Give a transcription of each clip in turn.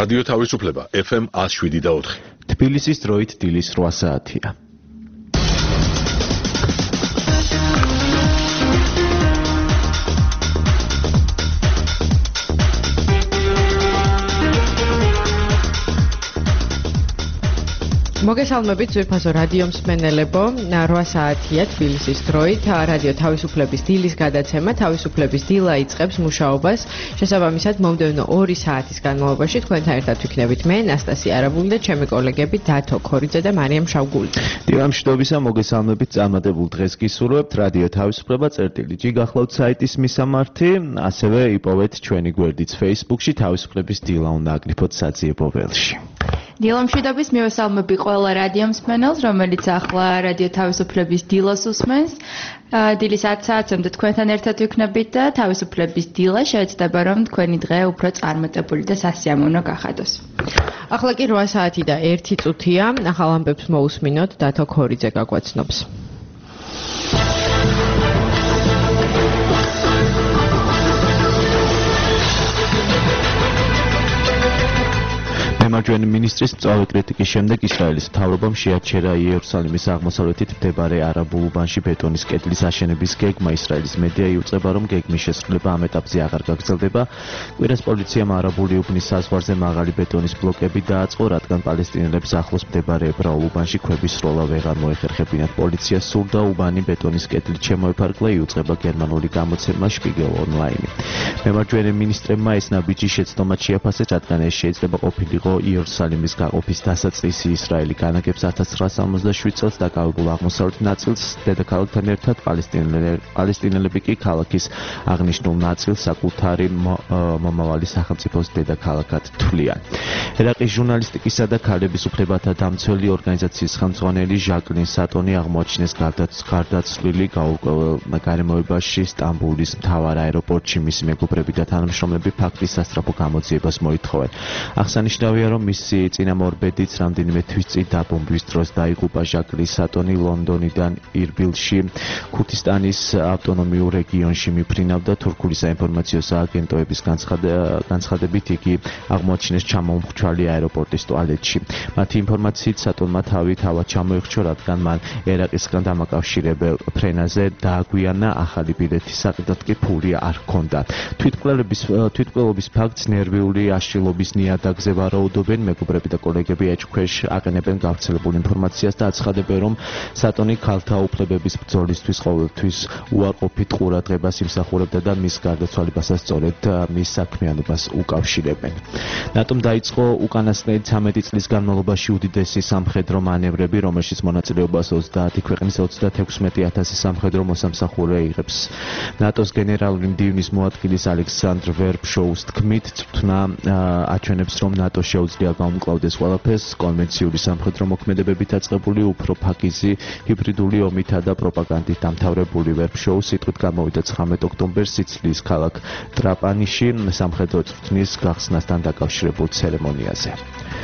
რადიო თავისუფლება FM 107.4. თბილისის დროით დილის 8 საათია. მოგესალმებით ძვირფასო რადიო მსმენელებო, 8 საათია თბილისის დროით, რადიო თავისუფლების დილის გადაცემა, თავისუფლების დილა იწყებს მუშაობას, შესაბამისად მომდევნო 2 საათის განმავლობაში თქვენთან ერთად ვიქნებით მე, ნასტასია არაბული და ჩემი კოლეგები დათო ქორიძე და მარიამ შავგული. დილა მშვიდობისა, მოგესალმებით წარმატებულ დღეს გისურვებთ, რადიო თავისუფლება წერტილი G გახლავთ საიტის მისამართი, ასევე იპოვეთ ჩვენი გვერდიც Facebook-ში თავისუფლების დილა უნდა აკრიფოთ საძიებო ველში. დილა მშვიდობის მივესალმები ყველა რადიო მსმენელს, რომელიც ახლა რადიო თავისუფლების დილას უსმენს. დილის 10 საათამდე თქვენთან ერთად ვიქნებით და თავისუფლების დილა შეეცდება რომ თქვენი დღე უფრო წარმატებული და სასიამოვნო გახადოს. ახლა კი 8 საათი და 1 წუთია, ახალ ამბებს მოусმინოთ, დათო ქორიძე გაგვაცნობს. მარჯვენა მინისტრის მწვავე კრიტიკის შემდეგ ისრაელის მთავრობამ შეაჩერა იერუსალიმის აღმოსავლეთით მდებარე არაბულ უბანში ბეტონის კედლის აშენების გეგმა. ისრაელის მედია იუწყება, რომ გეგმის შესრულება ამ ეტაპზე აღარ გაგრძელდება. კვირას პოლიციამ არაბული უბნის საზღვარზე მაღალი ბეტონის ბლოკები დააწყო, რადგან პალესტინელებს ახლოს მდებარე ებრაულ უბანში ქვების სროლა ვეღარ მოეხერხებინათ. პოლიცია სურდა უბანი ბეტონის კედლით შემოეფარგლა, იუწყება გერმანული გამოცემა Spiegel Online. მემარჯვენე მინისტრებმა ეს ნაბიჯი შეცდომად შეაფასეს, რადგან ეს შეიძლება ყოფილიყო იერუსალიმის გაყოფის დასაწყისი. ისრაელი განაგებს 1967 წელს დაკავებულ აღმოსავლეთ ნაწილს დედაქალაქთან ერთად, პალესტინელები კი ქალაქის აღნიშნულ ნაწილს საკუთარი მომავალი სახელმწიფოს დედაქალაქად თვლიან. ერაყის ჟურნალისტიკისა და ქალების უფლებათა დამცველი ორგანიზაციის ხელმძღვანელი ჟაკლინ სატონი აღმოაჩინეს გარდაცვლილი გაურკვეველ გარემოებაში სტამბულის მთავარ აეროპორტში. მისი მეგობრები და თანამშრომლები ფაქტის სასწრაფო გამოძიებას მოითხოვენ. აღსანიშნავია, რომ მისი წინამორბედიც რამდენიმე თვის წინ დაბომბვის დროს დაიღუპა. ჟაკლინ სატონი ლონდონიდან ირბილში, ქურთისტანის ავტონომიურ რეგიონში მიფრინავდა. თურქული საინფორმაციო სააგენტოების განცხადებით იგი აღმოაჩინეს ჩამომხჩვალი აეროპორტის ტუალეტში. მათი ინფორმაციით სატონმა თავად ჩამოიხრჩო, რადგან მან ერაყისგან დამაკავშირებელ ფრენაზე დააგვიანა, ახალი ბილეთის საყიდად კი ფული არ ჰქონდა. თვითმკვლელობის ფაქტს ნერვიული აშლილობის ნიადაგზე ვარაუდობენ. მეგობრები და კოლეგები ეჭქვეშ აყენებენ გავრცელებულ ინფორმაციას და აცხადებენ, რომ სატონი ქალთა უფლებების ბრძოლისთვის ყოველთვის უარყოფით ყურადღებას იმსახურებდა და მის გარდაცვალებასაც სწორედ მის საქმიანობას უკავშირებენ. ნატომ დაიწყო უკანასკნელი 13 წლის განმავლობაში უდიდესი სამხედრო მანევრები, რომელშიც მონაწილეობას 30 ქვეყნის 36,000 სამხედრო მოსამსახურე იღებს. ნატოს გენერალური მდივნის მოადგილის ალექსანდრ ვერფშოუს თქმით, წვრთნა აჩვენებს, რომ ნატო შეუძლია გაუმკლავდეს ყველაფერს, კონვენციური სამხედრო მოქმედებებით დაწყებული, უფრო ფაქიზი, ჰიბრიდული ომითა და პროპაგანდით დამთავრებული. ვერფშოუ სიტყვით გამოვიდა 19 ოქტომბერს სიცილიის ქალაქ ტრაპანიში სამხედრო წვრთნის გახსნასთან დაკავშირებულ ცერემონიაზე.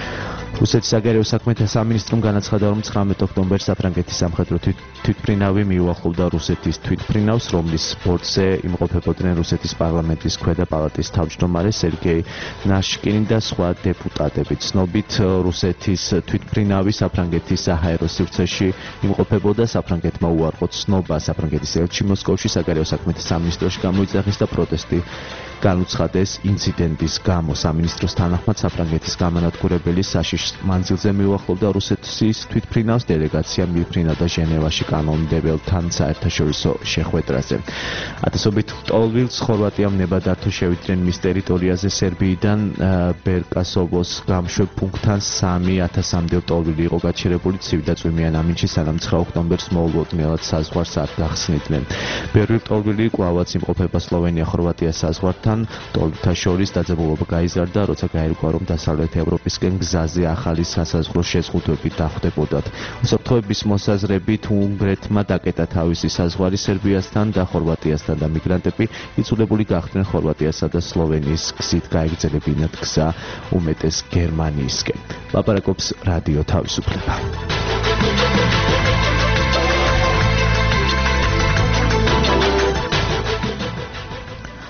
რუსეთის საგარეო საქმეთა სამინისტრომ განაცხადა, რომ 19 ოქტომბერს საფრანგეთის სამხედრო თვითმფრინავი მიუახლოვდა რუსეთის თვითმფრინავს, რომლის ბორტზე იმყოფებოდნენ რუსეთის პარლამენტის ქვედა პალატის თავმჯდომარე სერგეი ნაშკინი და სხვა დეპუტატები. ცნობით, რუსეთის თვითმფრინავი საფრანგეთის საჰაერო სივრცეში იმყოფებოდა. საფრანგეთმა უარყო ცნობა საფრანგეთის ელჩი მოსკოვში საგარეო საქმეთა სამინისტროში გამოიძახეს და პროტესტი განუცხადეს ინციდენტის გამო. სამინისტროს თანახმად საფრანგეთის გამანადგურებელი საშიშ მანძილზე მიუახლოვდა რუსეთის თვითმფრინავს. დელეგაცია მიფრინავდა ჟენევაში კანონმდებელთან საერთაშორისო შეხვედრაზე. ათასობით ლტოლვილს ხორვატიამ ნებადართო შევიდნენ მის ტერიტორიაზე სერბიიდან ბერკასოვოს გამშვებ პუნქტთან. 3,000-მდე ლტოლვილი იყო გაჩერებული ცივი და წვიმიან ამინში, სანამ 9 ოქტომბერს მოულოდნელად საზღვარს არ გახსნიდნენ. ბევრი ლტოლვილი კვლავაც იმყოფება სლოვენია-ხორვატია საზღვართან. ლტოლვილთა შორის დაძაბულობა გაიზარდა, როცა გაირკვა, რომ დასავლეთ ევროპისკენ გზაზე ახალი სასაზღვრო შეზღუდვები დახვდებოდათ. უსაფრთხოების მოსაზრებით უნგრეთმა დაკეტა თავისი საზღვარი სერბიასთან და ხორვატიასთან და მიგრანტები იწულებული გახდნენ ხორვატიასა და სლოვენიის გზით გაეგრძელებინათ გზა უმეტეს გერმანიისკენ. ლაპარაკობს რადიო თავისუფლება.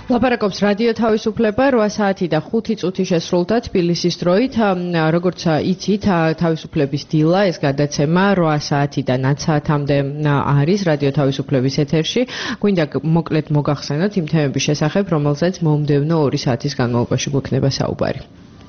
ლაპარაკობს რადიო თავისუფლება 8 საათი და 5 წუთი შესრულდა თბილისის დროით. როგორც იცით, თავისუფლების დილა ეს გადაცემა 8 საათიდან 10 საათამდე არის რადიო თავისუფლების ეთერში. გვინდა მოკლედ მოგახსენოთ იმ თემების შესახებ, რომელზეც მომდევნო 2 საათის განმავლობაში გვექნება საუბარი.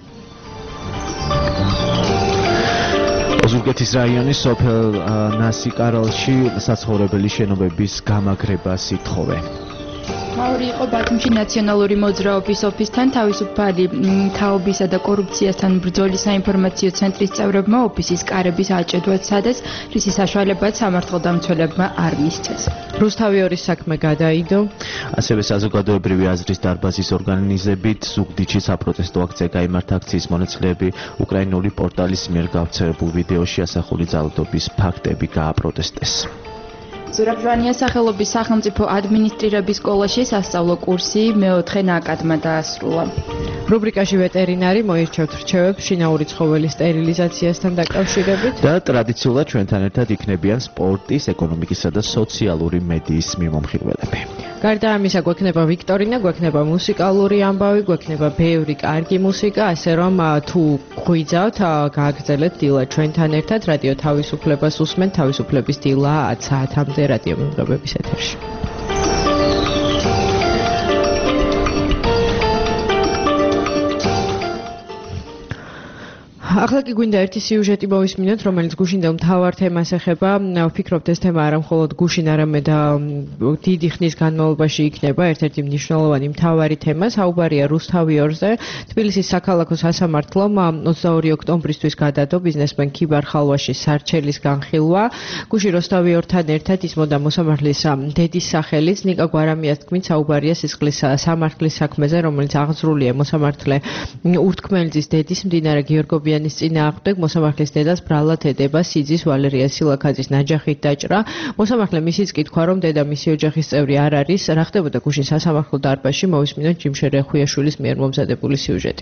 ოზურგეთის რაიონის სოფელ ნასიკარალში საცხოვრებელი შენობების გამაგრებას ითხოვე. მაური იყო ბათუმში ნაციონალური მოძრაობის ოფისთან თავისუფალი თაობისა და კორუფციასთან ბრძოლის საინფორმაციო ცენტრის წევრებმა ოფისის კარების აჭედვაც სადეს, რისი საშუალებაც სამართალდამცველებმა არ მისცეს. რუსთავიორის საქმე გადაიდო. ასევე საზოგადოებრივი აზრის დარბაზის ორგანიზებით ზუგდიდში საპროტესტო აქცია გაიმართა. აქციის მონაწილეები უკრაინული პორტალის მიერ გავრცელებულ ვიდეოში ასახული ძალადობის ფაქტები გააპროტესტეს. ზურაბჟვანიას სახელობის სახელმწიფო ადმინისტრირების სკოლაში სასწავლო კურსი მეოთხე ნაკადმა დაასრულა. რუბრიკაში ვეტერინარი მოირჩევთ რჩევებს შინაური ცხოველის სტერილიზაციასთან დაკავშირებით და ტრადიციულად ჩვენთან ერთად იქნებიან სპორტის, ეკონომიკისა და სოციალური მედიის მიმომხილველები. გარდა ამისა გვექნება ვიქტორინა, გვექნება მუსიკალური ამბავი, გვექნება ბევრი კარგი მუსიკა, ასე რომ თუ გვიძავთ, გააგრძელეთ დილა ჩვენთან ერთად რადიო თავისუფლებას უსმენთ თავისუფლების დილა 10 საათამდე რადიო მიმღებების ეთერში. ახლა კი გვინდა ერთი სიუჟეტი მოვისმინოთ, რომელიც გუშინდელ მთავარ თემას ეხება. ვფიქრობთ, ეს თემა არა მხოლოდ გუშინ, არამედ დიდი ხნის განმავლობაში იქნება ერთ-ერთი მნიშვნელოვანი მთავარი თემა. საუბარია რუსთავიორზე. თბილისის საქალაქო სასამართლომ 22 ოქტომბრისთვის გადადო ბიზნესმენ ქიბარ ხალვაშის სარჩელის განხილვა. გუში რუსთავიორთან ერთად ისმოდა მოსამართლის დედის სახელით. ნიკა გვარამიას თქმით, საუბარია სისხლის სამართლის საქმეზე, რომელიც აღძრულია მოსამართლე ურთქმელძის დედის მდინარე გიორგობიანის წინააღმდეგ. მოსამართლის დედას ბრალად ედება სიძის ვალერია სილაქაძის ნაჯახით დაჭრა. მოსამართლემ ისიც კითხვა, რომ დედა მისი ოჯახის წევრი არ არის. რა ხდებოდა გუშინ სასამართლო დარბაზში, მოვისმინოთ ჯიმშე რეხვიაშვილის მიერ მომზადებული სიუჟეტი.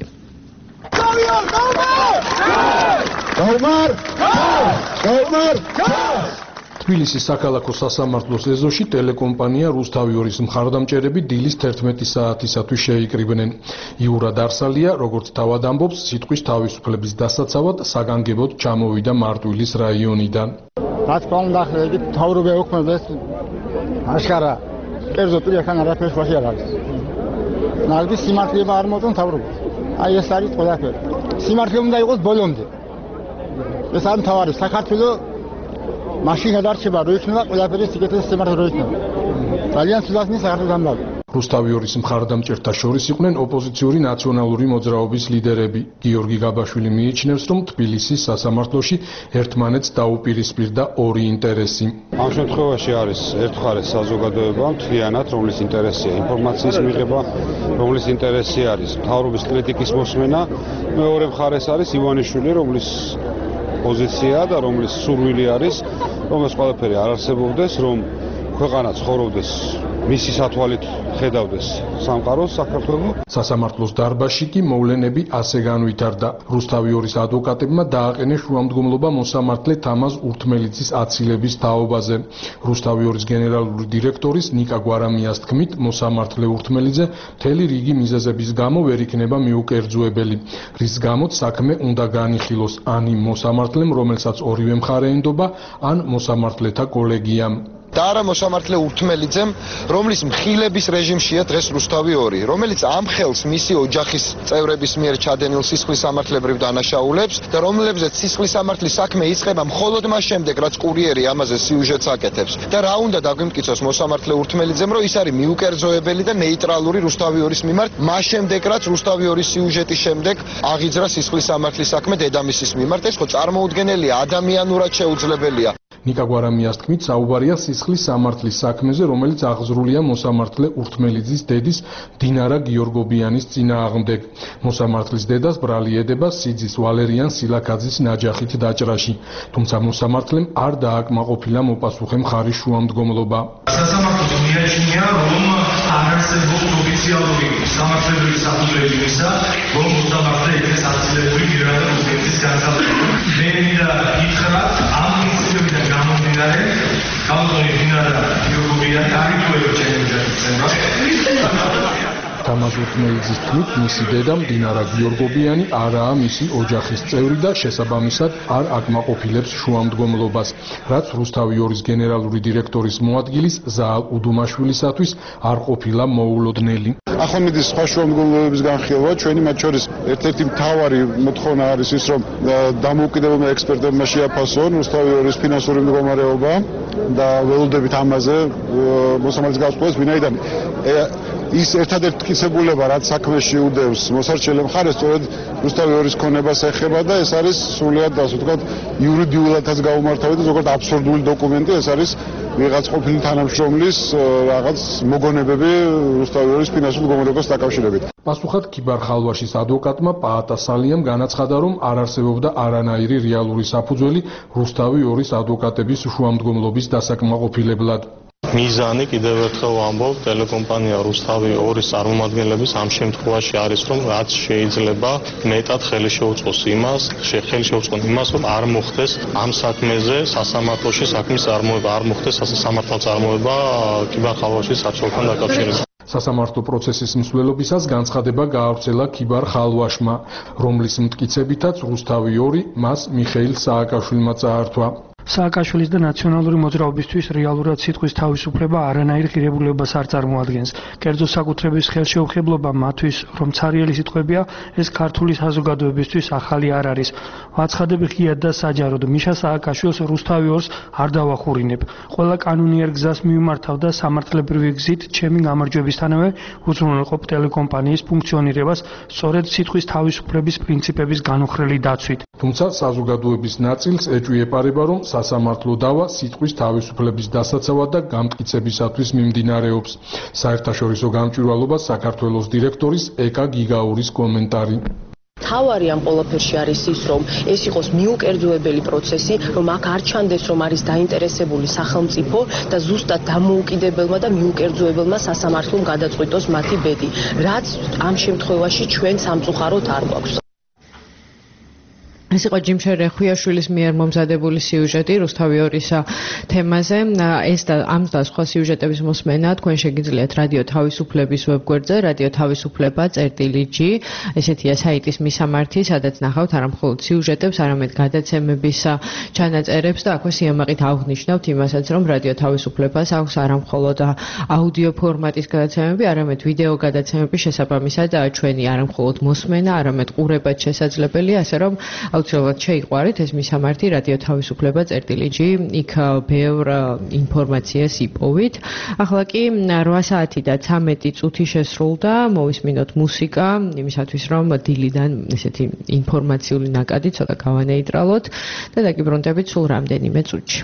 თბილისის საქალაქო სასამართლოს ეზოში ტელეკომპანია რუსთავიორის მხარდამჭერები დილის 11 საათისათვის შეიკრიბნენ. იურად არსალია, როგორც თავად ამბობს, სიტყვის თავისუფლების დასაცავად საგანგებოდ ჩამოვიდა მარტვილის რაიონიდან. რაც პლანდა ახლა თავრობე უქმდეს აშკარა კერძო პირებთან არაფერს ვაში არ არის. ნაგდი სიმართლეა არ მოწონ თავრობა. აი ეს არის ყველაფერი. სიმართლე უნდა იყოს ბოლომდე. ეს არ თავარი საქართველოს მაშინ გადარჩება რო იქნება ყველაფერი სიკეთეს სიმართლე რო იქნება. ძალიან ცუდად ნის საქართველოს დამალ. რუსთავიორის მხარდამჭერთა შორის იყვნენ ოპოზიციური ნაციონალური მოძრაობის ლიდერები. გიორგი გაბაშვილი მიიჩნევს, რომ თბილისის სასამართლოში ერთმანეთს დაუპირისპირდა ორი ინტერესი. ამ შემთხვევაში არის ერთხარეს საზოგადოება მთლიანად, რომლის ინტერესია ინფორმაციის მიღება, რომლის ინტერესი არის მთავრობის კრიტიკის მოსმენა, მეორე მხარეს არის ივანიშვილი, რომლის პოზიცია და რომლის სურვილი არის, რომ ეს ყველაფერი არ არსებობდეს, რომ ქვეყანა ცხოვრობდეს მისი სათვალით ხედავდეს სამყაროს საქართველოს. სასამართლოს დარბაზში კი მოვლენები ასე განვითარდა. რუსთავიორის ადვოკატებმა დააყენეს შუამდგომლობა მოსამართლე თამაზ ურთმელიძის აცილების თაობაზე. რუსთავიორის გენერალური დირექტორის ნიკა გვარამიას თქმით, მოსამართლე ურთმელიძე მთელი რიგი მიზეზების გამო ვერ იქნება მიუკერძუებელი, რის გამოც საქმე უნდა განიხილოს ან იმ მოსამართლემ, რომელსაც ორივე მხარე ენდობა, ან მოსამართლეთა კოლეგიამ. და არა მოსამართლე ურთმელიძემ, რომლის მხილების რეჟიმშია დღეს რუსთავი 2, რომელიც ამხელს მისი ოჯახის წევრების მიერ ჩადენილ სისხლის სამართლებრივ დანაშაულებს და რომლებზეც სისხლის სამართლის საქმე იწყება მხოლოდ მას შემდეგ, რაც კურიერი ამაზე სიუჟეტს აკეთებს. და რა უნდა დაგვიმტკიცოს მოსამართლე ურთმელიძემ, რომ ის არის მიუკერძოებელი და ნეიტრალური რუსთავი 2-ის მიმართ, მას შემდეგ, რაც რუსთავი 2-ის სიუჟეტის შემდეგ აღიძრა სისხლის სამართლის საქმე დედამისის მიმართ. ეს ხო წარმოუდგენელია, ადამიანურად შეუძლებელია. ნიკა გვარამიას თქმით, საუბარია სისხლის სამართლის საქმეზე, რომელიც აღზრულია მოსამართლე ურთმელიძის დედის დინარა გიორგობიანის წინააღმდეგ. მოსამართლის დედას ბრალი ედება სიძის ვალერიან სილაქაძის ნაჯახით დაჭრაში, თუმცა მოსამართლემ არ დააკმაყოფილა მოპასუხე მხარის შუამდგომლობა. სასამართლოს მიაჩნია, რომ არ არსებობს ოფიციალური სამართლებრივი საფუძველი იმისა, რომ მოსამართლე იქნეს აცილებული მირადა რუსეთის განსაკუთრებით. მე მინდა გითხრათ, ამ პრინციპებიდან გამომდინარე, გამოდონი დინარა გიორგობიანი არ ითვლება ჩემი ოჯახის წევრად. თამაზ ურთმელიძის თქმით, მისი დედა მდინარა გიორგობიანი არაა მისი ოჯახის წევრი და შესაბამისად არ აკმაყოფილებს შუამდგომლობას, რაც რუსთავი 2-ის გენერალური დირექტორის მოადგილის ზაალ უდუმაშვილისათვის არ ყოფილა მოულოდნელი. ახალმედის სხვა შუამდგომლობების განხილვა ჩვენი მათ შორის ერთ-ერთი მთავარი მოთხოვნა არის ის, რომ დამოუკიდებელმა ექსპერტებმა შეაფასონ რუსთავი 2-ის ფინანსური მდგომარეობა და ველოდებით ამაზე მოსამართლის გასწვევას, ვინაიდან ის ერთადერთი მტკიცებულება, რაც საქმეში უდევს მოსარჩენელ მხარეს, სწორედ რუსთავი 2-ის ქონებას ეხება და ეს არის სრულიად ასე ვთქვათ იურიდიულადაც გაუმართავი და ზოგადად აბსურდული დოკუმენტი, ეს არის ვიღაც ყოფილი თანამშრომლის რაღაც მოგონებები რუსთავი 2-ის ფინანსურ მდგომარეობას დაკავშირებით. პასუხად ქიბარ ხალვაშის ადვოკატმა პაატა სალიამ განაცხადა, რომ არ არსებობდა არანაირი რეალური საფუძველი რუსთავი 2-ის ადვოკატების შუამდგომლობის დასაკმაყოფილებლად. მიზანი კიდევ ერთხელ ვამბობ, ტელეკომპანია რუსთავი 2-ის წარმომადგენლების ამ შემთხვევაში არის, რომ რაც შეიძლება მეტად ხელი შეუწყოს იმას, რომ არ მოხდეს ამ საქმეზე სასამართლოში საქმის წარმოება, არ მოხდეს სასამართლო წარმოება ქიბარ ხალვაშის საცოლთან დაკავშირებით. სასამართლო პროცესის მსვლელობისას განცხადება გაავრცელა ქიბარ ხალვაშმა, რომლის მტკიცებითაც რუსთავი 2 მას მიხეილ სააკაშვილმა წაართვა. სააკაშვილის და ნაციონალური მოძრაობისთვის რეალურად სიტყვის თავისუფლება არანაირ ღირებულებას არ წარმოადგენს. კერძო საკუთრების ხელშეუხებლობა მათთვის, რომ ცარიელი სიტყვებია, ეს ქართული საზოგადოებისთვის ახალი არ არის. ვაცხადები ღიად და საჯაროდ, მიშა სააკაშვილს რუსთავი 2-ს არ დავახურინებ. ყველა კანონიერ გზას მივმართავ და სამართლებრივი გზით ჩემი გამარჯვებისთანავე უზრუნველყოფ ტელეკომპანიის ფუნქციონირებას სწორედ სიტყვის თავისუფლების პრინციპების განუხრელი დაცვით. თუმცა საზოგადოების ნაწილს ეჭვი ეპარება, რომ სასამართლო დავა სიტყვის თავისუფლების დასაცავად და გამტკიცებისათვის მიმდინარეობს. საერთაშორისო გამჭვირვალობა საქართველოს დირექტორის ეკა გიგაურის კომენტარი. თავარი ამ ყველაფერში არის ის, რომ ეს იყოს მიუკერძოებელი პროცესი, რომ აქ არ ჩანდეს, რომ არის დაინტერესებული სახელმწიფო და ზუსტად დამოუკიდებელმა და მიუკერძოებელმა სასამართლომ გადაწყვიტოს მათი ბედი, რაც ამ შემთხვევაში ჩვენ სამწუხაროდ არ გვაქვს. ეს იყო ჯიმშერ რეხვიაშვილის მიერ მომზადებული სიუჟეტი რუსთავი 2-ის თემაზე. ეს და ამ და სხვა სიუჟეტების მოსმენა თქვენ შეგიძლიათ რადიო თავისუფლების ვებგვერდზე radio-tavisupleba.gi ესეთია საიტის მისამართი, სადაც ნახავთ არა მხოლოდ სიუჟეტებს, არამედ გადაცემების ჩანაწერებს და აქვე სიამაყით აღვნიშნავთ იმასაც, რომ რადიო თავისუფლებას აქვს არა მხოლოდ აუდიო ფორმატის გადაცემები, არამედ ვიდეო გადაცემები, შესაბამისად ჩვენი არა მხოლოდ მოსმენა, არამედ ყურებაც შესაძლებელია, ასე რომ აუცილებლად შეიყვარეთ ეს მისამართი radio-tavisupleba.gi, იქ ბევრ ინფორმაციას იპოვით. ახლა კი 8 საათი და 13 წუთი შესრულდა, მოვისმინოთ მუსიკა, იმისათვის რომ დილიდან ესეთი ინფორმაციული ნაკადი ცოტა გავანეიტრალოთ და დაგიბრუნდებით სულ რამდენიმე წუთში.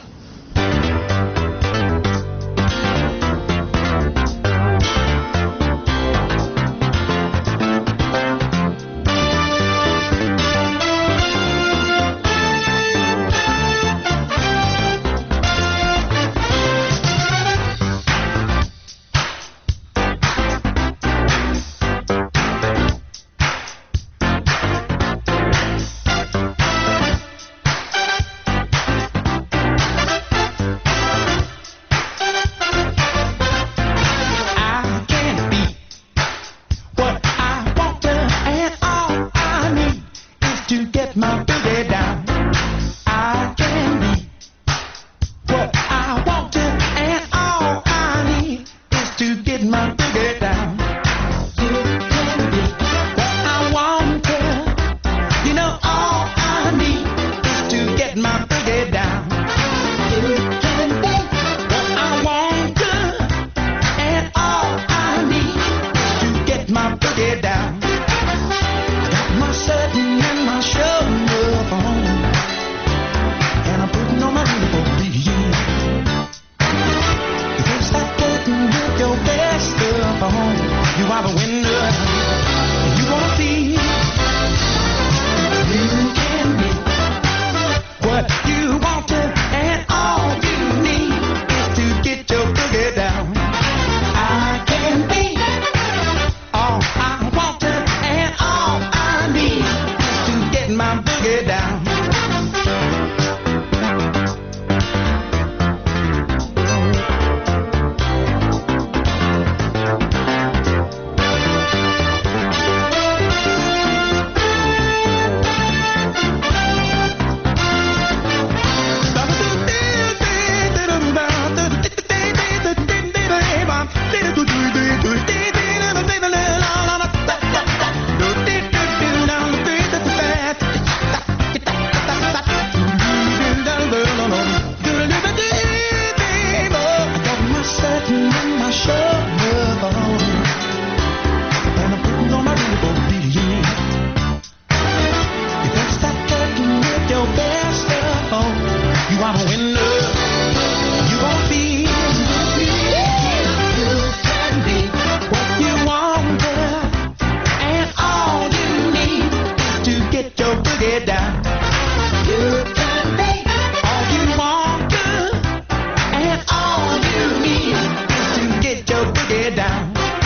head down.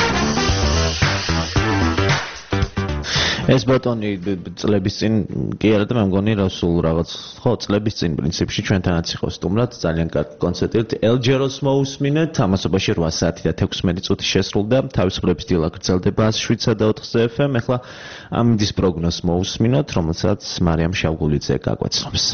ეს ბატონი წლების წინ კი არა და მე მგონი რა სულ რაღაც ხო წლების წინ პრინციპში ჩვენთანაც იყო სტუმრად ძალიან კარგი კონცერტი ელჯეროს მოусმინეთ თამასობაში 8 საათი და 16 წუთი შესრულდა თავისუფლების დილა გრძელდება 107 და 4 FM ახლა ამინდის პროგნოზს მოусმინოთ რომელსაც მარიამ შავგულიძე გაგვეცნობს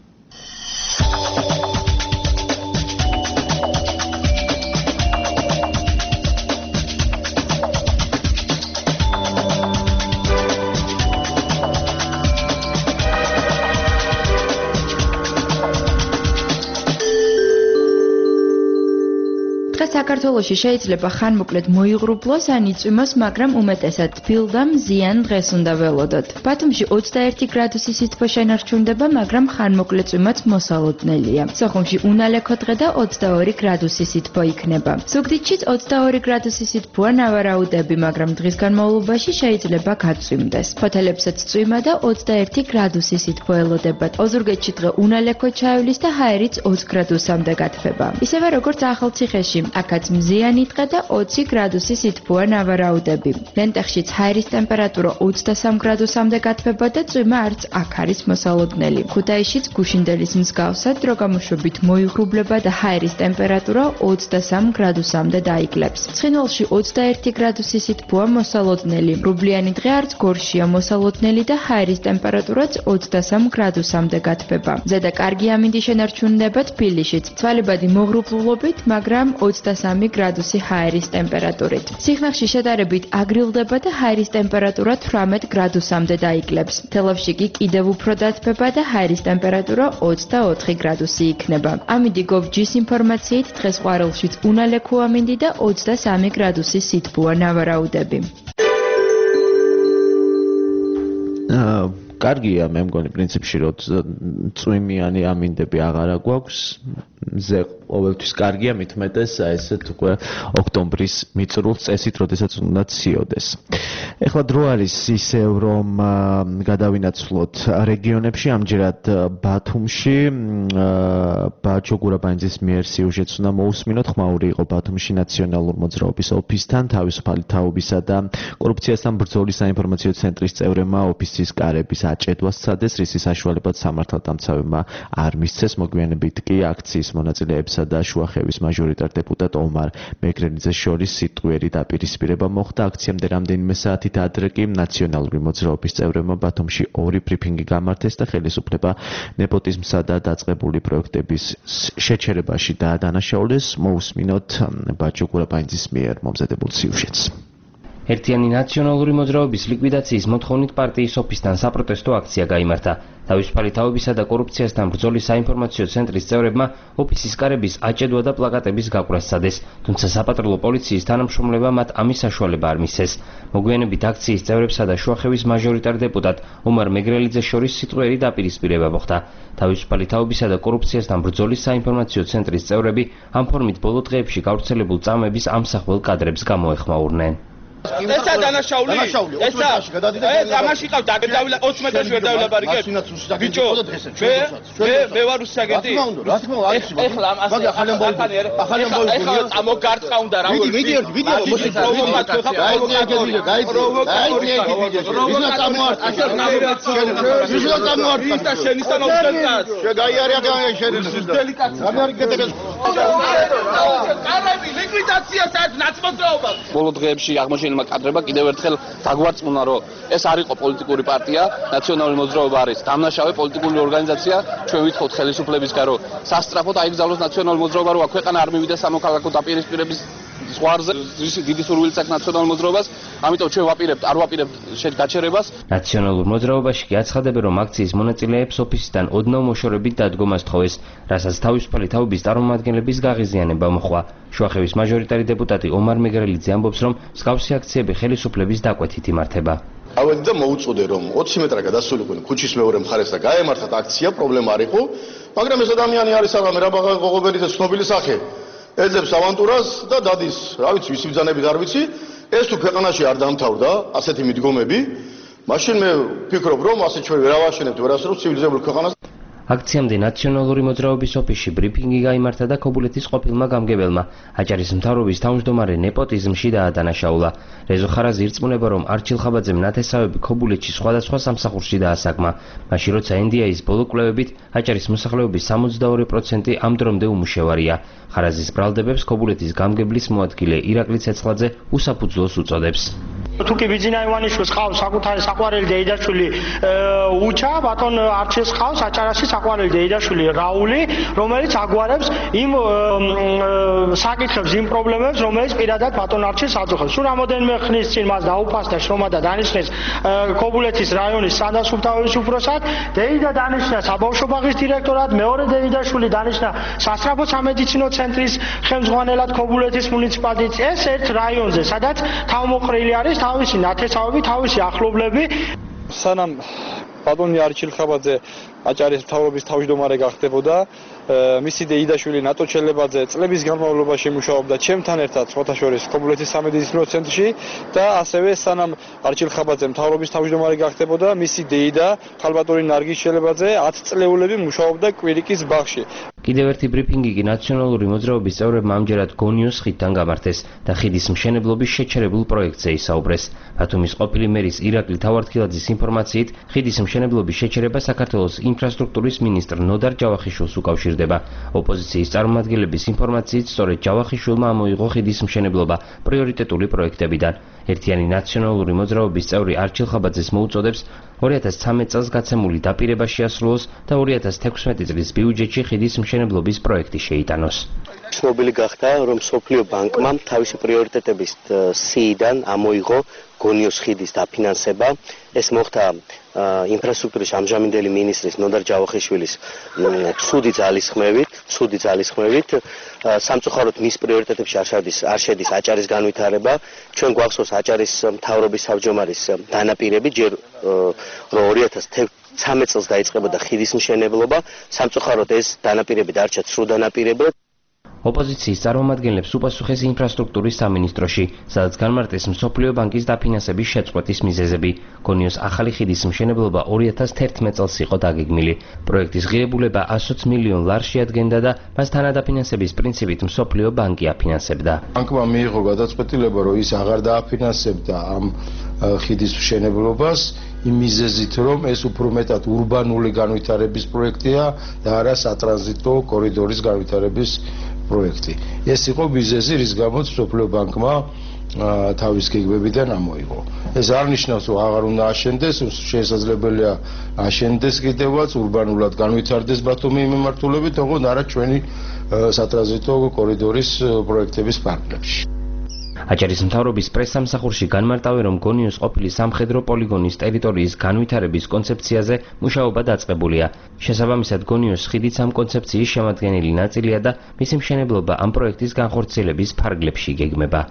საქართველოში შეიძლება ხანმოკლედ მოიღრუბლოს ან იწვიმოს, მაგრამ უმეტესად თბილ და მზიან დღეს უნდა ველოდოთ. ბათუმში 21 გრადუსი სითბო შენარჩუნდება, მაგრამ ხანმოკლე წვიმაც მოსალოდნელია. სოხუმში უნალექო დღე და 22 გრადუსი სითბო იქნება. ზუგდიდშიც 22 გრადუსი სითბოა ნავარაუდები, მაგრამ დღის განმავლობაში შეიძლება გაწვიმდეს. ფოთელებსაც წვიმა და 21 გრადუსი სითბო ელოდებათ. ოზურგეთში დღე უნალექო ჩაივლის და ჰაერიც 20 გრადუსამდე გათბება. ისევე როგორც ახალციხეში აქაც მზიანი დღე და 20 გრადუსი სითბოა ნავარაუდები. ლენტეხშიც ჰაერის ტემპერატურა 23 გრადუსამდე გათბება და წვიმა არც აქ არის მოსალოდნელი. ქუთაისშიც გუშინდელის მსგავსად დროგამოშვებით მოიღრუბლება და ჰაერის ტემპერატურა 23 გრადუსამდე დაიკლებს. ცხინვალში 21 გრადუსი სითბოა მოსალოდნელი. რუბლიანი დღე არც გორშია მოსალოდნელი და ჰაერის ტემპერატურაც 23 გრადუსამდე გათბება. ზედა კარგი ამინდი შენარჩუნდება თბილისშიც. ცვალებადი მოღრუბლულობით, მაგრამ 23 გრადუსი ჰაერის ტემპერატურით. სიხნაღში შედარებით აგრილდება და ჰაერის ტემპერატურა 18 გრადუსამდე დაიკლებს. თელავში კი კიდევ უფრო დათბება და ჰაერის ტემპერატურა 24 გრადუსი იქნება. ამინდი gov.gr-ის ინფორმაციით დღეს ყვარელშიც უნალექო ამინდი და 23 გრადუსი სითბოა ნავარაუდები. კარგია მე მგონი პრინციპში რომ წვიმიანი ამინდები აღარა გვაქვს ზე ყოველთვის კარგია მithumetes ესეთ უკვე ოქტომბრის მიწრულ წესით როდესაც უნდა ციოდეს. ეხლა დრო არის ისევ რომ გადავინაცვლოთ რეგიონებში ამჯერად ბათუმში ბაჩო გურაბანიძის მიერ სიუჟეტს უნდა მოусმინოთ ხმაური იყო ბათუმში ნაციონალურ მოძრაობის ოფისთან თავისუფალი თაობისა და კორუფციასთან ბრძოლის საინფორმაციო ცენტრის წევრებმა ოფისის კარების აჭედვას სცადეს რის საშუალებად სამართალდამცავებმა არ მისცეს მოგვიანებით კი აქციის მონაწილეებსა და შუახევის მაჟორიტარ დეპუტატ ომარ მეგრელიძეს შორის სიტყვიერი დაპირისპირება მოხდა აქციამდე რამდენიმე საათით ადრე კი ნაციონალური მოძრაობის წევრებმა ბათუმში 2 ბრიფინგი გამართეს და ხელისუფლება ნეპოტიზმსა და დაწყებული პროექტების შეჩერებაში დაადანაშაულეს მოусმინოთ ბაჩო გურაბანიძის მიერ მომზადებულ სიუჟეტს. ერთიანი ნაციონალური მოძრაობის ლიკვიდაციის მოთხოვნით პარტიის ოფისთან საპროტესტო აქცია გაიმართა. თავისუფალი თაობისა და კორუფციასთან ბრძოლის საინფორმაციო ცენტრის წევრებმა ოფისის კარების აჭედვა და პლაკატების გაყვრა სცადეს, თუმცა საპატრულო პოლიციის თანამშრომლებმა მათ ამის საშუალება არ მისცეს. მოგვიანებით აქციის წევრებსა და შუახევის მაჟორიტარ დეპუტატ ომარ მეგრელიძეს შორის სიტყვიერი დაპირისპირება მოხდა. თავისუფალი თაობისა და კორუფციასთან ბრძოლის საინფორმაციო ცენტრის წევრები ამ ფორმით ბოლო დღეებში გავრცელებულ წამების ამსახველ კადრებს გამოეხმაურნენ. ესა დანაშაული? ესა ამაში ყავ დაგდავილა 20 მეტრში ვერ დავილაბარიგებ. ბიჭო, მე ვარ უსაგეთი. ეხლა ახალი ამბავი ეხლა წამოგარწყა უნდა რა ვიცი. მიდი მიდი კადრება კიდევ ერთხელ დაგვარწმუნა რომ ეს არ იყო პოლიტიკური პარტია, ნაციონალური მოძრაობა არის დამნაშავე პოლიტიკური ორგანიზაცია. ჩვენ ვითხოვთ ხელისუფლებისგან რომ სასტრაფოდ აიგზავნოს ნაციონალური მოძრაობა, რომ ქვეყანა არ მივიდეს სამოქალაქო დაპირისპირების ზღვარზე, დიდი სურვილიც აქვს ნაციონალურ მოძრაობას, ამიტომ ჩვენ არ ვაპირებთ გაჩერებას. ნაციონალურ მოძრაობაში კი აცხადებენ, რომ აქციის მონაწილეებს ოფისიდან ოდნავ მოშორებით დადგომას თხოვეს, რასაც თავისუფალი თაობის წარმომადგენლების გაღიზიანება მოჰყვა. შუახევის მაჟორიტარი დეპუტატი ომარ მეგრელიძე ამბობს, რომ მსგავსი აქციები ხელისუფლების დაკვეთით იმართება. ავედი და მოუწოდე რომ 20 მეტრა გადასულიყვნენ ქუჩის მეორე მხარეს და გაემართათ აქცია, პრობლემა არ იყო, მაგრამ ეს ადამიანი არის აღარ მერაბაღა ყოყობელი და ცნობილი სახე. ეძებს ავანტურას და დადის, რა ვიცი, ვისი ბრძანებით არ ვიცი, ეს თუ ქვეყანაში არ დამთავრდა ასეთი მიდგომები, მაშინ მე ვფიქრობ, რომ ასე ჩვენ ვერ ავაშენებთ ვერასდროს ცივილიზებულ ქვეყანას. აქციამდე ნაციონალური მოძრაობის ოფისში ბრიფინგი გაიმართა და ქობულეთის ყოფილმა გამგებელმა აჭარის მთავრობის თავმჯდომარე ნეპოტიზმში დაადანაშაულა. რეზო ხარაზი ირწმუნება, რომ არჩილ ხაბაძემ ნათესავები ქობულეთში სხვადასხვა სამსახურში დაასაგმა. მაშინ როცა NDI-ის ბოლო კვლევებით აჭარის მოსახლეობის 62% ამ დრომდე უმუშევარია. ხარაზის ბრალდებებს ქობულეთის გამგებლის მოადგილე ირაკლი ცეცხლაძე უსაფუძვლოს უწოდებს. თუკი ბიძინა ივანიშვილს ყავს საკუთარი საყვარელი დეიდაშვილი უჩა, ბატონ არჩილს ყავს აჭარაში საყვარელი დეიდაშვილი რაული, რომელიც აგვარებს იმ საკითხებს, იმ პრობლემებს, რომელიც პირადად ბატონ არჩილს აძახავს. სულ რამოდენიმე ხნის წინ მას დაუფასდა შრომა და დანიშნეს ქობულეთის რაიონის სანდასუფთავების უფროსად, დეიდა დანიშნა საბავშვო ბაღის დირექტორად, მეორე დეიდაშვილი დანიშნა სასწრაფო სამედიცინო ცენტრის ხელმძღვანელად ქობულეთის მუნიციპალიტეტის. ეს ერთ რაიონზე, სადაც თავმოყრილი არის თავისი ნათესავები, თავისი ახლობლები. სანამ ბატონი არჩილ ხაბაძე აჭარის მთავრობის თავმჯდომარე გახდებოდა, მისი დეიდაშვილი ნატო ჩელებაძე წლების განმავლობაში მუშაობდა ჩემთან ერთად სხვათა შორის ქობულეთის სამედიცინო ცენტრში და ასევე სანამ არჩილ ხაბაძე მთავრობის თავმჯდომარე გახდებოდა, მისი დეიდა ხალბატონი ნარგის ჩელებაძე 10 წლეულები მუშაობდა კვირიკის ბაღში. კიდევ ერთი ბრიფინგი კი ნაციონალური მოძრაობის წევრებმა ამჯერად გონიოს ხიდთან გამართეს და ხიდის მშენებლობის შეჩერებულ პროექტზე ისაუბრეს. ბათუმის ყოფილი მერის ირაკლი თავართქილაძის ინფორმაციით, ხიდის მშენებლობის შეჩერება საქართველოს ინფრასტრუქტურის მინისტრ ნოდარ ჯავახიშვილს უკავშირდება. ოპოზიციის წარმომადგენლების ინფორმაციით, სწორედ ჯავახიშვილმა ამოიღო ხიდის მშენებლობა პრიორიტეტული პროექტებიდან. ერთიანი ნაციონალური მოძრაობის წევრი არჩილ ხაბაძეს მოუწოდებს 2013 წელს გაცემული დაპირება შეასრულოს და 2016 წლის ბიუჯეტში ხიდის მშენებლობის პროექტი შეიტანოს. ცნობილი გახდა, რომ სოფლიო ბანკმა თავისი პრიორიტეტების სიიდან ამოიღო გონიოს ხიდის დაფინანსება. ეს მოხდა ინფრასტრუქტურის ამჟამინდელი მინისტრის ნოდარ ჯავახიშვილის ცუდი ძალისხმევით. სამწუხაროდ მის პრიორიტეტებში არ შედის აჭარის განვითარება. ჩვენ გვახსოვს აჭარის მთავრობის თავმჯდომარის დანაპირები, ჯერ რომ 2013 წელს დაიწყებოდა ხიდის მშენებლობა. სამწუხაროდ ეს დანაპირები დარჩა ცრუ დანაპირებად. ოპოზიციის წარმომადგენლებს უპასუხეს ინფრასტრუქტურის სამინისტროში, სადაც განმარტეს მსოფლიო ბანკის დაფინანსების შეწყვეტის მიზეზები. გონიოს ახალი ხიდის მშენებლობა 2011 წელს იყო დაგეგმილი. პროექტის ღირებულება 120 მილიონ ლარში ადგენდა და მას თანადაფინანსების პრინციპით მსოფლიო ბანკი აფინანსებდა. ბანკმა მიიღო გადაწყვეტილება, რომ ის აღარ დააფინანსებდა ამ ხიდის მშენებლობას, იმ მიზეზით, რომ ეს უფრო მეტად ურბანული განვითარების პროექტია და არა სატრანზიტო კორიდორის განვითარების პროექტი. ეს იყო მიზეზი, რის გამოც მსოფლიო ბანკმა თავის გეგმებიდან ამოიღო. ეს არ ნიშნავს, რომ აღარ უნდა აშენდეს, შესაძლებელია აშენდეს კიდევაც, ურბანულად განვითარდეს ბათუმი მიმართულებით, თუმცა არა ჩვენი სატრანზიტო კორიდორის პროექტების პარკლებში. აჭარის მთავრობის პრესსამსახურში განმარტავენ, რომ გონიოს ყოფილი სამხედრო პოლიგონის ტერიტორიის განვითარების კონცეფციაზე მუშაობა დაწყებულია. შესაბამისად, გონიოს ხიდიც ამ კონცეფციის შემადგენელი ნაწილია და მისი მშენებლობა ამ პროექტის განხორციელების ფარგლებში იგეგმება.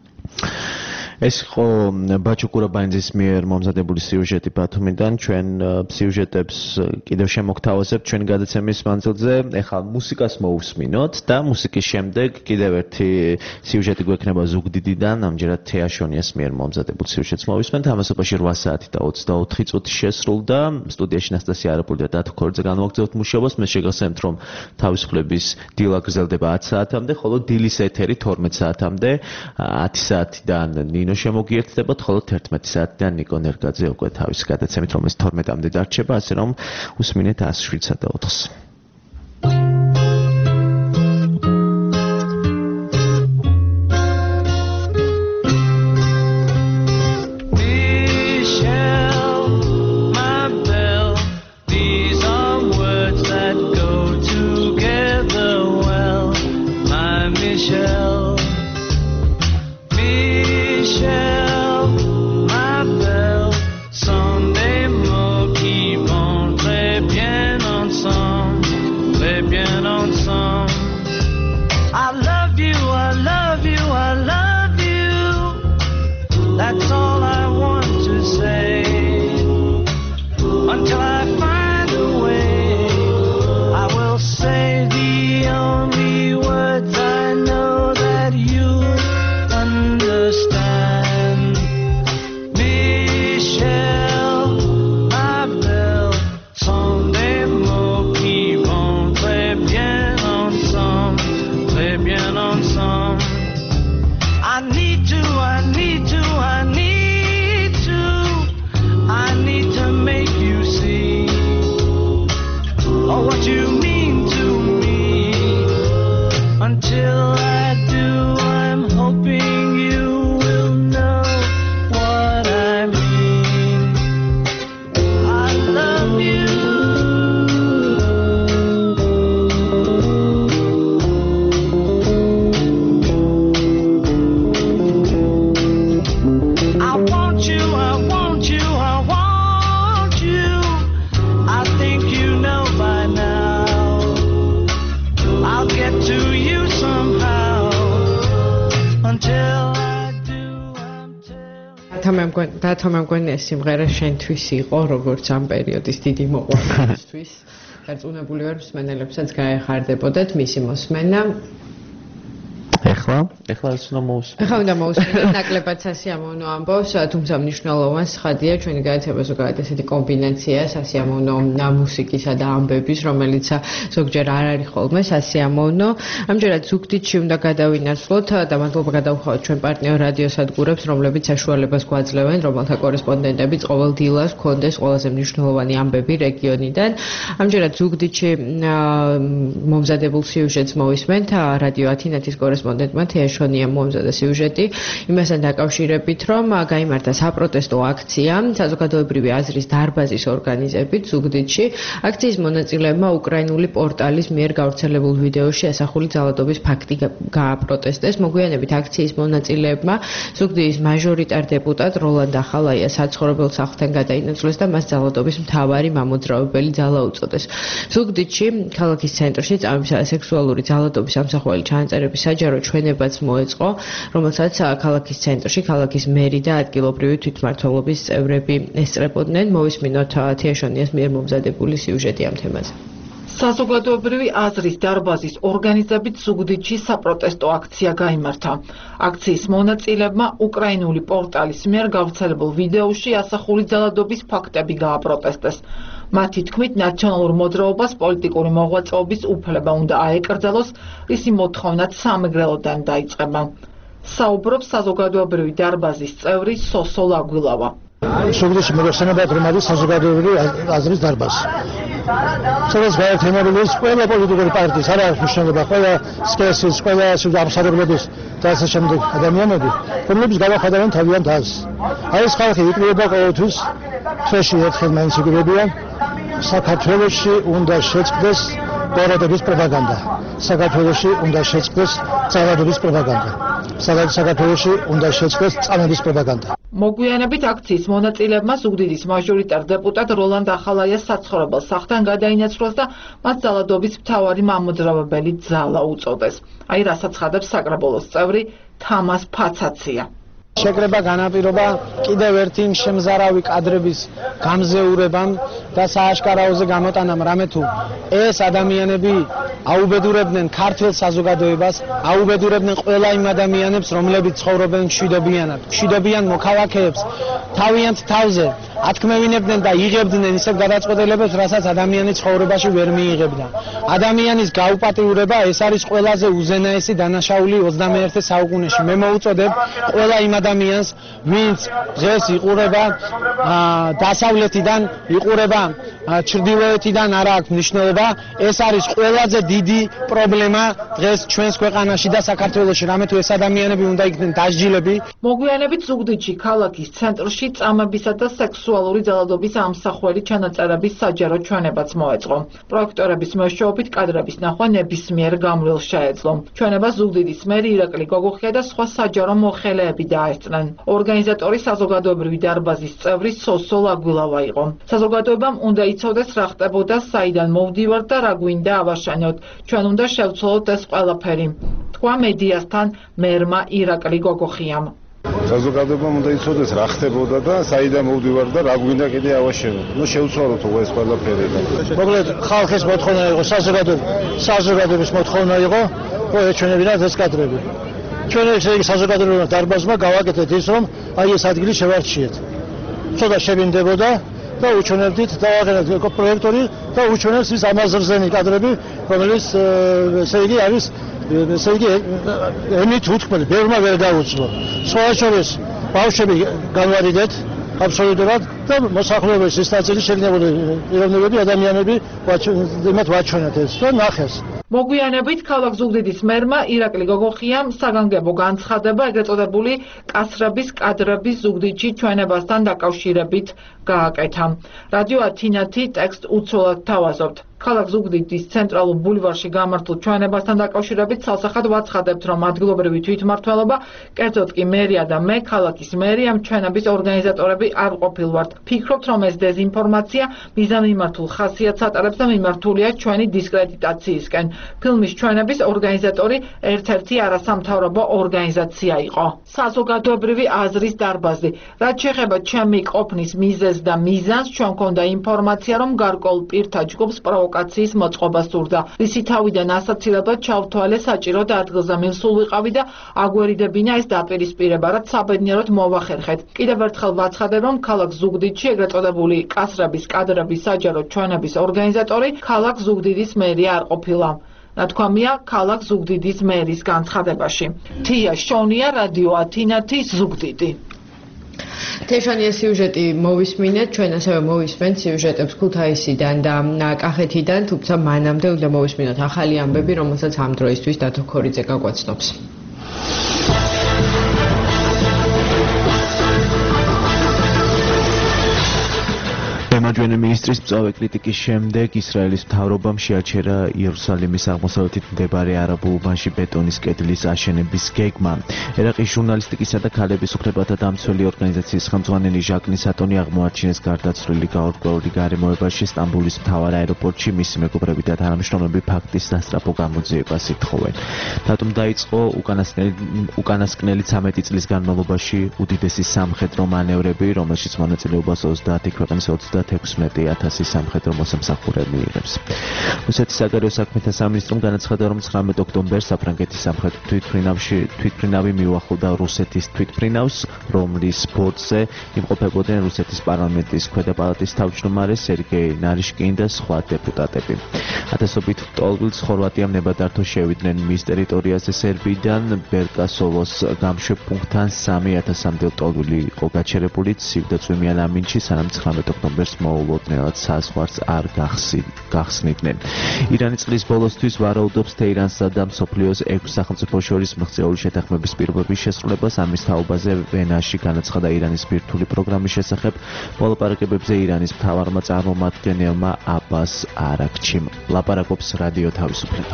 ეს იყო ბაჩო კურაბაინძის მიერ მომზადებული სიუჟეტი ბათუმიდან. ჩვენ სიუჟეტებს კიდევ შემოგთავაზებთ ჩვენი გადაცემის მანძილზე. ეხლა მუსიკას მოусმინოთ და მუსიკის შემდეგ კიდევ ერთი სიუჟეტი გვექნება ზუგდიდიდან. ამჯერად თეაშონიას მიერ მომზადებულ სიუჟეტს მოვისმენთ. ამასობაში 8 საათი და 24 წუთი შესრულდა. სტუდიაში ნასტასია არაპული და დათო ქორიძე განვაგრძელებთ მუშაობას. მე შეგახსენებთ, რომ თავისუფლების დილა გრძელდება 10 საათამდე, ხოლო დილის ეთერი 12 საათამდე, 10 საათიდან შემოგიერთდებათ, ხოლო 11 საათიდან ნიკო ნერგაძე უკვე თავის გადაცემით, რომელიც 12-მდე დარჩება, ასე რომ უსმინეთ 107-სა და 4-ს. თამამ მგონია სიმღერა შენთვის იყო როგორც ამ პერიოდის დიდი მოყვარულისთვის. დარწმუნებული ვარ მსმენელებსაც გაეხარდებოდათ მისი მოსმენა. ეხლა ეს უნდა მოусმინოთ. ეხლა უნდა მოусმინოთ ნაკლებად სასიამოვნო ამბავს, თუმცა მნიშვნელოვან ხადია ჩვენი გადაცემა ზოგადად ესეთი კომბინაცია სასიამოვნო მუსიკისა და ამბების, რომელიც ზოგჯერ არ არის ხოლმე სასიამოვნო. ამჯერად ზუგდიდში უნდა გადავინაცვლოთ და მადლობა გადავხავთ ჩვენ პარტნიორ რადიოსადგურებს, რომლებიც საშუალებას გვაძლევენ, რომელთა კორესპონდენტებიც ყოველ დილას გქონდეს ყველაზე მნიშვნელოვანი ამბები რეგიონიდან. ამჯერად ზუგდიდში მომზადებულ სიუჟეტს მოვისმენთ რადიო ათინათის კორესპონდენტმა თეაშონიამ მომზადა სიუჟეტი იმასთან დაკავშირებით, რომ გაიმართა საპროტესტო აქცია საზოგადოებრივი აზრის დარბაზის ორგანიზებით ზუგდიდში. აქციის მონაწილეებმა უკრაინული პორტალის მიერ გავრცელებულ ვიდეოში ასახული ძალადობის ფაქტი გააპროტესტეს. მოგვიანებით აქციის მონაწილეებმა ზუგდიდის მაჟორიტარ დეპუტატ როლანდ ახალაიას საცხოვრებელ სახლთან გადაინაცვლეს და მას ძალადობის მთავარი მამოძრავებელი ძალა უწოდეს. ზუგდიდში, ქალაქის ცენტრში წამებისა და სექსუალური ძალადობის ამსახველი ჩანაწერების საჯარო ჩვენებაც მოეწყო, რომელსაც ქალაქის ცენტრში ქალაქის მერი და ადგილობრივი თვითმმართველობის წევრები ესწრებოდნენ. მოვისმინოთ თეაშონიას მიერ მომზადებული სიუჟეტი ამ თემაზე. საზოგადოებრივი აზრის დარბაზის ორგანიზებით ზუგდიდში საპროტესტო აქცია გაიმართა. აქციის მონაწილეებმა უკრაინული პორტალის მიერ გავრცელებულ ვიდეოში ასახული ძალადობის ფაქტები გააპროტესტეს. მათი თქმით, ნაციონალურ მოძრაობას პოლიტიკური მოღვაწეობის უფლება უნდა აეკრძალოს, რისი მოთხოვნაც სამეგრელოდან დაიწყება. საუბრობს საზოგადოებრივი დარბაზის წევრი სოსო ლაგვილავა. ზუგდიდში მოგეხსენებათ, რომ არის საზოგადოებრივი აზრის დარბაზი. სადაც გაერთიანებული ყველა პოლიტიკური პარტიის, არ აქვს მნიშვნელობა, ყველა სქესის, ყველა ამსარებლობის და ასე შემდეგ ადამიანები, რომლებიც გავახადავენ თავიანთ აზრს. აი ეს ხალხი იკრიბება ყოველთვის, თვეში ერთხელ მაინც იკრიბებიან. საქართველოში უნდა შეწყდეს ბოროტების პროპაგანდა. საქართველოში უნდა შეწყდეს ძალადობის პროპაგანდა. საქართველოში უნდა შეწყდეს წამების პროპაგანდა. მოგვიანებით აქციის მონაწილეებმა ზუგდიდის მაჟორიტარ დეპუტატ როლანდ ახალაიას საცხოვრებელ სახლთან გადაინაცვლეს და მას ძალადობის მთავარი მამოძრავებელი ძალა უწოდეს. აი რასაც ხადებს საკრებულოს წევრი თამას ფაცაცია. შეკრება განაპირობა კიდევ ერთი შემზარავი კადრების გამზეურებამ და სააშკარაოზე გამოტანამ, რამე თუ ეს ადამიანები აუბედურებდნენ ქართულ საზოგადოებას, აუბედურებდნენ ყველა იმ ადამიანებს, რომლებიც ცხოვრობენ მშვიდობიან მოქალაქეებს, თავიანთ თავზე ათქმევინებდნენ და იღებდნენ ისეთ გადაწყვეტილებებს, რასაც ადამიანი ცხოვრებაში ვერ მიიღებდა. ადამიანის გაუპატიურება ეს არის ყველაზე უზენაესი დანაშაული 21 საუკუნეში. მე მოუწოდებ ყველა იმ ადამიანს, ვინც დღეს იყურება დასავლეთიდან, იყურება ჩრდილოეთიდან, არ აქვს მნიშვნელობა, ეს არის ყველაზე დიდი პრობლემა დღეს ჩვენს ქვეყანაში და საქართველოში, რამე თუ ეს ადამიანები უნდა იქნენ დასჯილები. მოგვიანებით ზუგდიდში ქალაქის ცენტრში წამებისა და სექსუალური ძალადობის ამსახველი ჩანაწერების საჯარო ჩვენებაც მოეწყო. პროექტორების მეშვეობით კადრების ნახვა ნებისმიერ გამრილს შეეძლო. ჩვენება ზუგდიდის მერი ირაკლი გოგოხია და სხვა საჯარო მოხელეები დაესწრნენ. ორგანიზატორი საზოგადოებრივი დარბაზის წევრი სოსო ლაგვილავა იყო. საზოგადოებამ უნდა იცოდეს რა ხდებოდა, საიდან მოვდივართ და რა გვინდა ავაშენოთ. ჩვენ უნდა შევცვალოთ ეს ყველაფერი. თქვა მედიასთან მერმა ირაკლი გოგოხიამ. საზოგადოებამ უნდა იცოდეს რა ხდებოდა და საიდან მოვდივართ და რა გვინდა კიდე ავაშენოთ. ნუ შევცვალოთ ეს ყველაფერი. მოკლედ ხალხის მოთხოვნა იყო, საზოგადოების მოთხოვნა იყო, რომ ეჩვენებინათ ეს კადრები. ჩვენ ესე იგი საზოგადოებრივ დარბაზმა გავაკეთეთ ის, რომ აი ეს ადგილი შევარჩიეთ. ცოტა შევინდებოდა და უჩვენებდით და ვაღებდით პროექტორი და უჩვენებს ის ამაზრზენი კადრები, რომელიც ესე იგი არის ესე იგი ემით უთქმელი, ბევრმა ვერ დაუძლო. სხვა შორის ბავშვები განვარიდეთ აბსოლუტურად და მოსახლეობის ის ნაწილი შეგნებული პიროვნებები, ადამიანები იმათ ვაჩვენეთ ეს და ნახეს. მოგვიანებით ქალაქ ზუგდიდის მერმა ირაკლი გოგოხიამ საგანგებო განცხადება ეგრეთ წოდებული კასრების კადრების ზუგდიდში ჩვენებასთან დაკავშირებით გააკეთა. რადიო ათინათი ტექსტ უცოლად თავაზობთ. ქალაქ ზუგდიდის ცენტრალურ ბულვარში გამართულ ჩვენებასთან დაკავშირებით ცალსახად ვაცხადებთ, რომ ადგილობრივი თვითმმართველობა, კერძოდ კი მერია და მე, ქალაქის მერია, ჩვენების ორგანიზატორები არ ყოფილვართ. Ფიქრობთ, რომ ეს დეზინფორმაცია მიზანმიმართულ ხასიათს ატარებს და მიმართულია ჩვენი დისკრედიტაციისკენ. ფილმის ჩვენების ორგანიზატორი ერთ-ერთი არასამთავრობო ორგანიზაცია იყო. საზოგადოებრივი აზრის დარბაზი. რაც შეეხება ჩემი ყოფნის მიზეზს და მიზანს, ჩვენ გვქონდა ინფორმაცია, რომ გარკვეულ პირთა ჯგუფს პროვოკაციის მოწყობა სურდა. რისი თავიდან ასაცილებლად ჩავთვალე საჭირო და ადგილზე მივსულ ვიყავი და აგვერიდებინა ეს დაპირისპირება, რაც საბედნიეროდ მოვახერხეთ. კიდევ ერთხელ ვაცხადებ, რომ ქალაქ ზუგდიდში ეგრეთ წოდებული კასრების კადრების საჯარო ჩვენების ორგანიზატორი ქალაქ ზუგდიდის მერია არ ყოფილა. ნათქვამია ქალაქ ზუგდიდის მერის განცხადებაში. თია შონია, რადიო ათინათი, ზუგდიდი. თეშანია სიუჟეტი მოვისმინეთ, ჩვენ ასევე მოვისმენთ სიუჟეტებს ქუთაისიდან და კახეთიდან, თუმცა მანამდე უნდა მოვისმინოთ ახალი ამბები, რომელსაც ამ დროისთვის დათო ქორიძე გაგვაცნობს. მარჯვენა მინისტრის მწვავე კრიტიკის შემდეგ ისრაელის მთავრობამ შეაჩერა იერუსალიმის აღმოსავლეთით მდებარე არაბულ უბანში ბეტონის კედლის აშენების გეგმა. ერაყის ჟურნალისტიკისა და ქალების უფლებათა დამცველი ორგანიზაციის ხელმძღვანელი ჟაკ ნისატონი აღმოაჩინეს გარდაცვლილი გაურკვეველი გარემოებაში სტამბულის მთავარ აეროპორტში. მისი მეგობრები და თანამშრომლები ფაქტის დასწრაფო გამოძიებას ითხოვენ. დატომ დაიწყო უკანასკნელი 13 წლის განმავლობაში უდიდესი სამხედრო მანევრები, რომელშიც მონაწილეობას 30 ქვეყნის 36,000 სამხედრო მოსამსახურე მიიღებს. რუსეთის საგარეო საქმეთა სამინისტრომ განაცხადა, რომ 19 ოქტომბერს საფრანგეთის სამხედრო თვითმფრინავი მიუახლოვდა რუსეთის თვითმფრინავს, რომლის ბორტზე იმყოფებოდნენ რუსეთის პარლამენტის ქვედა პალატის თავმჯდომარე სერგეი ნარიშკინი და სხვა დეპუტატები. ათასობით ლტოლვილს ხორვატიამ ნებადართო შევიდნენ მის ტერიტორიაზე სერბიიდან. ბერკასოვოს გამშვებ პუნქტთან 3,000-მდე ლტოლვილი იყო გაჩერებული სივრდაწვიმიან ამინში, სანამ 19 ოქტომბერს მოულოდნელად საზღვარს არ გახსნიდნენ. ირანი წლის ბოლოსთვის ვარაუდობს თეირანსა და მსოფლიოს 6 სახელმწიფოს შორის მიღწეული შეთანხმების პირობების შესრულებას. ამის თაობაზე ვენაში განაცხადა ირანის ბირთვული პროგრამის შესახებ. მოლაპარაკებებზე ირანის მთავარმა წარმომადგენელმა აბას არაქჩიმ. ლაპარაკობს რადიო თავისუფლება.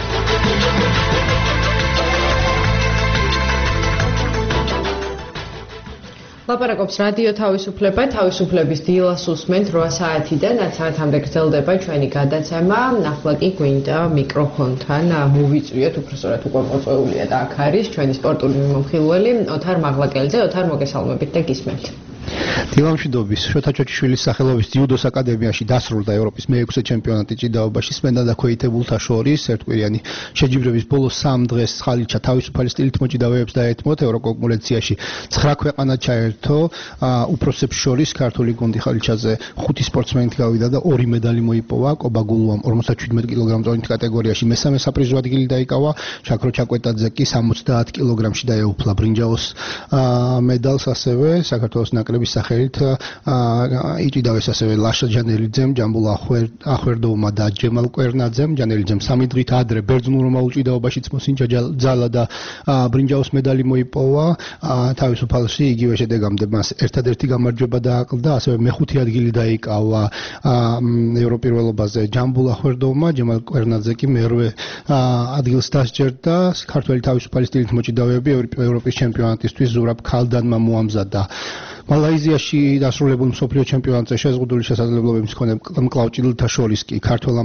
ლაპარაკობს რადიო თავისუფლება, თავისუფლების დილას უსმენთ 8 საათიდან 10 საათამდე გრძელდება ჩვენი გადაცემა. ახლა კი გვინდა მიკროფონთან მოვიწვიოთ, უბრალოდ უკვე მოწვეულია და აქ არის ჩვენი სპორტული მიმოხილველი ოთარ მაღლაკელიძე. ოთარ, მოგესალმებით და გისმენთ. დილამშვიდობის შოთა ჩოჩიშვილის სახელობის ძიუდოს აკადემიაში დასრულდა ევროპის მე-6 ჩემპიონატი ჭიდაობაში სპენდა და ქვეითებულთა შორის. ერთკვირიანი შეჯიბრების ბოლო 3 დღეს ხალიჩა თავისუფალი სტილით მოჭიდავეებს დაეთმოთ. ევროკონკურენციაში 9 ქვეყანა ჩაერთო. უფროსებს შორის ქართული გუნდი ხალიჩაზე 5 სპორტსმენით გავიდა და 2 მედალი მოიპოვა. კობა გულუამ 57 კილოგრამზოვით კატეგორიაში მესამე საპრიზო ადგილი დაიკავა. შაქრო ჩაკვეტაძე კი 70 კილოგრამში დაეუფლა ბრინჯაოს მედალს. ასევე საქართველოს ნაკრების სახელით იჭიდავეს ასევე ლაშა ჯანელიძემ, ჯამბულ ახვერდოვმა და ჯემალ კვერნაძემ. ჯანელიძემ 3 დღით ადრე ბერძნულმა უჭიდაობაშიც მოსინჯა ძალა და ბრინჯაოს მედალი მოიპოვა. თავისუფალში იგივე შედეგამდე მას ერთადერთი გამარჯვება დააკლდა. ასევე მეხუთე ადგილი დაიკავა ევროპირველობაზე ჯამბულ ახვერდოვმა, ჯემალ კვერნაძე კი მერვე ადგილს დასჯერდა. ქართველი თავისუფალი სტილით მოჭიდავეები ევროპის ჩემპიონატისთვის ზურაბ ქალდანმა მოამზადა. მალაიზიაში დასრულებულ მსოფლიო ჩემპიონატზე შეზღუდული შესაძლებლობების მქონე მკლავჭიდელთა შორის კი ქართველ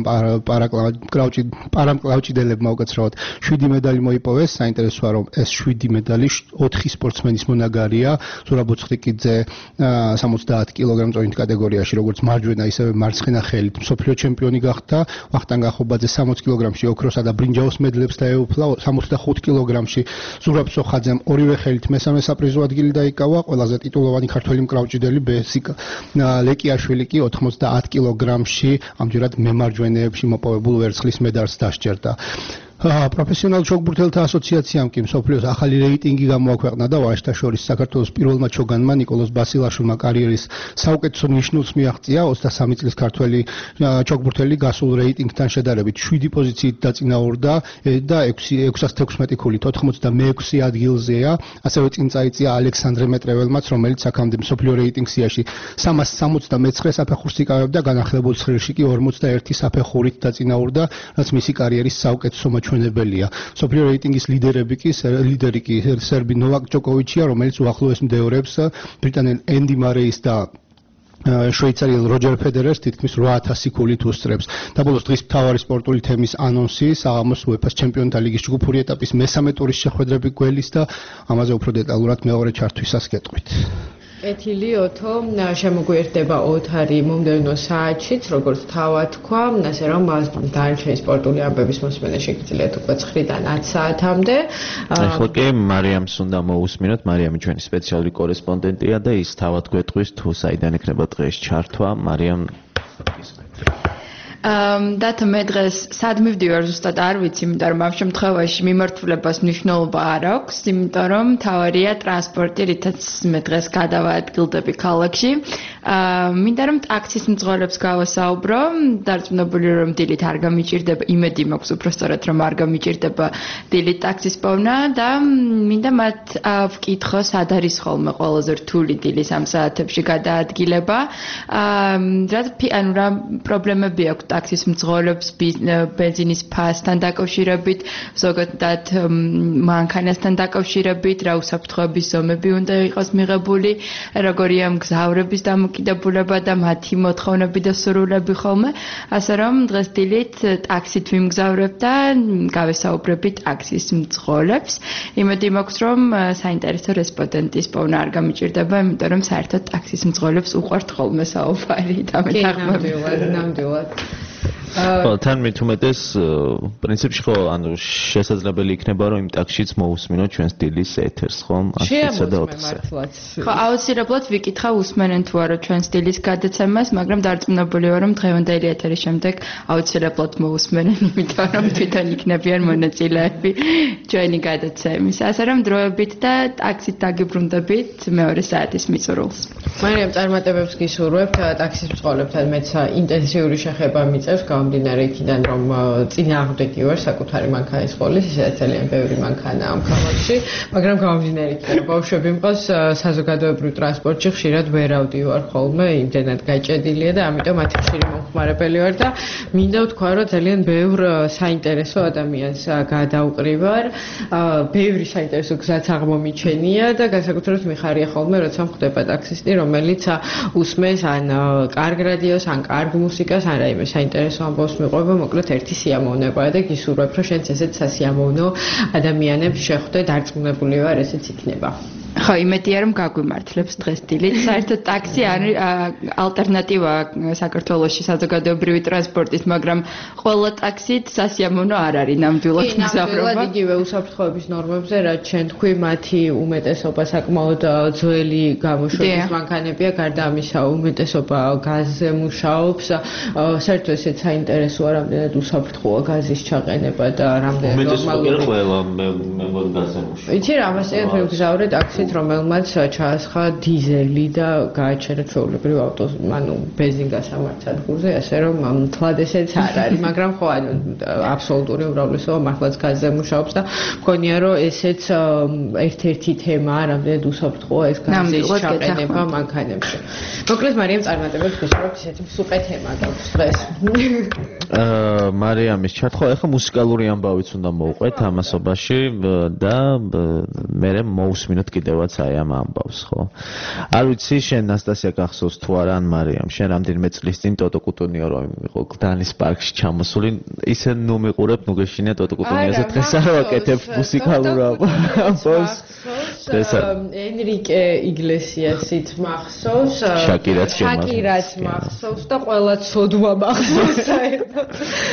პარამკლავჭიდელებმა უკაცრავად 7 მედალი მოიპოვეს. საინტერესოა, რომ ეს 7 მედალი 4 სპორტსმენის მონაგარია. ზურაბ ოცხრიკიძე 70 კილოგრამზოვით კატეგორიაში როგორც მარჯვენა ისევე მარცხენა ხელით მსოფლიო ჩემპიონი გახდა. ვახტანგ ახობაძე 60 კილოგრამში ოქროსა და ბრინჯაოს მედლებს დაეუფლა. 65 კილოგრამში ზურაბ სოხაძემ ორივე ხელით მესამე საპრიზო ადგილი დაიკავა. ყველაზე ტიტულოვანი ქართველი მკრავჭიდელი ბესიკა ლეკიაშვილი კი 90 კილოგრამში ამჯერად მემარჯვენეებში მოპოვებულ ვერცხლის მედალს დასჯერდა. პროფესიონალ ჩოგბურთელთა ასოციაციამ კი მსოფლიოს ახალი რეიტინგი გამოაქვეყნა და ვაჟთა შორის საქართველოს პირველმა ჩოგანმა ნიკოლოზ ბასილაშვილმა კარიერის საუკეთესო ნიშნულს მიაღწია 23 წლის ქართველი ჩოგბურთელი გასულ რეიტინგთან შედარებით 7 პოზიციით დაწინაურდა და 616 ქულით 86 ადგილზეა, ასევე წინ წაიწია ალექსანდრე მეტრეველმაც, რომელიც აქამდე მსოფლიო რეიტინგ სიაში 369 საფეხურს იკავებდა, განახლებულ ცხრილში კი 41 საფეხურით დაწინაურდა, რაც მისი კარიერის საუკეთესო მაჩვენებელია. მსოფლიო რეიტინგის ლიდერი კი სერბი ნოვაკ ჯოკოვიჩია, რომელიც უახლოეს მდებარეობს ბრიტანელ ენდი მარეის და შვეიცარიელ როჯერ ფედერერს თითქმის 8000 ქულით უსწრებს. და ბოლოს დღის მთავარი სპორტული თემის ანონსი საღამოს UEFA-ს ჩემპიონთა ლიგის ჯგუფური ეტაპის მესამე ტურის შეხვედრები გველის და ამაზე უფრო დეტალურად მეორე ჩართვისას გეტყვით. კეთილი ოთო შემოგვიერთდება ოთარი მომდევნო საათშიც, როგორც თავად თქვა, ასე რომ დანარჩენი სპორტული ამბების მოსმენა შეგიძლიათ უკვე 9-დან 10 საათამდე. ახლა კი მარიამს უნდა მოусმინოთ, მარიამი ჩვენი სპეციალური კორესპონდენტია და ის თავად გვეტყვის თუ საიდან ექნება დღეს ჩართვა. მარიამ დათო მე დღეს სად მივდივარ ზუსტად არ ვიცი, იმიტომ რომ ამ შემთხვევაში მიმართულებას მნიშვნელობა არ აქვს, იმიტომ რომ თავარია ტრანსპორტი, რითაც მე დღეს გადავაადგილდები ქალაქში. მინდა რომ ტაქსის მძღოლებს გავასაუბრო, დარწმუნებული რომ დილით არ გამიჭირდება, იმედი მაქვს უბრალოდ რომ არ გამიჭირდება დილით ტაქსის პოვნა და მინდა მათ ვკითხო, სად არის ხოლმე ყველაზე რთული დილის ამ საათებში გადაადგილება. რა პრობლემები აქვს ტაქსის მძღოლებს ბენზინის ფასთან დაკავშირებით, ზოგადად მანქანასთან დაკავშირებით, რა უსაფრთხოების ზომები უნდა იყოს მიღებული, როგორია მგზავრების დამოკიდებულება და მათი მოთხოვნები და სურვილები ხოლმე, ასე რომ დღეს დილით ტაქსით ვიმგზავრებ და გავესაუბრები ტაქსის მძღოლებს. იმედი მაქვს, რომ საინტერესო რესპონდენტის პოვნა არ გამიჭირდება, იმიტომ რომ საერთოდ ტაქსის მძღოლებს უყვართ ხოლმე საუბარი და მეთანხმები. ნამდვილად. თან მით უმეტეს პრინციპში ხო ანუ შესაძლებელი იქნება რომ იმ ტაქსშიც მოусმინოთ ჩვენს დილის ეთერს ხომ 10-სა და 4-სა. ხო აუცილებლად ვიკითხა უსმენენ თუ არა ჩვენს დილის გადაცემას, მაგრამ დარწმუნებული ვარ რომ დღევანდელი ეთერის შემდეგ აუცილებლად მოусმენენ, იმიტომ რომ თვითონ იქნებიან მონაწილეები ჩვენი გადაცემის. ასე რომ დროებით და ტაქსით დაგიბრუნდებით მეორე საათის მიწურულს. მარიამ წარმატებებს გისურვებთ ტაქსის მძღოლებთან, მეც ინტენსიური შეხება მიწევს გამომდინარე იქიდან რომ წინააღმდეგი ვარ საკუთარი მანქანის ხოლის, ისედაც ძალიან ბევრი მანქანა ამ ქალაქში, მაგრამ გამომდინარე იქიდან რომ ბავშვები მყავს საზოგადოებრივ ტრანსპორტში ხშირად ვერ ავდივარ ხოლმე, იმდენად გაჭედილია და ამიტომ მათი ხშირი მომხმარებელი ვარ და მინდა ვთქვა რომ ძალიან ბევრ საინტერესო ადამიანს გადავყრივარ, ბევრი საინტერესო გზაც აღმომიჩენია და განსაკუთრებით მიხარია ხოლმე როცა მხვდება ტაქსისტი, რომელიც უსმენს ან კარგ რადიოს, ან კარგ მუსიკას, ან რაიმე საინტერესო ამბავს მიყვება, მოკლედ ერთი სიამოვნებაა და გისურვებ, რომ შენც ესეც სასიამოვნო ადამიანებს შეხვდე, დარწმუნებული ვარ, ესეც იქნება. ხო, იმედია რომ გაგვიმართლებს დღეს დილით. საერთოდ ტაქსი არის ალტერნატივა საქართველოში საზოგადოებრივი ტრანსპორტის, მაგრამ ყველა ტაქსით სასიამოვნო არ არის ნამდვილად მგზავრობა. ნამდვილად იგივე უსაფრთხოების ნორმებზე, რაც ჩვენ თქვი, მათი უმეტესობა საკმაოდ ძველი გამოშვების მანქანებია, გარდა ამისა უმეტესობა გაზზე მუშაობს. საერთოდ ესეც საინტერესოა, რამდენად უსაფრთხოა გაზის ჩაყენება და რამდენად ნორმალურია. უმეტესობა ყველა მე გაზზე მუშაობს. იცი რა, მასწავლეთ მგზავრე ტაქსით, რომელმაც ჩაასხა დიზელი და გააჩერა ჩვეულებრივ ავტოს, ანუ ბენზინგას ამართ ადგილზე, ასე რომ თლად ესეც არ არის, მაგრამ ხო ანუ აბსოლუტური უმრავლესობა მართლაც გაზზე მუშაობს და მგონია რომ ესეც ერთ-ერთი თემაა, რამდენად უსაფრთხოა ეს გაზის ჩაყენება მანქანებში. მოკლედ მარიამ წარმატებებს გისურვებთ, ესეთი მსუყე თემა გაქვს დღეს. მარიამის ჩართვა, ეხლა მუსიკალური ამბავიც უნდა მოვყვეთ ამასობაში და მე მოусმინოთ კიდევაც აი ამ ამბავს, ხო? არ ვიცი, შენ ნასტასია გახსოვს თუ არა ან მარიამ, შენ რამდენიმე წლის წინ ტოტო კუტუნიო რომ იყო გდანის პარკში ჩამოსული, ისე ნუ მიყურებ, ნუ გეშინია ტოტო კუტუნიოზე დღეს არ ვაკეთებ მუსიკალურ ამბავს. ენრიკე იგლესიასით მახსოვს, შაკირაც მახსოვს და ყველა ცოდვა მახსოვს საერთოდ.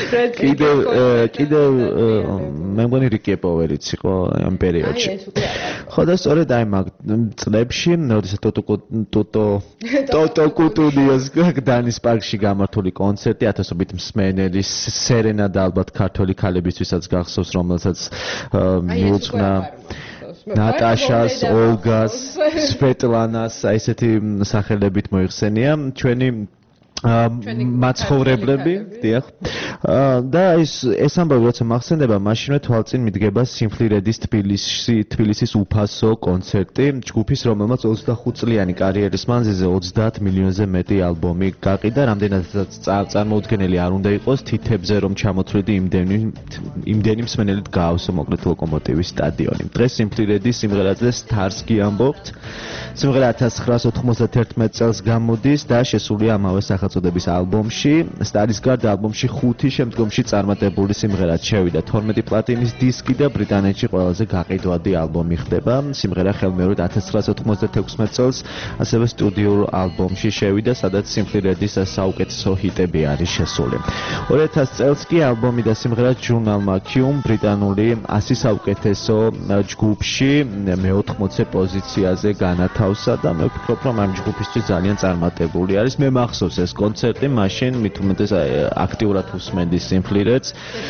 კიდევ მე მგონი რიკი პოვერიც იყო ამ პერიოდში. ხო და სწორედ აი მაგ წლებში, როდესაც ტოტო კუტუნიოს გდანის პარკში გამართული კონცერტი 1000-ობით მსმენელის სერენა და ალბათ ქართველი ქალებისთვისაც გახსოვს, რომელსაც მიუძღვნა ნატაშას, ოლგას, სვეტლანას, აი ესეთი სახელებით მოიხსენია ჩვენი მაცხოვრებლები, დიახ. და ეს ამბავი როცა მახსენდება, მაშინვე თვალწინ მიდგება სიმფლირედის თბილისის უფასო კონცერტი, ჯგუფის, რომელმაც 25 წლიანი კარიერის მანძილზე 30 მილიონზე მეტი ალბომი გაყიდა, რამდენადაც წარმოუდგენელი არ უნდა იყოს თითებზე რომ ჩამოთვლიდი იმდენი მსმენელით გაავსო მოკლედ ლოკომოტივის სტადიონი. დღეს სიმფლირედის სიმღერაზე სტარს გიამბობთ. სიმღერა 1991 წელს გამოდის და შესულია ამავე სახელწოდების ალბომში. სტარის გარდა ალბომში 5 შემდგომში წარმატებული სიმღერაც შევიდა. 12 პლატინის დისკი და ბრიტანეთში ყველაზე გაყიდვადი ალბომი ხდება. სიმღერა ხელმეორედ 1996 წელს ასევე სტუდიურ ალბომში შევიდა, სადაც სიმფლირედის საუკეთესო ჰიტები არის შესული. 2000 წელს კი ალბომი და სიმღერა ჟურნალმა Q ბრიტანული 100 საუკეთესო ჯგუფში მე-80 პოზიციაზე განათავსა და მე ვფიქრობ, რომ ამ ჯგუფისთვის ძალიან წარმატებული არის. მე მახსოვს ეს კონცერტი, მაშინ მით უმეტეს აქტიურად უსმენდი სიმფლირედს.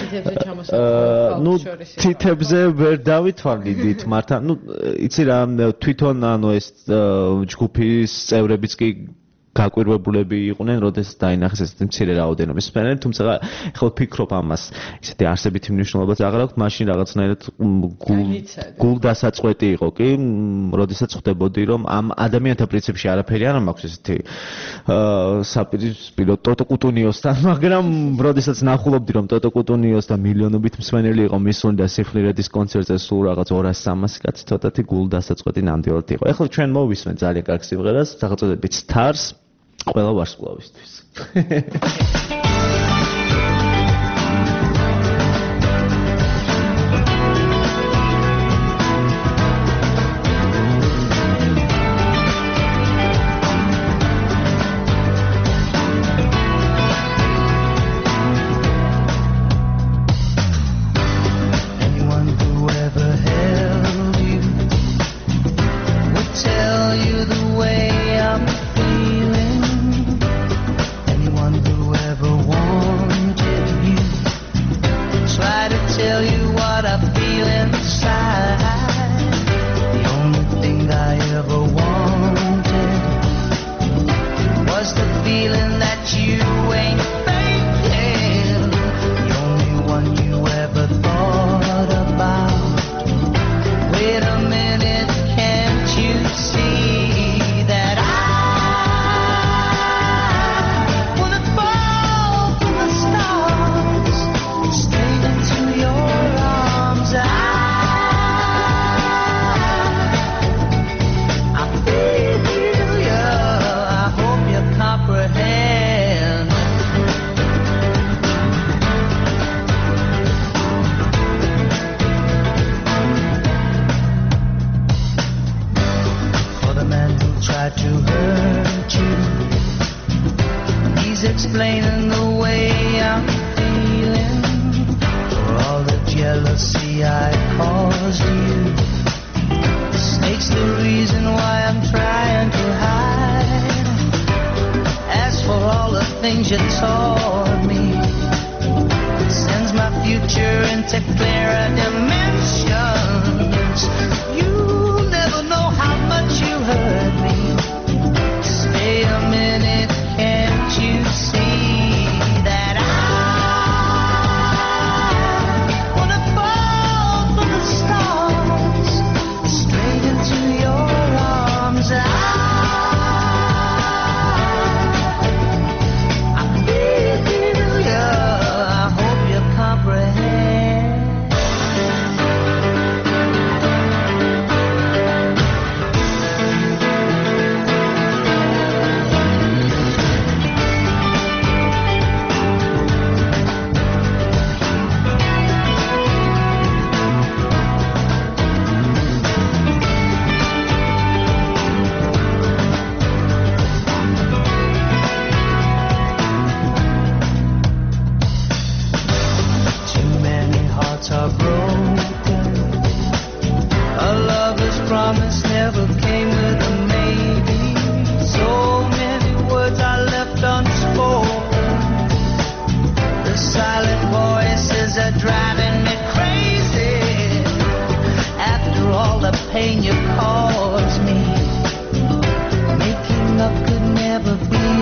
თითებზე ვერ დავითვალდით მართა. იცი რა, თვითონ ეს ჯგუფის წევრებიც კი გაკვირვებულები იყვნენ, როდესაც დაინახეს ესეთი მცირე რაოდენობის მსმენელი, თუმცა ხო ვფიქრობ ამას, ისეთი არსებითი მნიშვნელობაც აღარ აქვს, მაშინ რაღაცნაირად გულდასაწყვეტი იყო კი, როდესაც ხვდებოდი, რომ ამ ადამიანთა პრინციპში არაფერი არ მაქვს ესეთი საპირისპირო ტოტო კუტუნიოსთან, მაგრამ როდესაც ნახულობდი, რომ ტოტო კუტუნიოსთან მილიონობით მსმენელი იყო მისული და სიმფლირედის კონცერტზე სულ რაღაც 200-300 კაცი ცოტათი გულდასაწყვეტი ნამდვილად იყო. ეხლა ჩვენ მოვისმენთ ძალიან კარგ სიმღერას, სახელწოდებით Stars. ყველა ვარსკვლავისთვის.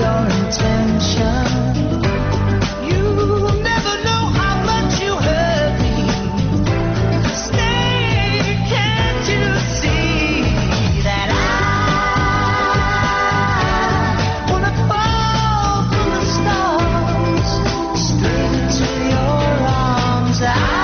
your intention. You never know how much you hurt me. Stay, can't you see that I wanna fall from the stars straight into your arms.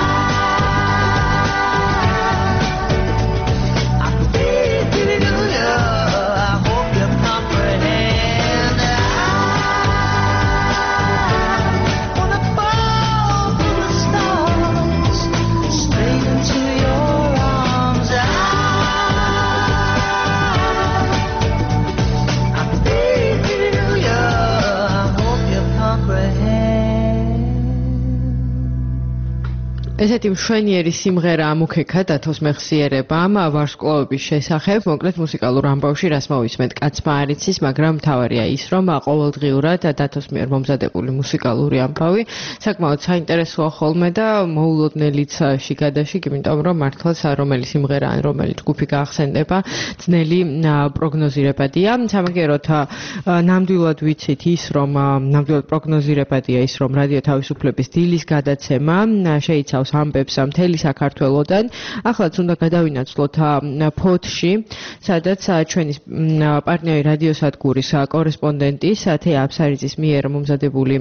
ესეთი მშვენიერი სიმღერა ამუქეკა დათოს მეხსიერებამ ვარსკვლავების შესახებ, მოკლედ მუსიკალურ ამბავში რას მოვისმენთ კაცმა არ იცის, მაგრამ მთავარია ის, რომ ყოველდღიურად დათოს მიერ მომზადებული მუსიკალური ამბავი საკმაოდ საინტერესოა ხოლმე და მოულოდნელიც შიგადაშიგ, იმიტომ რომ მართლაც რომელი სიმღერა ან რომელი ჯგუფი გაახსენდება, ძნელი პროგნოზირებადია. სამაგეროთ ნამდვილად ვიცით ის, რომ ნამდვილად პროგნოზირებადია ის, რომ რადიო თავისუფლების დილის გადაცემა შეიცავს ამბებს მთელი საქართველოდან. Ახლაც უნდა გადავინაცვლოთ ფოთში, სადაც ჩვენი პარტნიორი რადიოსადგურის კორესპონდენტის თეა აბსარიძის მიერ მომზადებული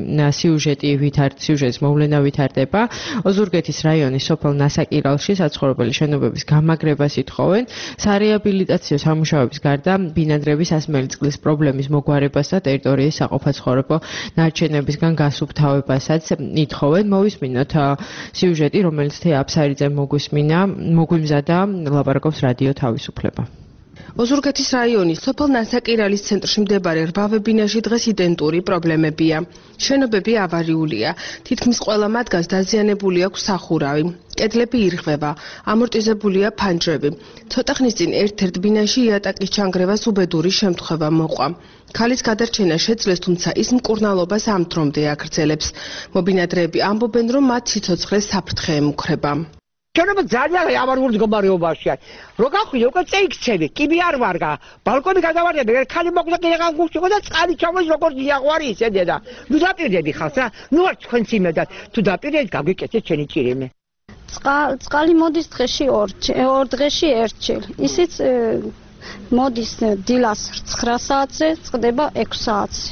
სიუჟეტის მოვლენა ვითარდება. ოზურგეთის რაიონის სოფელ ნასაკირალში საცხოვრებელი შენობების გამაგრებას ითხოვენ. სარეაბილიტაციო სამუშაოების გარდა ბინადრების ასმელი წყლის პრობლემის მოგვარებას და ტერიტორიის საყოფაცხოვრებო ნარჩენებისგან გასუფთავებასაც ითხოვენ. მოვისმინოთ სიუჟეტი, რომელიც თეა აბსარიძემ მოგვიმზადა, ლაპარაკობს რადიო თავისუფლება. ოზურგეთის რაიონის სოფელ ნასაკირალის ცენტრში მდებარე რვავებინაში დღეს იდენტური პრობლემებია. შენობები ავარიულია. თითქმის ყველა მათგანს დაზიანებული აქვს სახურავი. კედლები ირღვევა, ამორტიზებულია ფანჯრები. ცოტა ხნის წინ ერთ-ერთ ბინაში იატაკის ჩანგრევას უბედური შემთხვევა მოყვა. ქალის გადარჩენა შეძლეს, თუმცა ის მკურნალობას ამ დრომდე აგრძელებს. მობინადრეები ამბობენ, რომ მათ სიცოცხლეს საფრთხე ემუქრება. შენობა ძალიან ავარიულ მდგომარეობაშია. რო გახვიდე უკვე წეიქცევი, კიბი არ ვარგა. ბალკონი გადავარდები, ხალი მოკვდა კიდე გუშიყო და წყალი ჩამოის როგორც იაღვარი ისედე და. ნუ დაპირდები ხალხს რა. ნუ არ თქვენც იმედად. თუ დაპირდეთ, გაგვიკეთეთ შენი ჭირიმე. წყალი მოდის დღეში ორ დღეში ერთჯერ. ისიც მოდის დილას 9 საათზე, წყდება 6 საათზე.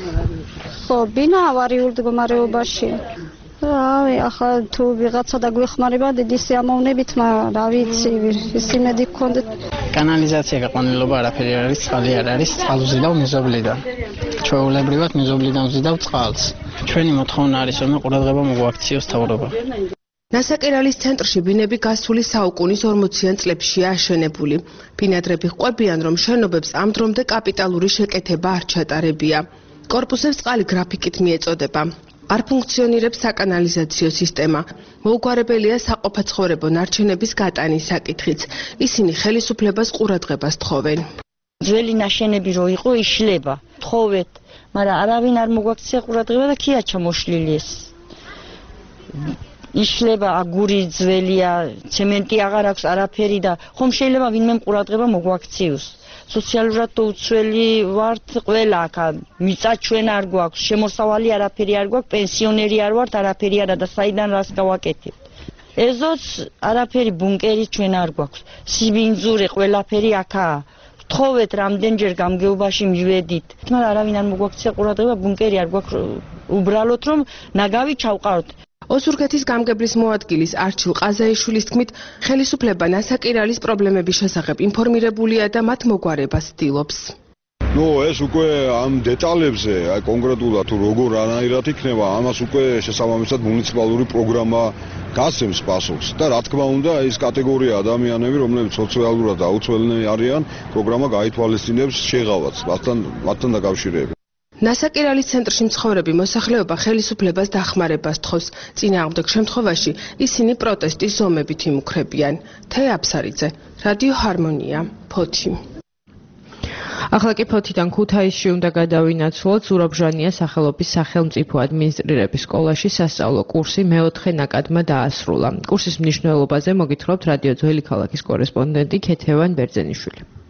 ხო, ბინა ავარიულ მდგომარეობაშია. რავი, ახლა თუ ვიღაცა დაგვეხმარება დიდი სიამოვნებით, მაგრამ რა ვიცი, ის იმედი გქონდეთ. კანალიზაცია გაყვანილობა არაფერი არ არის, წყალი არ არის, წყალს ვზიდავ მეზობლიდან. ჩვეულებრივად მეზობლიდან ვზიდავ წყალს. ჩვენი მოთხოვნა არის, რომ ყურადღება მოგვაქციოს მთავრობა. ნასაკირალის ცენტრში ბინები გასული საუკუნის 40-იან წლებშია აშენებული. ბინადრები ყვებიან, რომ შენობებს ამ დრომდე კაპიტალური შეკეთება არ ჩატარებია. კორპუსებს წყალი გრაფიკით მიეწოდება. არ ფუნქციონირებს საკანალიზაციო სისტემა. მოუგვარებელია საყოფაცხოვრებო ნარჩენების გატანის საკითხიც. ისინი ხელისუფლებას ყურადღებას თხოვენ. ძველი ნაშენები რო იყო, იშლება. თხოვეთ, მაგრამ არავინ არ მოგვაქცია ყურადღება და ქია ჩამოშლილი ეს. იშლება, აგური ძველია, ცემენტი აღარ აქვს არაფერი და ხომ შეიძლება ვინმე ყურადღება მოგვაქციოს. სოციალურად თუ უცველი ვართ ყველა აქ მიწა ჩვენ არ გვაქვს, შემოსავალი არაფერი არ გვაქვს, პენსიონერი არ ვართ, არაფერი არა და საიდან რას გავაკეთებთ. ეზოც არაფერი ბუნკერი ჩვენ არ გვაქვს. სიბინძური ყველაფერი აქაა. თხოვეთ რამდენჯერ გამგეობაში მივედით. მაგრამ არავინ არ მოგვაქცია ყურადღება, ბუნკერი არ გვაქვს უბრალოდ რომ ნაგავი ჩავყავთ. ოზურგეთის გამგებლის მოადგილის არჩილ ყაზაიშვილის თქმით, ხელისუფლება ნასაკირალის პრობლემების შესახებ ინფორმირებულია და მათ მოგვარებას ცდილობს. ეს უკვე ამ დეტალებზე, კონკრეტულად თუ როგორ რანაირად იქნება, ამას უკვე შესაბამისად მუნიციპალური პროგრამა გასცემს პასუხს და რა თქმა უნდა, ის კატეგორია ადამიანები, რომლებიც სოციალურად აუცილებელი არიან, პროგრამა გაითვალისწინებს შეღავაც მათთან დაკავშირებით. ნასაკირალის ცენტრში მცხოვრები მოსახლეობა ხელისუფლებას დახმარებას თხოვს. წინააღმდეგ შემთხვევაში ისინი პროტესტის ზომებით იმუქრებიან. თეა აბსარიძე, რადიო ჰარმონია, ფოთი. ახლა კი ფოთიდან ქუთაისში უნდა გადავინაცვლოთ. ზურაბ ჟანიას სახელობის სახელმწიფო ადმინისტრირების სკოლაში სასწავლო კურსი მეოთხე ნაკადმა დაასრულა. კურსის მნიშვნელობაზე მოგითხრობთ რადიო ძველი ქალაქის კორესპონდენტი ქეთევან ბერძენიშვილი.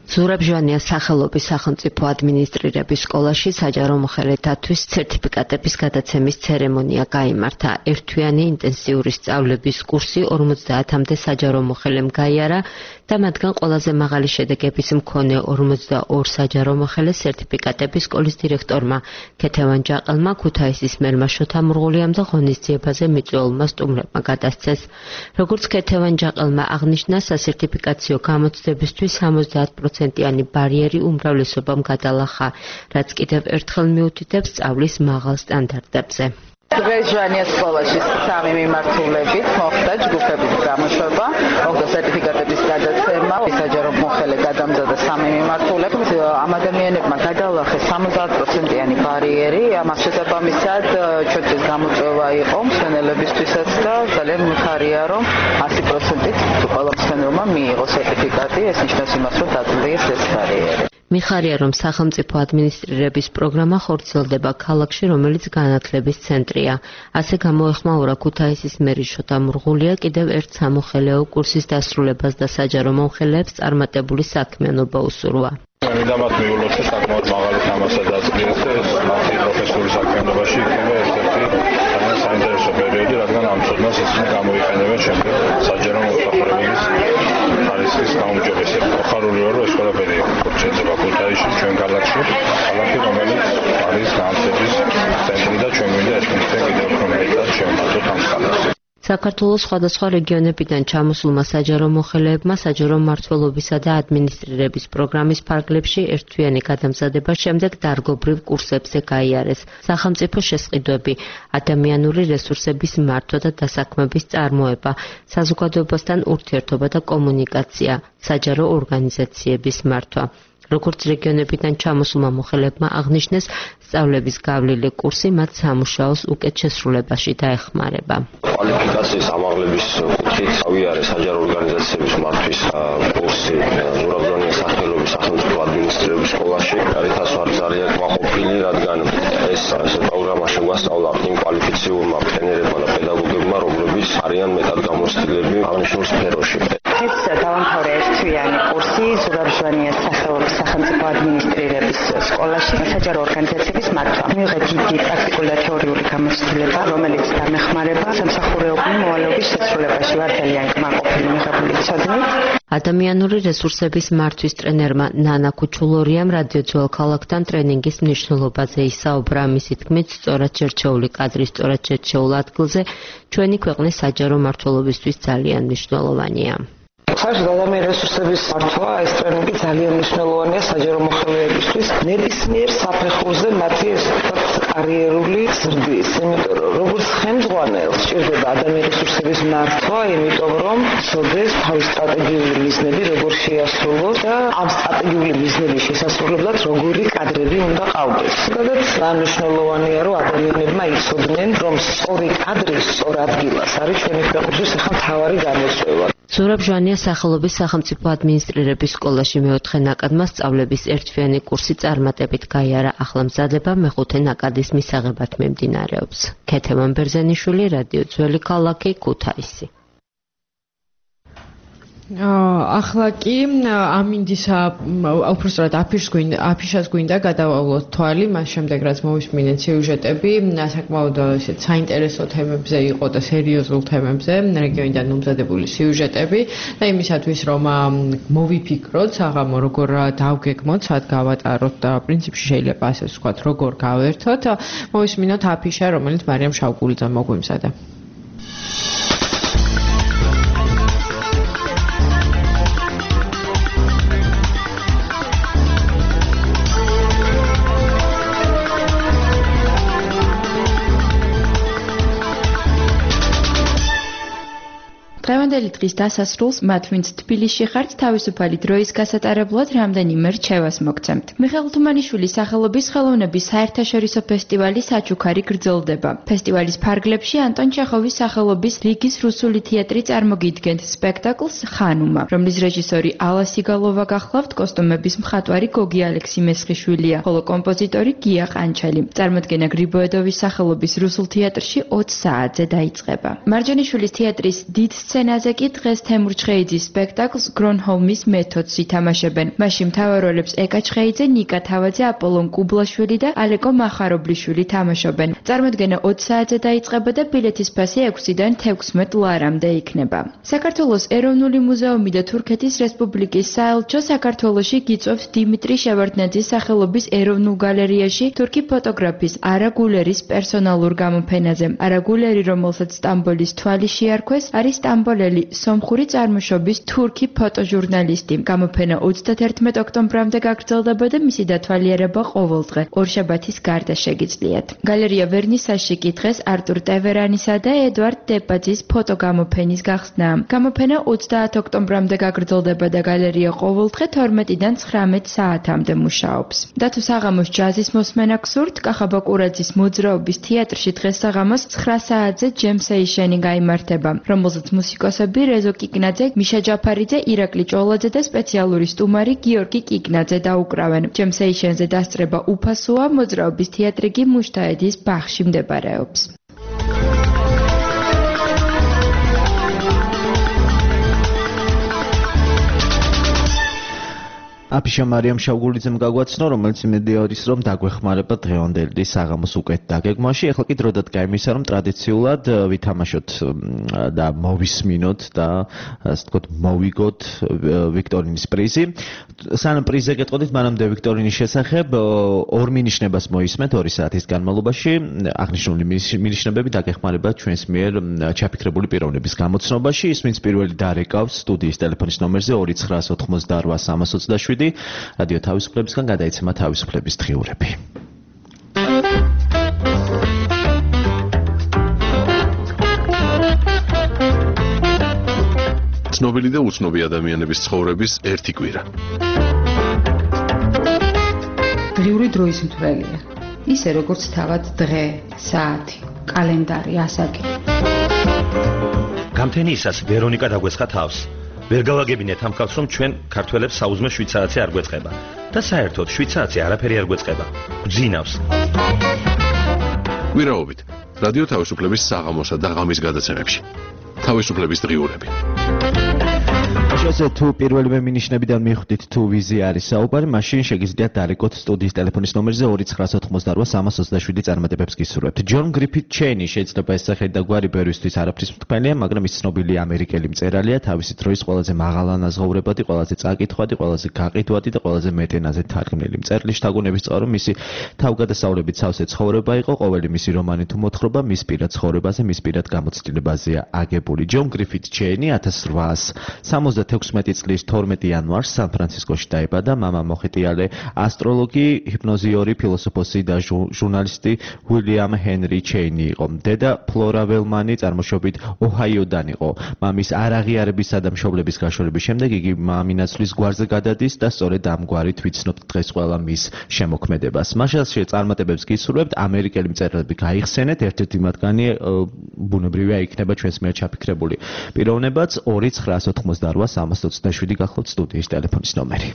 ზურაბ ჟვანიას სახელობის სახელმწიფო ადმინისტრირების სკოლაში საჯარო მოხელეთათვის სერტიფიკატების გადაცემის ცერემონია გაიმართა. ერთთვიანი ინტენსიური სწავლების კურსი 50-მდე საჯარო მოხელემ გაიარა და მათგან ყველაზე მაღალი შედეგების მქონე 42 საჯარო მოხელეს სერტიფიკატები სკოლის დირექტორმა ქეთევან ჯაყელმა, ქუთაისის მერმა შოთა მურღულიამ და ღონისძიებაზე მიწვეულმა სტუმრებმა გადასცეს. როგორც ქეთევან ჯაყელმა აღნიშნა, სასერტიფიკაციო გამოცდებისთვის 70%-იანი ბარიერი უმრავლესობამ გადალახა, რაც კიდევ ერთხელ მიუთითებს სწავლის მაღალ სტანდარტებზე. დღეს ჟვანიას სკოლაში 3 მიმართულებით მოხდა ჯგუფების გამოშვება, მოხდა სერტიფიკატების გადაცემა, საჯარო მოხელე გადამზადა 3 მიმართულებით. ამ ადამიანებმა გადალახეს 70%-იანი ბარიერი, ამას შესაბამისად ჩვენთვის გამოწვევა იყო მსმენელებისთვისაც და ძალიან მიხარია, რომ 100%-ით ყველა მსმენელმა მიიღო სერტიფიკატი, ეს ნიშნავს იმას, რომ დაძლიერეს ეს ბარიერი. მიხარია, რომ სახელმწიფო ადმინისტრირების პროგრამა ხორციელდება ქალაქში, რომელიც განათლების ცენტრია. ასე გამოეხმაურა ქუთაისის მერი შოთა მურღულია კიდევ ერთ სამოხელეო კურსის დასრულებას და საჯარო მომხელეებს წარმატებული საქმიანობა უსურვა. მინდა მათ მიულოს საკმაოდ მაღალი თამაში დაძლიერეს და მათი პროფესიული საქმიანობაში იქნება ერთ-ერთი ძალიან საინტერესო პერიოდი, რადგან ამ ცოდნას ისინი გამოიყენებენ შემდეგ საჯარო მომსახურების ხარისხის გაუმჯობესებაში. ხარული ვარ, რომ ეს ყველაფერი ხორციელდება ქუთაისში, ჩვენ ქალაქში, ქალაქი, რომელიც არის განათლების ცენტრი და ჩვენ მინდა ეს მისია კიდევ უფრო მეტად შევმართოთ ამ ქალაქში. საქართველოს სხვადასხვა რეგიონებიდან ჩამოსულმა საჯარო მოხელეებმა საჯარო მმართველობისა და ადმინისტრირების პროგრამის ფარგლებში ერთთვიანი გადამზადება შემდეგ დარგობრივ კურსებზე გაიარეს. სახელმწიფო შესყიდვები, ადამიანური რესურსების მართვა და დასაქმების წარმოება, საზოგადოებასთან ურთიერთობა და კომუნიკაცია, საჯარო ორგანიზაციების მართვა. როგორც რეგიონებიდან ჩამოსულმა მოხელებმა აღნიშნეს, სწავლების გავლილი კურსი მათ სამუშაოს უკეთ შესრულებაში დაეხმარება. კვალიფიკაციის ამაღლების კუთხით ავიარეს საჯარო ორგანიზაციების მართვის კურსი ზურაბ ჟვანიას სახელობის სახელმწიფო ადმინისტრირების სკოლაში. რითაც ვარ ძალიან კმაყოფილი, რადგან ეს პროგრამა შეგვასწავლა იმ კვალიფიციურმა ტრენერებმა და პედაგოგებმა, რომლებიც არიან მეტად გამოცდილები აღნიშნულ სფეროში. ეს დავამთავრე ერთთვიანი კურსი ზურაბ ჟვანიას სახელობის სახელმწიფო ადმინისტრირების სკოლაში საჯარო ორგანიზაციების მართვა. მივიღეთ დიდი პრაქტიკული და თეორიული გამოცდილება, რომელიც დამეხმარება სამსახურეობრივი მოვალეობის შესრულებაში. ვარ ძალიან კმაყოფილი მიღებული ცოდნით. ადამიანური რესურსების მართვის ტრენერმა ნანა ქუჩულორიამ რადიო ძველ ქალაქთან ტრენინგის მნიშვნელობაზე ისაუბრა. მისი თქმით, სწორად შერჩეული კადრი სწორად შერჩეულ ადგილზე ჩვენი ქვეყნის საჯარო მმართველობისთვის ძალიან მნიშვნელოვანია. საერთოდ ადამიანური რესურსების მართვა ეს ტრენინგი ძალიან მნიშვნელოვანია საჯარო მოხელეებისთვის ნებისმიერ საფეხურზე მათი კარიერული ზრდის. იმიტომ რომ როგორც ხელმძღვანელს სჭირდება ადამიანური რესურსების მართვა, იმიტომ რომ ცოდეს თავის სტრატეგიული მიზნები როგორ შეასრულოს და ამ სტრატეგიული მიზნების შესასრულებლად როგორი კადრები უნდა ყავდეს. სადაც მნიშვნელოვანია რომ ადამიანებმა იცოდნენ რომ სწორი კადრი სწორ ადგილას არის ჩვენი ქვეყნისთვის ახლა მთავარი გამოწვევა. ზურაბ ჟვანიას სახელობის სახელმწიფო ადმინისტრირების სკოლაში მეოთხე ნაკადმა სწავლების ერთთვიანი კურსი წარმატებით გაიარა. ახლა მზადება მეხუთე ნაკადის მისაღებად მიმდინარეობს. ქეთევან ბერძენიშვილი, რადიო ძველი ქალაქი, ქუთაისი. ახლა კი ამინდის უბრალოდ აფიშას გვინდა გადავავლოთ თვალი, მას შემდეგ რაც მოვისმინეთ სიუჟეტები, საკმაოდ ისეთ საინტერესო თემებზე იყო და სერიოზულ თემებზე, რეგიონიდან მომზადებული სიუჟეტები და იმისათვის რომ მოვიფიქროთ, საღამო როგორ დავგეგმოთ, სად გავატაროთ და პრინციპში შეიძლება ასე ვთქვათ, როგორ გავერთოთ, მოვისმინოთ აფიშა, რომელიც მარიამ შავგულიძემ მოგვიმზადა. დღევანდელი დღის დასასრულს მათ, ვინც თბილისში ხართ, თავისუფალი დროის გასატარებლად რამდენიმე რჩევას მოგცემთ. მიხეილ თუმანიშვილის სახელობის ხელოვნების საერთაშორისო ფესტივალი საჩუქარი გრძელდება. ფესტივალის ფარგლებში ანტონ ჩეხოვის სახელობის რიგის რუსული თეატრი წარმოგიდგენთ სპექტაკლს ხანუმა, რომლის რეჟისორი ალა სიგალოვა გახლავთ, კოსტუმების მხატვარი გოგი ალექსი-მესხიშვილია, ხოლო კომპოზიტორი გია ყანჩელი. წარმოდგენა გრიბოედოვის სახელობის რუსულ თეატრში 20 საათზე დაიწყება. მარჯანიშვილის თეატრის დიდ სცენაზე სცენაზე კი დღეს თემურ ჩხეიძის სპექტაკლს გრონჰოლმის მეთოდს ითამაშებენ. მასში მთავარ როლებს ეკა ჩხეიძე, ნიკა თავაძე, აპოლონ კუბლაშვილი და ალეკო მახარობლიშვილი თამაშობენ. წარმოდგენა 20 საათზე დაიწყება და ბილეთის ფასი 6-დან 16 ლარამდე იქნება. საქართველოს ეროვნული მუზეუმი და თურქეთის რესპუბლიკის საელჩო საქართველოში გიწევს დიმიტრი შევარდნაძის სახელობის ეროვნულ გალერეაში თურქი ფოტოგრაფის არა გულერის პერსონალურ გამოფენაზე. არა გულერი, რომელსაც სტამბოლის თვალი შეარქვეს, არის სტამბოლელი სომხური წარმოშობის თურქი ფოტოჟურნალისტი. გამოფენა 31 ოქტომბრამდე გაგრძელდება და მისი დათვალიერება ყოველდღე ორშაბათის გარდა შეგიძლიათ. გალერეა ვერნისაჟში კი დღეს არტურ ტევერანისა და ედვარდ დებაძის ფოტოგამოფენის გახსნაა. გამოფენა 30 ოქტომბრამდე გაგრძელდება და გალერეა ყოველდღე 12-დან 19 საათამდე მუშაობს. დათო საღამოს ჯაზის მოსმენა გსურთ, კახაბა კურაძის მოძრაობის თეატრში დღეს საღამოს 9 საათზე ჯემსეიშენი გაიმართება, რომელზეც მუსიკოსები რეზო კიკნაძე, მიშა ჯაფარიძე, ირაკლი ჭოლაძე და სპეციალური სტუმარი გიორგი კიკნაძე დაუკრავენ. ჯემსეიშენზე დასწრება უფასოა, მოძრაობის თეატრი კი მუშტაედის ბაღში მდებარეობს. აფიშა მარიამ შავგულიძემ გაგვაცნო, რომელიც იმედი არის, რომ დაგვეხმარება დღევანდელი საღამოს უკეთ დაგეგმვაში. ეხლა კი დრო დადგა იმისა, რომ ტრადიციულად ვითამაშოთ და მოვისმინოთ და ასე ვთქვათ, მოვიგოთ ვიქტორინის პრიზი. სანამ პრიზზე გეტყოდით, მანამდე ვიქტორინის შესახებ ორ მინიშნებას მოისმენთ 2 საათის განმავლობაში. აღნიშნული მინიშნებები დაგეხმარება ჩვენს მიერ ჩაფიქრებული პიროვნების გამოცნობაში. ისმის პირველი დარეკავს სტუდიის ტელეფონის ნომერზე 2988327. რადიო თავისუფლებისგან გადაიცემა თავისუფლების დღიურები. ცნობილი და უცნობი ადამიანების ცხოვრების ერთი კვირა. დღიური დროის მთვრელია. ისე როგორც თავად დღე, საათი, კალენდარი, ასაკი. გამთენიისას ვერონიკა დაგვესხა თავს. ვერ გავაგებინეთ ამ ხალხს, რომ ჩვენ ქართველებს საუზმე 7 საათზე არ გვეწყება და საერთოდ 7 საათზე არაფერი არ გვეწყება. გძინავს. კვირაობით რადიო თავისუფლების საღამოსა და ღამის გადაცემებში. თავისუფლების დღიურები. ესე თუ პირველივე მინიშნებიდან მიხვდით თუ ვიზი არის საუბარი, მაშინ შეგიძლიათ დარეკოთ სტუდიის ტელეფონის ნომერზე 2988327 წარმატებებს გისურვებთ. ჯონ გრიფით ჩენი შეიძლება ეს სახელი და გვარი ბერვისთვის არაფრის მტკბელია, მაგრამ ის ცნობილი ამერიკელი მწერალია, თავისი დროის ყველაზე მაღალანაზღაურებადი, ყველაზე წაკითხვადი, ყველაზე გაყიდვადი და ყველაზე მეტენაზე თარგმნილი მწერლის შთაგონების წყარო მისი თავგადასავლებით სავსე ცხოვრება იყო, ყოველი მისი რომანი თუ მოთხრობა მის პირად ცხოვრებაზე, მის პირად გამოცდილებაზეა აგებული. ჯონ გრიფით ჩენი 1876 წლის 12 იანვარს სან-ფრანცისკოში დაიბადა. მამა მოხეტიალე ასტროლოგი, ჰიპნოზიორი, ფილოსოფოსი და ჟურნალისტი უილიამ ჰენრი ჩეინი იყო. დედა ფლორა ველმანი წარმოშობით ოჰაიოდან იყო. მამის არაღიარებისა და მშობლების გაშორების შემდეგ იგი მამინაცვლის გვარზე გადადის და სწორედ ამ გვარით ვიცნობთ დღეს ყველა მის შემოქმედებას. მასში წარმატებებს გისურვებთ, ამერიკელი მწერლები გაიხსენეთ, ერთ-ერთი მათგანი ბუნებრივია იქნება ჩვენს მიერ ჩაფიქრებული პიროვნებაც 2988327 გახლავთ სტუდიის ტელეფონის ნომერი.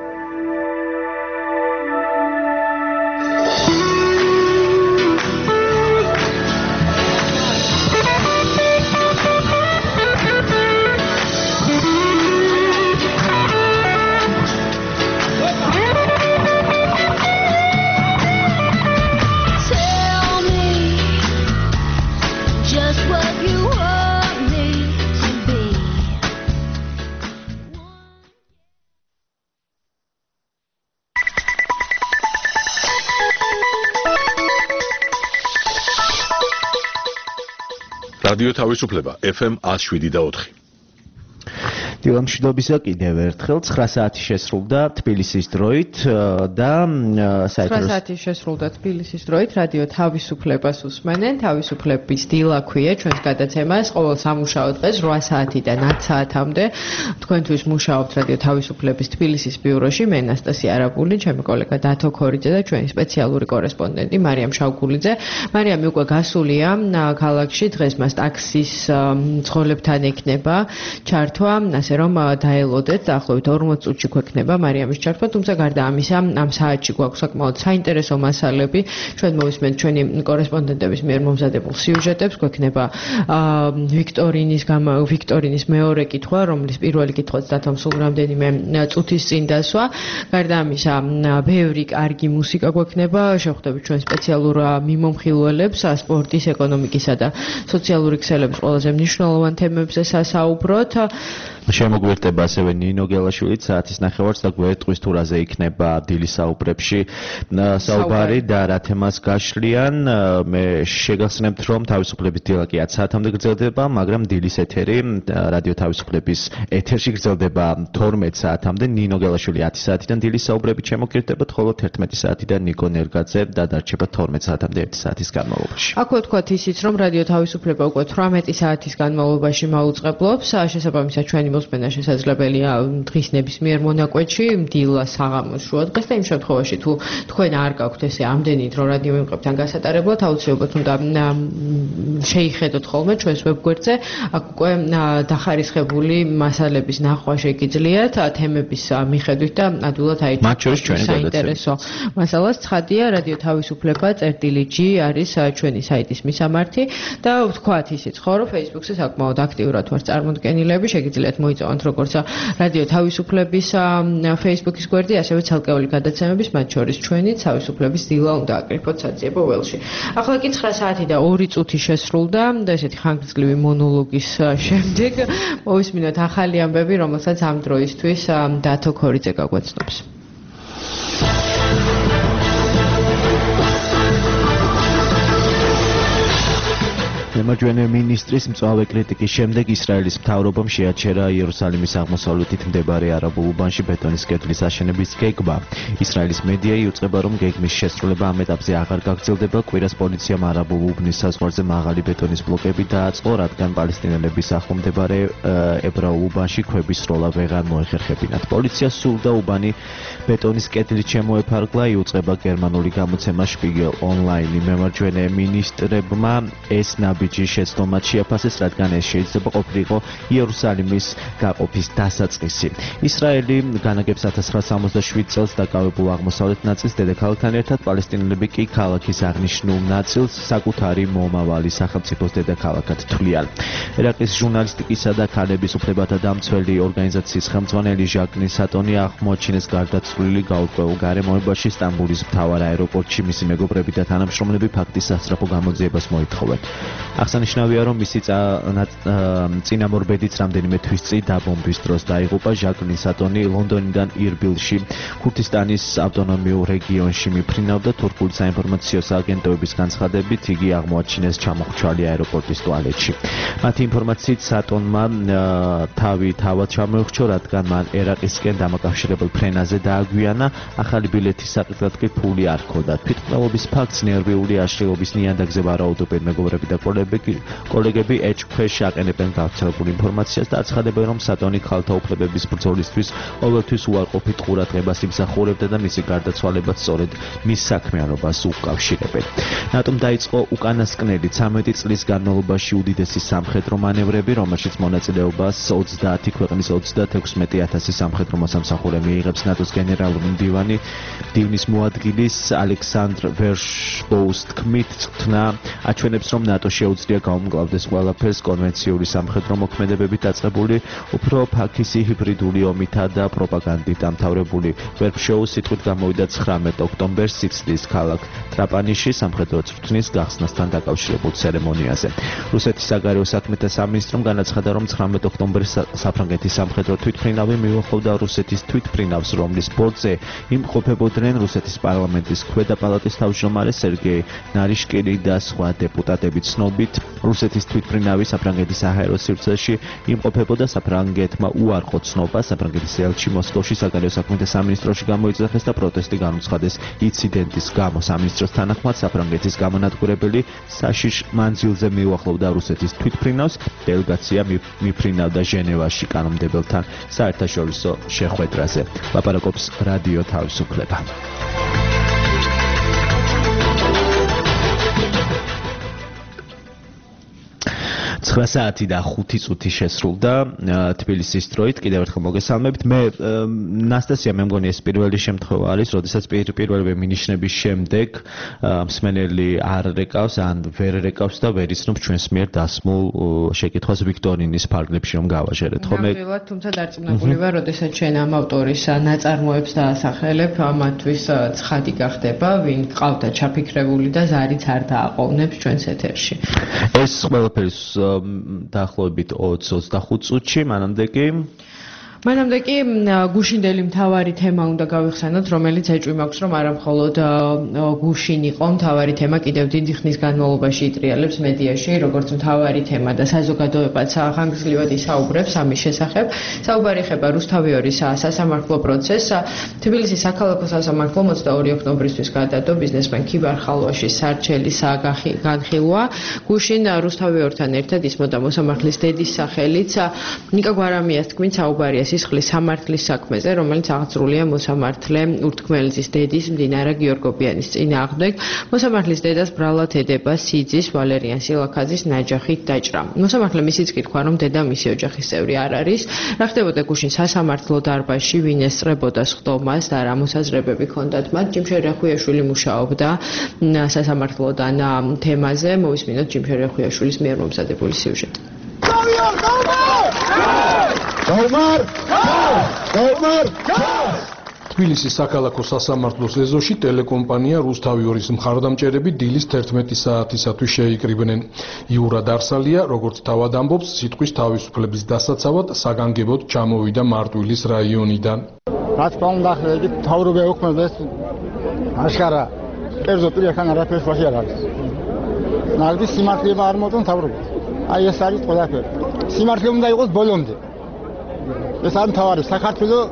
რადიო თავისუფლება FM 107.4. დილამშვიდობისა კიდევ ერთხელ 9 საათი შესრულდა თბილისის დროით და 9 საათი შესრულდა თბილისის დროით რადიო თავისუფლებას უსმენენ. თავისუფლების დილა ქვია ჩვენს გადაცემას ყოველ სამუშაო დღეს 8 საათიდან 10 საათამდე. თქვენთვის მუშაობთ რადიო თავისუფლების თბილისის ბიუროში მე ანასტასია არაბული, ჩემი კოლეგა დათო ქორიძე და ჩვენი სპეციალური კორესპონდენტი მარიამ შავგულიძე. მარიამი უკვე გასულია ქალაქში, დღეს მას ტაქსის მძღოლებთან ექნება ჩართვა, ასე რომ დაელოდეთ დაახლოებით 40 წუთში გვექნება მარიამის ჩართვა, თუმცა გარდა ამისა ამ საათში გვაქვს საკმაოდ საინტერესო მასალები. ჩვენ მოვისმენთ ჩვენი კორესპონდენტების მიერ მომზადებულ სიუჟეტებს, გვექნება ვიქტორინის მეორე კითხვა, რომლის პირველი კითხვაც დათომ სულ რამდენიმე წუთის წინ დასვა. გარდა ამისა, ბევრი კარგი მუსიკა გვექნება, შევხვდებით ჩვენ სპეციალურ მიმომხილველებს, სპორტის, ეკონომიკისა და სოციალური ქსელების ყველაზე მნიშვნელოვან თემებზე სასაუბროთ. შემოგვერდება ასევე ნინო გელაშვილიც საათის ნახევარს და გვერდყვის თურაზე იქნება დილის საუბრებში საუბარი და რა თემას გაშლიან. მე შეგახსენებთ, რომ თავისუფლების დილა კი 10 საათამდე გრძელდება, მაგრამ დილის ეთერი რადიო თავისუფლების ეთერში გრძელდება 12 საათამდე. ნინო გელაშვილი 10 საათიდან დილის საუბრებით შემოგირდებათ, ხოლო 11 საათიდან ნიკო ნერგაძე და დარჩება 12 საათამდე 1 საათის განმავლობაში. აქვე ვთქვათ ისიც, რომ რადიო თავისუფლება უკვე 18 საათის განმავლობაში მაუწყებლობს, შესაბამისად ჩვენი მოსმენა შესაძლებელია დღის ნებისმიერ მონაკვეთში, დილა საღამოს შუადღეს და იმ შემთხვევაში თუ თქვენ არ გაქვთ ესე ამდენი დრო რადიო მიმღებთან გასატარებლად, აუცილებლად უნდა შეიხედოთ ხოლმე ჩვენს ვებგვერდზე, აქ უკვე დახარისხებული მასალების ნახვა შეგიძლიათ თემების მიხედვით და ადვილად აიჩვენოთ საინტერესო მასალას. ცხადია, რადიო თავისუფლება წერტილი.g არის ჩვენი საიტის მისამართი და ვთქვათ ისიც ხო, რომ Facebook-ზე საკმაოდ აქტიურად ვართ წარმოდგენილები, შეგიძლიათ მოიწონოთ როგორც რადიო თავისუფლების Facebook-ის გვერდი, ასევე ცალკეული გადაცემების, მათ შორის ჩვენი თავისუფლების დილა უნდა აკრიფოთ საძიებო ველში. ახლა კი 9 საათი და 2 წუთი შესრულდა და ესეთი ხანგრძლივი მონოლოგის შემდეგ მოვისმინოთ ახალი ამბები, რომელსაც ამ დროისთვის დათო ქორიძე გაგვეცნობს. მემარჯვენე მინისტრის მწვავე კრიტიკის შემდეგ ისრაელის მთავრობამ შეაჩერა იერუსალიმის აღმოსავლეთით მდებარე არაბულ უბანში ბეტონის კედლის აშენების გეგმა. ისრაელის მედია იუწყება, რომ გეგმის შესრულება ამ ეტაპზე აღარ გაგრძელდება. კვირას პოლიციამ არაბულ უბნის საზღვარზე მაღალი ბეტონის ბლოკები დააწყო, რადგან პალესტინელების ახლო მდებარე ებრაულ უბანში ქვების სროლა ვეღარ მოეხერხებინათ. პოლიცია სურდა უბანი ბეტონის კედლით შემოეფარგლა, იუწყება გერმანული გამოცემა Spiegel Online. მემარჯვენე მინისტრებმა ეს ნაბიჯი შეცდომად შეაფასეს, რადგან ეს შეიძლება ყოფილიყო იერუსალიმის გაყოფის დასაწყისი. ისრაელი განაგებს 1967 წელს დაკავებულ აღმოსავლეთ ნაწილს დედაქალაქთან ერთად, პალესტინელები კი ქალაქის აღნიშნულ ნაწილს საკუთარი მომავალი სახელმწიფოს დედაქალაქად თვლიან. ერაყის ჟურნალისტიკისა და ქალების უფლებათა დამცველი ორგანიზაციის ხელმძღვანელი ჟაკნი სატონი აღმოაჩინეს გარდაცვლილი გაურკვეველ გარემოებაში სტამბოლის მთავარ აეროპორტში. მისი მეგობრები და თანამშრომლები ფაქტის სასწრაფო გამოძიებას მოითხოვენ. აღსანიშნავია, რომ მისი წინამორბედიც რამდენიმე თვის წინ დაბომბვის დროს დაიღუპა. ჟაკნი სატონი ლონდონიდან ირბილში, ქურთისტანის ავტონომიურ რეგიონში მიფრინავდა. თურქული საინფორმაციო სააგენტოების განცხადებით, იგი აღმოაჩინეს ჩამოხრჩვალი აეროპორტის ტუალეტში. მათი ინფორმაციით სატონმა თავი თავად ჩამოიხრჩო, რადგან მან ერაყისკენ დამაკავშირებელ ფრენაზე დააგვიანა. ახალი ბილეთის საკითხად კი ფული არ ჰქონდა. თვითმკვლელობის ფაქტს ნერვიული აშლილობის ნიადაგზე ვარაუდობენ მეგობრები და კოლეგები ეჭქვეშ აყენებენ გავრცელებულ ინფორმაციას და აცხადებენ, რომ სატონი ქალთა უფლებების ბრძოლისთვის ყოველთვის უარყოფით ყურადღებას იმსახურებდა და მისი გარდაცვალებაც სწორედ მის საქმიანობას უკავშირებენ. რატომ დაიწყო უკანასკნელი 13 წლის განმავლობაში უდიდესი სამხედრო მანევრები, რომელშიც მონაწილეობას 30 ქვეყნის 36,000 სამხედრო მოსამსახურე მიიღებს ნატოს გენერალური მდივანი დივნის მოადგილის ალექსანდრ ვერშბოუს თქმით, წვრთნა აჩვენებს, რომ ნატო შეუძლია გაუმკლავდეს ყველაფერს კონვენციური სამხედრო მოქმედებებით დაწყებული, უფრო ფაქისი ჰიბრიდული ომითა და პროპაგანდით დამთავრებული. ვერშბოუ სიტყვით გამოვიდა 19 ოქტომბერს სიცილიის ქალაქ ტრაპანიში სამხედრო წვრთნის გახსნასთან დაკავშირებულ ცერემონიაზე. რუსეთის საგარეო საქმეთა სამინისტრომ განაცხადა, რომ 19 ოქტომბერს საფრანგეთის სამხედრო თვითმფრინავი მიუახლოვდა რუსეთის თვითმფრინავს, რომლის ბორტზე იმყოფებოდნენ რუსეთის პარლამენტის ქვედა პალატის თავმჯდომარე სერგეი ნარიშკინი და სხვა დეპუტატები. ცნობით, რუსეთის თვითმფრინავი საფრანგეთის საჰაერო სივრცეში იმყოფებოდა. საფრანგეთმა უარყო ცნობა, საფრანგეთის ელჩი მოსკოვში საგარეო საქმეთა სამინისტროში გამოიძახეს და პროტესტი განუცხადეს ინციდენტის გამო. სამინისტროს თანახმად, საფრანგეთის გამონადგურებელი საშიშ მანძილზე მიუახლოვდა რუსეთის თვითმფრინავს. დელეგაცია მიფრინავდა ჟენევაში კანონმდებელთან საერთაშორისო შეხვედრაზე. ლაპარაკობს რადიო თავისუფლება. 9 9 საათი და 5 წუთი შესრულდა თბილისის დროით. კიდევ ერთხელ მოგესალმებით. მე ნასტასია მე მგონი ეს პირველი შემთხვევა არის, როდესაც პირველივე მინიშნების შემდეგ მსმენელი არ რეკავს ან ვერ რეკავს და ვერ იცნობს ჩვენს მიერ დასმულ შეკითხვას ვიქტორინის ფარგლებში რომ გავაჟერეთ. ხოლმე თუმცა დარწმუნებული ვარ, როდესაც შენ ამ ავტორის ნაწარმოებს დაასახელებ, მათთვის ცხადი გახდება, ვინ ყავდა ჩაფიქრებული და ზარიც არ დააყოვნებს ჩვენს ეთერში. ეს ყველაფერი დაახლოებით 20-25 წუთში მანამდე კი გუშინდელი მთავარი თემა უნდა გავიხსენოთ, რომელიც ეჭვი მაქვს, რომ არა მხოლოდ გუშინ იყო მთავარი თემა, კიდევ დიდი ხნის განმავლობაში იტრიალებს მედიაში, როგორც მთავარი თემა და საზოგადოებაც ხანგრძლივად ისაუბრებს ამის შესახებ. საუბარი ეხება რუსთავი 2-ის სასამართლო პროცესს. თბილისის საქალაქო სასამართლო 22 ოქტომბრისთვის გადადო ბიზნესმენ ქიბარ ხალვაშის სარჩელის განხილვა. გუშინ რუსთავი 2-თან ერთად ისმოდა მოსამართლის დედის სახელიც. ნიკა გვარამიას თქმით საუბარია სისხლის სამართლის საქმეზე, რომელიც აღძრულია მოსამართლე ურთქმელძის დედის მდინარა გიორგობიანის წინააღმდეგ. მოსამართლის დედას ბრალად ედება სიძის ვალერიან სილაქაძის ნაჯახით დაჭრა. მოსამართლემ ისიც კითხვა, რომ დედა მისი ოჯახის წევრი არ არის. რა ხდებოდა გუშინ სასამართლო დარბაზში, ვინ ესწრებოდა სხდომას და რა მოსაზრებები ჰქონდათ მათ. ჯიმშერ რახუიაშვილი მუშაობდა სასამართლოდან თემაზე. მოვისმინოთ ჯიმშერ რახუიაშვილის მიერ მომზადებული სიუჟეტი. თბილისის საქალაქო სასამართლოს ეზოში ტელეკომპანია რუსთავი 2-ის მხარდამჭერები დილის 11 საათისათვის შეიკრიბნენ. იურა დარსალია, როგორც თავად ამბობს, სიტყვის თავისუფლების დასაცავად საგანგებოდ ჩამოვიდა მარტვილის რაიონიდან. რაც თქმა უნდა, იგი თავრობე უქმებს აშკარა. კერძო პირებთან არაფერს ვაში არ არის. ნაგდი სიმართლეა არ მოწონ თავრობა. აი ეს არის ყველაფერი. სიმართლე უნდა იყოს ბოლომდე. ეს არ მთავარი საქართველოს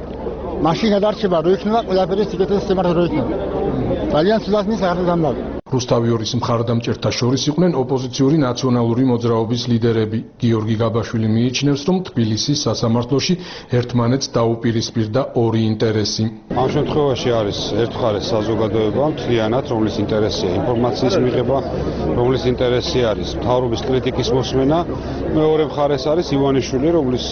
მაშინ გადარჩება რო იქნება ყველაფერი სიკეთეს სიმართლე რო იქნება. ძალიან ცუდად ნის აღარ დამბავი. რუსთავი 2-ის მხარდამჭერთა შორის იყვნენ ოპოზიციური ნაციონალური მოძრაობის ლიდერები. გიორგი გაბაშვილი მიიჩნევს, რომ თბილისის სასამართლოში ერთმანეთს დაუპირისპირდა ორი ინტერესი. ამ შემთხვევაში არის ერთმხარეს საზოგადოება მთლიანად, რომლის ინტერესია ინფორმაციის მიღება, რომლის ინტერესი არის მთავრობის კრიტიკის მოსმენა, მეორე მხარეს არის ივანიშვილი, რომლის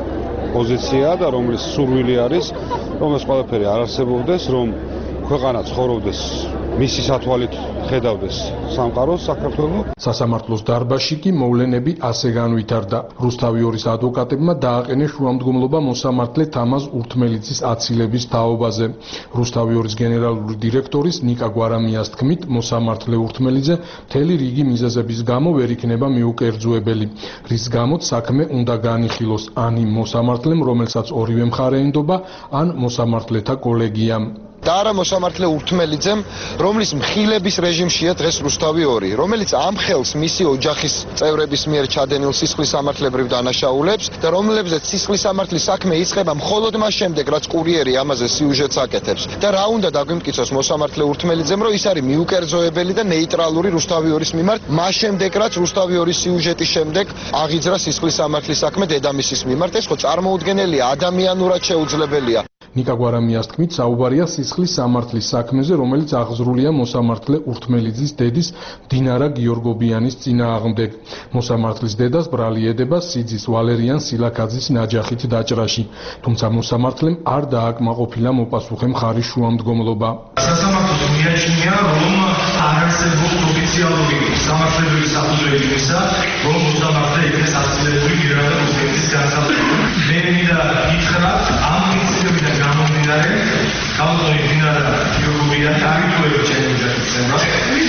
პოზიცია და რომლის სურვილი არის, რომ ეს ყველაფერი არ არსებობდეს, რომ ქვეყანა ცხოვრობდეს მისი სათვალით ხედავდეს სამყაროს საქართველოს. სასამართლოს დარბაზში კი მოვლენები ასე განვითარდა. რუსთავი 2-ის ადვოკატებმა დააყენეს შუამდგომლობა მოსამართლე თამაზ ურთმელიძის აცილების თაობაზე. რუსთავი 2-ის გენერალური დირექტორის ნიკა გვარამიას თქმით, მოსამართლე ურთმელიძე მთელი რიგი მიზეზების გამო ვერ იქნება მიუკერძუებელი, რის გამოც საქმე უნდა განიხილოს ან იმ მოსამართლემ, რომელსაც ორივე მხარე ენდობა, ან მოსამართლეთა კოლეგიამ. და არა მოსამართლე ურთმელიძემ, რომლის მხილების რეჟიმშია დღეს რუსთავი 2, რომელიც ამხელს მისი ოჯახის წევრების მიერ ჩადენილ სისხლის სამართლებრივ დანაშაულებს და რომლებზეც სისხლის სამართლის საქმე იწყება მხოლოდ მას შემდეგ, რაც კურიერი ამაზე სიუჟეტს აკეთებს. და რა უნდა დაგვიმტკიცოს მოსამართლე ურთმელიძემ, რომ ის არის მიუკერძოებელი და ნეიტრალური რუსთავი 2-ის მიმართ, მას შემდეგ, რაც რუსთავი 2-ის სიუჟეტის შემდეგ აღიძრა სისხლის სამართლის საქმე დედამისის მიმართ, ეს ხო წარმოუდგენელია, ადამიანურად შეუძლებელია. ნიკა გვარამიას თქმით, საუბარია სისხლის სამართლის საქმეზე, რომელიც აღზრულია მოსამართლე ურთმელიძის დედის დინარა გიორგობიანის წინააღმდეგ. მოსამართლის დედას ბრალი ედება სიძის ვალერიან სილაქაძის ნაჯახით დაჭრაში, თუმცა მოსამართლემ არ დააკმაყოფილა მოპასუხე მხარის შუამდგომლობა. სასამართლოს მიაჩნია, რომ არ არსებობს ოფიციალური სამართლებრივი საფუძველი იმისა, რომ მოსამართლე იქნეს აცილებული მირადა რუსეთის განსაკუთრებით. მე მინდა გითხრა, ამ პრინციპებიდან გამომდინარე, კანტონის დინარა გიორგობიანი არ ითვლება ჩემი ოჯახის წევრად.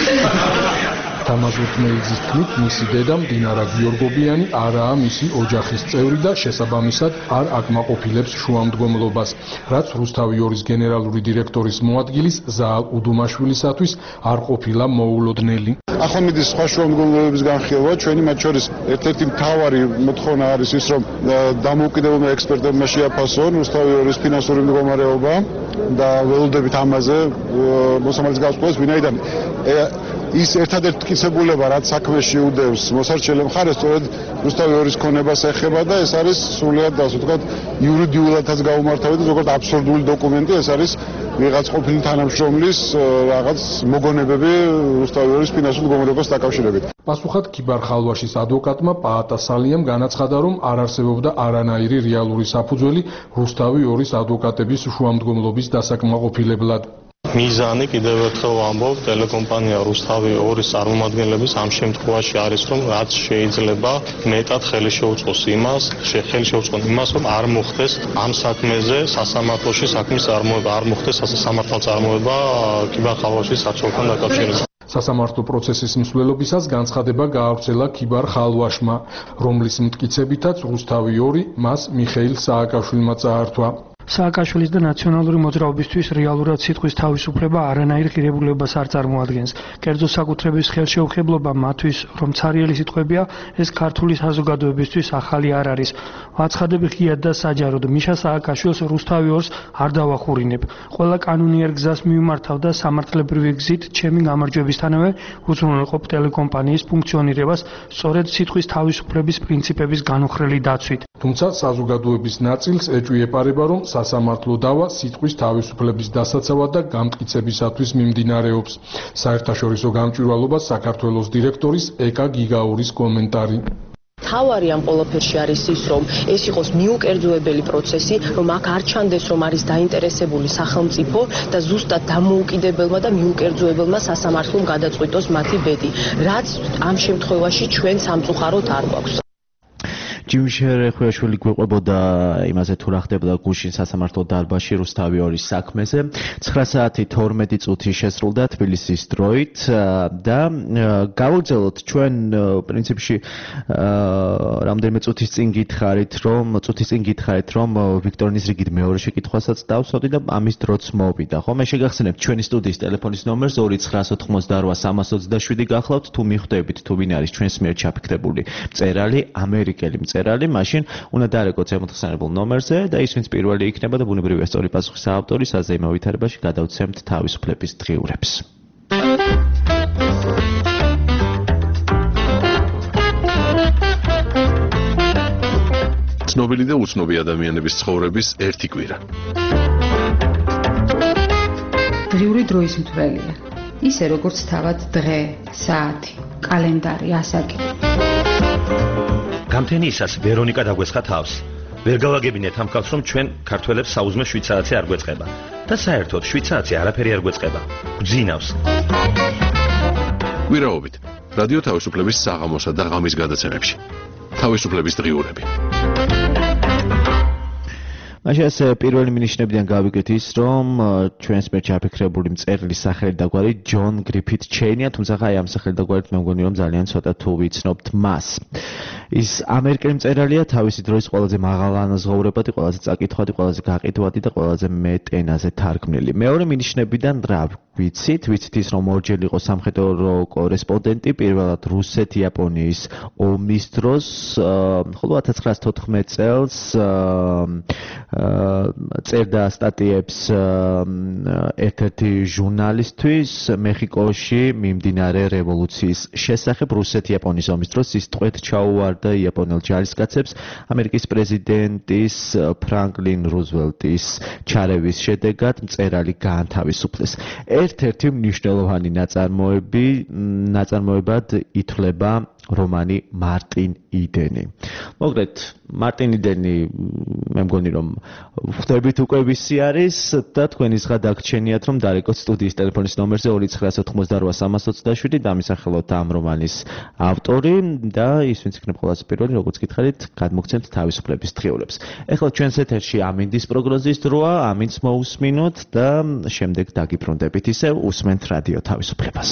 თამაზ ურთმელიძის თქმით, მისი დედა დინარა გიორგობიანი არაა მისი ოჯახის წევრი და შესაბამისად არ აკმაყოფილებს შუამდგომლობას, რაც რუსთავი 2-ის გენერალური დირექტორის მოადგილის ზაალ უდუმაშვილისათვის არ ყოფილა მოულოდნელი. ახალმედის სხვა შუამდგომლობების განხილვა, ჩვენი მათ შორის ერთ-ერთი მთავარი მოთხოვნა არის ის, რომ დამოუკიდებელმა ექსპერტებმა შეაფასონ რუსთავი 2-ის ფინანსური მდგომარეობა და ველოდებით ამაზე მოსამართლის გასწავლას, ვინაიდან ის ერთადერთი მტკიცებულება, რაც საქმეში უდევს მოსარჩელე მხარეს, სწორედ რუსთავი 2-ის ქონებას ეხება და ეს არის სრულიად ასე ვთქვათ იურიდიულადაც გაუმართავი და ზოგადად აბსურდული დოკუმენტი, ეს არის ვიღაც ყოფილი თანამშრომლის რაღაც მოგონებები რუსთავი ორის ფინანსურ მდგომარეობას დაკავშირებით. პასუხად ქიბარ ხალვაშის ადვოკატმა პაატა სალიამ განაცხადა, რომ არ არსებობდა არანაირი რეალური საფუძველი რუსთავი ორის ადვოკატების შუამდგომლობის დასაკმაყოფილებლად. მიზანი კიდევ ერთხელ ვამბობ, ტელეკომპანია რუსთავი 2-ის წარმომადგენლების ამ შემთხვევაში არის, რომ რაც შეიძლება მეტად ხელი შეუწყოს იმას, რომ არ მოხდეს ამ საქმეზე სასამართლოში საქმის წარმოება, არ მოხდეს სასამართლო წარმოება ქიბარ ხალვაშის საცოლთან დაკავშირებით. სასამართლო პროცესის მსვლელობისას განცხადება გაავრცელა ქიბარ ხალვაშმა, რომლის მტკიცებითაც რუსთავი 2 მას მიხეილ სააკაშვილმა წაართვა. სააკაშვილის და ნაციონალური მოძრაობისთვის რეალურად სიტყვის თავისუფლება არანაირ ღირებულებას არ წარმოადგენს. კერძო საკუთრების ხელშეუხებლობა მათთვის, რომ ცარიელი სიტყვებია, ეს ქართული საზოგადოებისთვის ახალი არ არის. ვაცხადები ღიად და საჯაროდ, მიშა სააკაშვილს რუსთავი 2-ს არ დავახურინებ. ყველა კანონიერ გზას მიმართავ და სამართლებრივი გზით ჩემი გამარჯვებისთანავე უზრუნველყოფ ტელეკომპანიის ფუნქციონირებას სწორედ სიტყვის თავისუფლების პრინციპების განუხრელი დაცვით. თუმცა საზოგადოების ნაწილს ეჭვი ეპარება, რომ სასამართლო დავა სიტყვის თავისუფლების დასაცავად და გამტკიცებისათვის მიმდინარეობს. საერთაშორისო გამჭვირვალობას საქართველოს დირექტორის ეკა გიგაურის კომენტარი. თავარი ამ ყველაფერში არის ის, რომ ეს იყოს მიუკერძოებელი პროცესი, რომ აქ არ ჩანდეს, რომ არის დაინტერესებული სახელმწიფო და ზუსტად დამოუკიდებელმა და მიუკერძოებელმა სასამართლომ გადაწყვიტოს მათი ბედი, რაც ამ შემთხვევაში ჩვენ სამწუხაროდ არ გვაქვს. ჯიმ შერეხვიაშვილი გვიყვებოდა იმაზე თუ რა ხდებოდა გუშინ სასამართლო დარბაზში რუსთავი 2-ის საქმეზე. 9 საათი 12 წუთი შესრულდა თბილისის დროით და გავაგრძელოთ ჩვენ პრინციპში რამდენიმე წუთის წინ გითხარით, რომ ვიქტორინის რიგით მეორე შეკითხვასაც დავსვდი და ამის დროც მოვიდა. ხო, მე შეგახსენებთ ჩვენი სტუდიის ტელეფონის ნომერს 2988327 გახლავთ, თუ მიხვდებით თუ ვინ არის ჩვენს მიერ ჩაფიქრებული მწერალი, ამერიკელი მწერალი, მაშინ უნდა დაარეკოთ ზემოთხსენებულ ნომერზე და ის ვინც პირველი იქნება და ბუნებრივია სწორი პასუხის ავტორი საზეიმო ვითარებაში გადავცემთ თავისუფლების დღიურებს. ცნობილი და უცნობი ადამიანების ცხოვრების ერთი კვირა. დღიური დროის მთვრელია. ისე როგორც თავად დღე, საათი, კალენდარი, ასაკი. გამთენიისას ვერონიკა დაგვესხა თავს. ვერ გავაგებინეთ ამ ხალხს, რომ ჩვენ ქართველებს საუზმე 7 საათი არ გვეწყება და საერთოდ 7 საათი არაფერი არ გვეწყება. გვძინავს. კვირაობით რადიო თავისუფლების საღამოსა და ღამის გადაცემებში. თავისუფლების დღიურები. მაშინ პირველი მინიშნებიდან გავიგეთ ის, რომ ჩვენს მიერ ჩაფიქრებული მწერლის სახელი და გვარი ჯონ გრიფით ჩეინია, თუმცა აი ამ სახელი და გვარით მე მგონი რომ ძალიან ცოტა თუ ვიცნობთ მას. ის ამერიკელი მწერალია, თავისი დროის ყველაზე მაღალანაზღაურებადი, ყველაზე წაკითხვადი, ყველაზე გაყიდვადი და ყველაზე მეტ ენაზე თარგმნილი. მეორე მინიშნებიდან რა ვიცით ის, რომ ორჯერ იყო სამხედრო კორესპონდენტი, პირველად რუსეთ-იაპონიის ომის დროს, ხოლო 1914 წელს წერდა სტატიებს ერთ-ერთი ჟურნალისტვის მეხიკოში მიმდინარე რევოლუციის შესახებ. რუსეთ-იაპონიის ომის დროს ის ტყვედ ჩაუვარდა იაპონელ ჯარისკაცებს ამერიკის პრეზიდენტის ფრანკლინ რუზველტის ჩარევის შედეგად მწერალი გაანთავისუფლეს. ერთ-ერთი მნიშვნელოვანი ნაწარმოებად ითვლება რომანი მარტინ იდენი. მოგდეთ, მარტინ იდენი მე მგონი რომ ხვდებით უკვე ვისი არის და თქვენი ზღა დაგჩენიათ რომ დარეკოთ სტუდიის ტელეფონის ნომერზე 2988327 დამისახელოთ ამ რომანის ავტორი და ის ვინც იქნება ყველაზე პირველი, როგორც გითხარით, გადმოგცემთ თავისუფლების დღიურებს. ეხლა ჩვენს ეთერში ამინდის პროგნოზის დროა, ამინს მოусმინოთ და შემდეგ დაგიბრუნდებით ისევ უსმენთ რადიო თავისუფლებას.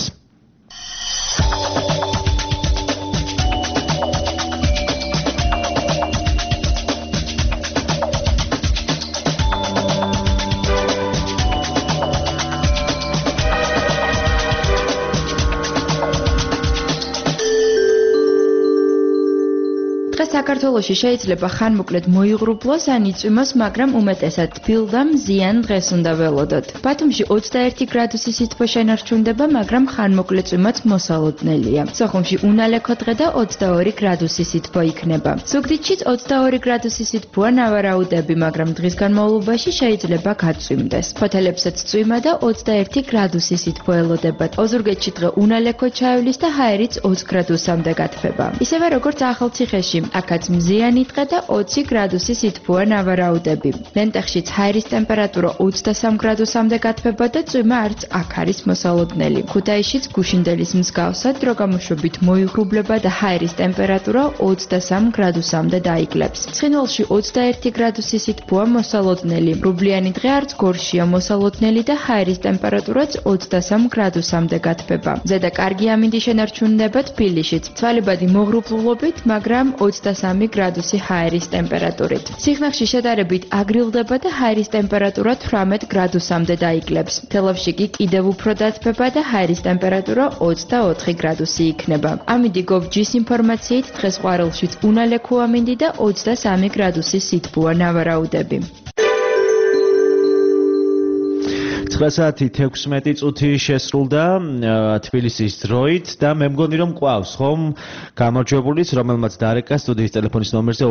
საქართველოში შეიძლება ხანმოკლედ მოიღრუბლოს ან იწვიმოს, მაგრამ უმეტესად თბილ და მზიან დღეს უნდა ველოდოთ. ბათუმში 21 გრადუსი სითბო შენარჩუნდება, მაგრამ ხანმოკლე წვიმაც მოსალოდნელია. სოხუმში უნალექო დღე და 22 გრადუსი სითბო იქნება. ზუგდიდშიც 22 გრადუსი სითბოა, ნავარაუდები, მაგრამ დღის განმავლობაში შეიძლება გაწვიმდეს. ფოთელებსაც წვიმა და 21 გრადუსი სითბო ელოდებათ. ოზურგეთში დღე უნალექო ჩაივლის და ჰაერიც 20 გრადუსამდე გათბება. ისევე როგორც ახალციხეში, აქაც მზიანი დღე და 20 გრადუსი სითბოა, ნავარაუდები. ლენტეხშიც ჰაერის ტემპერატურა 23 გრადუსამდე გათბება და წვიმა არც აქ არის მოსალოდნელი. ქუთაისშიც გუშინდელის მსგავსად დრო გამოშვებით მოიღრუბლება და ჰაერის ტემპერატურა 23 გრადუსამდე დაიკლებს. ცხინვალში 21 გრადუსი სითბოა, მოსალოდნელი. რუბლიანი დღე არც გორშია, მოსალოდნელი და ჰაერის ტემპერატურაც 23 გრადუსამდე გათბება. ზედა კარგი ამინდი შენარჩუნდება თბილისშიც. ცვალებადი მოღრუბლულობით, მაგრამ 23 გრადუსი ჰაერის ტემპერატურით. სიხნაღში შედარებით აგრილდება და ჰაერის ტემპერატურა 18 გრადუსამდე დაიკლებს. თელავში კი კიდევ უფრო დათბება და ჰაერის ტემპერატურა 24 გრადუსი იქნება. ამინდი gov.gr-ის ინფორმაციით დღეს ყვარელშიც უნალექო ამინდი და 23 გრადუსი სითბოა, ნავარაუდები. 9 საათი 16 წუთი შესრულდა თბილისის დროით და მე მგონი რომ ყავს ხომ გამარჯვებულის, რომელმაც დარეკა სტუდიის ტელეფონის ნომერზე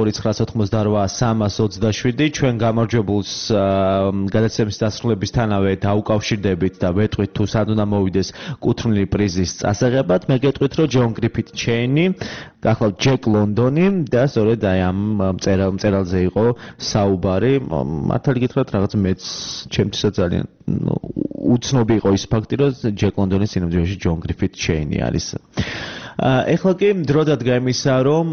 298-327 ჩვენ გამარჯვებულს გადაცემის დასრულებისთანავე დაუკავშირდებით და ვეტყვით თუ სად უნდა მოვიდეს კუთვნილი პრიზის წასაღებად. მე გეტყვით რომ ჯონ გრიფით ჩეინი გახლავთ ჯეკ ლონდონი და სწორედ აი ამ მწერალზე იყო საუბარი. მართალი გითხრათ რაღაც მეც ჩემთვისაც ძალიან უცნობი იყო ის ფაქტი, რომ ჯეკ ლონდონის სინამდვილეში ჯონ გრიფით ჩეინი არის. ეხლა კი დრო დადგა იმისა, რომ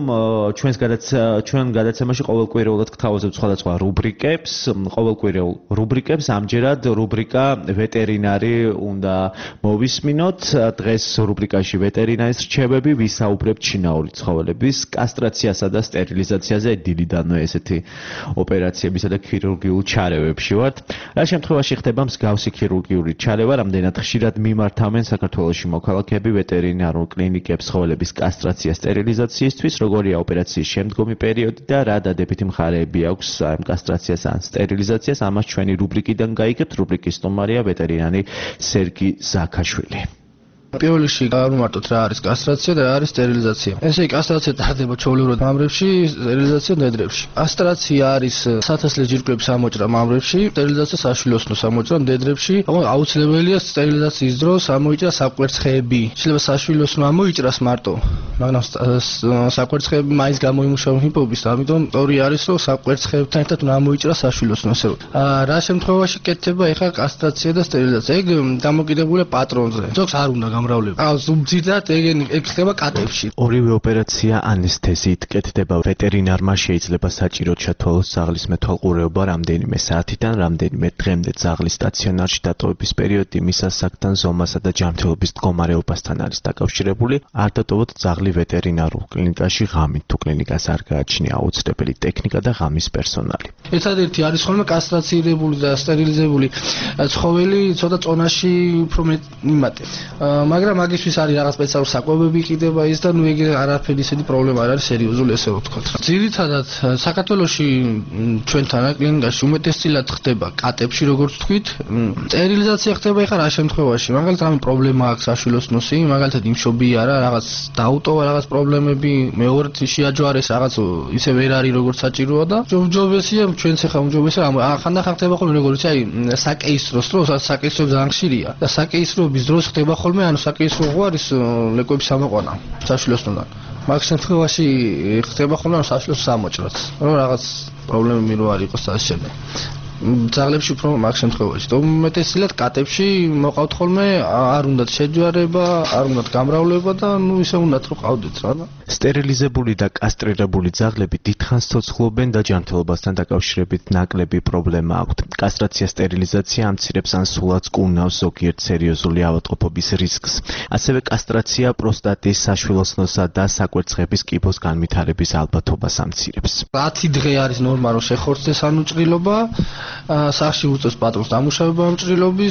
ჩვენ გადაცემაში ყოველკვირეულად გთავაზობთ სხვადასხვა რუბრიკებს. ყოველკვირეულ რუბრიკებს ამჯერად რუბრიკა ვეტერინარი უნდა მოვისმინოთ. დღეს რუბრიკაში ვეტერინარის რჩევები, ვისაუბრებთ ჩინაური ცხოველების კასტრაციასა და სტერილიზაციაზე. დილიდანვე ესეთი ოპერაციებისა და ქირურგიულ ჩარევებში ვართ. რა შემთხვევაში ხდება მსგავსი ქირურგიული ჩარევა, რამდენად ხშირად მიმართავენ საქართველოში მოქალაქეები ვეტერინარულ კლინიკებს ცხოველების კასტრაცია სტერილიზაციისთვის, როგორია ოპერაციის შემდგომი პერიოდი და რა დადებითი მხარეები აქვს ამ კასტრაციას ან სტერილიზაციას. ამას ჩვენი რუბრიკიდან გაიგებთ. რუბრიკის სტუმარია ვეტერინარი სერგი ზაქაშვილი. პირველ რიგში გავუმარტოთ რა არის კასტრაცია და რა არის სტერილიზაცია. ესე იგი კასტრაცია ტარდება ჩვეულებრივ მამრებში, სტერილიზაცია მდედრებში. კასტრაცია არის სათესლე ჯირკვლების ამოჭრა მამრებში, სტერილიზაცია საშვილოსნოს ამოჭრა მდედრებში. აუცილებელია სტერილიზაციის დროს ამოიჭრა საკვერცხეები. შეიძლება საშვილოსნო ამოიჭრას მარტო, მაგრამ საკვერცხეები მაინც გამოიმუშავა ჰიპობის, ამიტომ სწორი არის რომ საკვერცხეებთან ერთად უნდა ამოიჭრა საშვილოსნო. ესე რომ რა შემთხვევაში კეთდება ეხლა კასტრაცია და სტერილიზაცია? ეგ დამოკიდებულია პატრონზე. ზოგს არ უნდა ზუმძირდათ ეგ ხდება კატებში. ორივე ოპერაცია ანესთეზიით კეთდება. ვეტერინარმა შეიძლება საჭიროდ ჩათვალოს ძაღლის მეთვალყურეობა რამდენიმე საათიდან რამდენიმე დღემდე. ძაღლის სტაციონარში დატოვების პერიოდი მის ასაკთან, ზომასა და ჯანმრთელობის მდგომარეობასთან არის დაკავშირებული. არ დატოვოთ ძაღლი ვეტერინარულ კლინიკაში ღამით, თუ კლინიკას არ გააჩნია აუცილებელი ტექნიკა და ღამის პერსონალი. ერთადერთი არის ხოლმე კასტრაცირებული და სტერილიზებული ცხოველი ცოტა წონაში უფრო იმატე. მაგრამ მაგისთვის არის რაღაც სპეციალური საკვებები იყიდება ის და ნუ ეგ არაფერი ისეთი პრობლემა არ არის სერიოზული, ესე ვთქვათ. ძირითადად საქართველოში ჩვენთან კლინიკაში უმეტესწილად ხდება კატებში, როგორც ვთქვით. სტერილიზაცია ხდება ეხლა რა შემთხვევაში? მაგალითად რამე პრობლემა აქვს საშვილოსნოსი, მაგალითად იმშობი არა, რაღაც დაუტოვა რაღაც პრობლემები, მეორედ შეაჯვარეს რაღაც ისე ვერ არის როგორც საჭიროა და ჯობჯობესია ჩვენც ეხლა უმჯობესია ხანდახან ხდება ხოლმე როგორც აი საკეისროს დროს, საკეისრო ძალიან ხშირია და საკეისრობის დროს ხდება ხოლმე ანუ საკეისრო არის ლეკოების ამოყვანა საშვილოსნოდან. მაგ შემთხვევაში ხდება ხოლმე საშვილოს ამოჭრაც. რომ რაღაც პრობლემები რო არ იყოს ასე შემდეგ. ძაღლებში უფრო მაგ შემთხვევაში. უმეტესად კატებში მოყავთ ხოლმე არ უნდათ შეჯვარება, არ უნდათ გამრავლება და ნუ ისე უნდათ რომ ყავდეთ რა და სტერილიზებული და კასტრირებული ძაღლები დიდხანს ცოცხლობენ და ჯანმრთელობასთან დაკავშირებით ნაკლები პრობლემა აქვთ. კასტრაცია სტერილიზაცია ამცირებს ან სულაც კუნავს ზოგიერთ სერიოზული ავადმყოფობის რისკს. ასევე კასტრაცია პროსტატის, საშვილოსნოსა და საკვერცხების კიბოს განვითარების ალბათობას ამცირებს. 10 დღე არის ნორმა რომ შეხორცდეს ანუ ჭრილობა. სახში უწევს პატრონს დამუშავება ამ ჭრილობის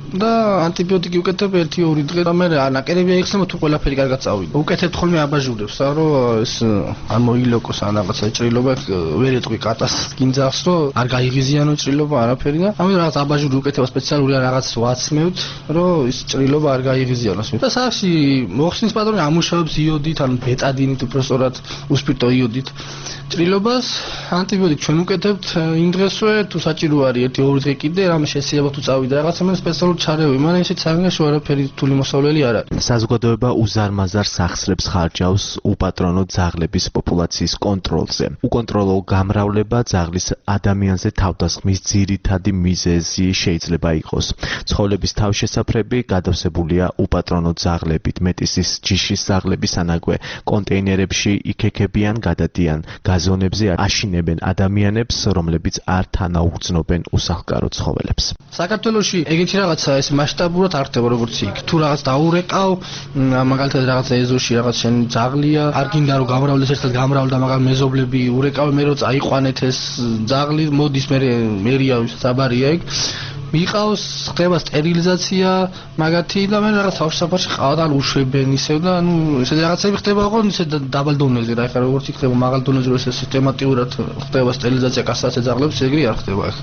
და ანტიბიოტიკი უკეთებ 1-2 დღე და მე ნაკერები აიხსნება თუ ყველაფერი კარგად წავიდა. უკეთებ ხოლმე აბაჟურებს, რომ ეს არ მოილოკოს ან რაღაცა ჭრილობა ვერ ეტყვი კატას გინძახს, რომ არ გაიღიზიანო ჭრილობა არაფერი და ამიტომ რაღაც აბაჟური უკეთება სპეციალური რაღაც ვაცმევთ, რომ ის ჭრილობა არ გაიღიზიანოს. და სახში მოხსნის პატრონი ამუშავებს იოდით, ანუ ბეტადინით უბრალოდ უსპირტო იოდით. ჭრილობას ანტიბიოტიკი ჩვენ უკეთებთ იმ დღესვე თუ საჭირო არის 1-2 დღე კიდე რამე შესაძლოა თუ წავიდა რაღაცა მე სპეციალურად ჩარევი, მაგრამ ისიც საგანგაშო არაფერი რთული მოსავლელი არ არის. საზოგადოება უზარმაზარ სახსრებს ხარჯავს უპატრონო ძაღლების პოპულაციის კონტროლზე. უკონტროლო გამრავლება ძაღლის ადამიანზე თავდასხმის ძირითადი მიზეზი შეიძლება იყოს. ცხოველების თავშესაფრები გადავსებულია უპატრონო ძაღლებით, მეტისის ჯიშის ძაღლების ანაგვე კონტეინერებში იქექებიან, გადადიან გაზონებზე, აშინებენ ადამიანებს, რომლებიც არ თანაუგრძნობენ უსახლკარო ცხოველებს. საქართველოში ეგეთი რაღაცა ეს მასშტაბურად არ ხდება როგორც იქ. თუ რაღაც დაურეკავ, მაგალითად რაღაც ეზოში რაღაც შენ ძაღლია, არ გინდა რომ გამრავლდეს ერთად გამრავლდა, მაგრამ მეზობლები ურეკავ მე რომ წაიყვანეთ ეს ძაღლი, მოდის მერია საბარია იქ. მიყავს, ხდება სტერილიზაცია, მაგათი და მე რაღაც თავშესაფარში ყავად ან უშვებენ ისევ და ანუ ესე რაღაცები ხდება ხო ისე დაბალ დონეზე რა ხარ როგორც იქნება მაღალ დონეზე რომ ესე სისტემატიურად ხდება სტერილიზაცია კასტრაცია ძაღლებს ეგრე არ ხდება ახლა.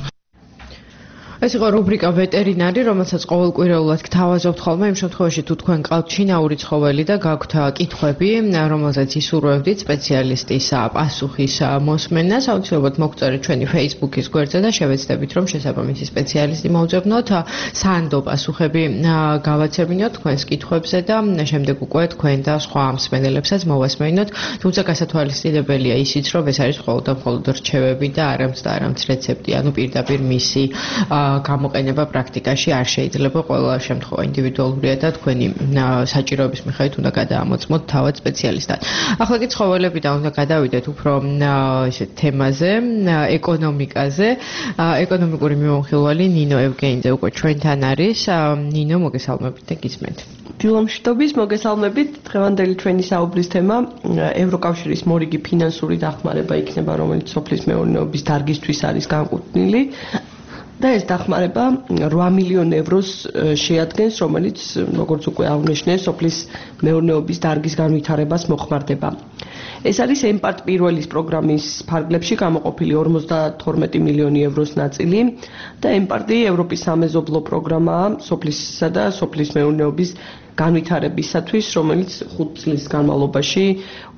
ეს იყო რუბრიკა ვეტერინარი, რომელსაც ყოველკვირეულად გთავაზობთ ხოლმე იმ შემთხვევაში თუ თქვენ გყავთ ჩინაური ცხოველი და გაქვთ კითხვები, რომელზეც ისურვებდით სპეციალისტის პასუხის მოსმენას, აუცილებლად მოგწერეთ ჩვენი Facebook-ის გვერდზე და შევეცდებით რომ შესაბამისი სპეციალისტი მოვძებნოთ, სანდო პასუხები გავაცებინოთ თქვენს კითხვებზე და შემდეგ უკვე თქვენ და სხვა მსმენელებსაც მოვასმენოთ, თუმცა გასათვალისწინებელია ისიც რომ ეს არის მხოლოდ და მხოლოდ რჩევები და არამც რეცეპტი, ანუ პირდაპირ მისი გამოყენება პრაქტიკაში არ შეიძლება ყველა შემთხვევა ინდივიდუალურია და თქვენი საჭიროების მიხედვით უნდა გადაამოწმოთ თავად სპეციალისტად. ახლა კი ცხოველებიდან უნდა გადავიდეთ უფრო ესეთ თემაზე, ეკონომიკაზე. ეკონომიკური მიმოხილველი ნინო ევგენიძე უკვე ჩვენთან არის. ნინო, მოგესალმებით და გისმენთ. დილომშვიდობის, მოგესალმებით. დღევანდელი ჩვენი საუბრის თემა ევროკავშირის მორიგი ფინანსური დახმარება იქნება, რომელიც სოფლის მეურნეობის დარგისთვის არის განკუთვნილი. და ეს დახმარება 8 მილიონ ევროს შეადგენს, რომელიც როგორც უკვე აღნიშნეს, სოფლის მეურნეობის დარგის განვითარებას მოხმარდება. ეს არის ემპარტ პირველის პროგრამის ფარგლებში გამოყოფილი 52 მილიონი ევროს ნაწილი და ემპარტი ევროპის სამეზობლო პროგრამაა სოფლისა და სოფლის მეურნეობის განვითარებისათვის, რომელიც 5 წლის განმავლობაში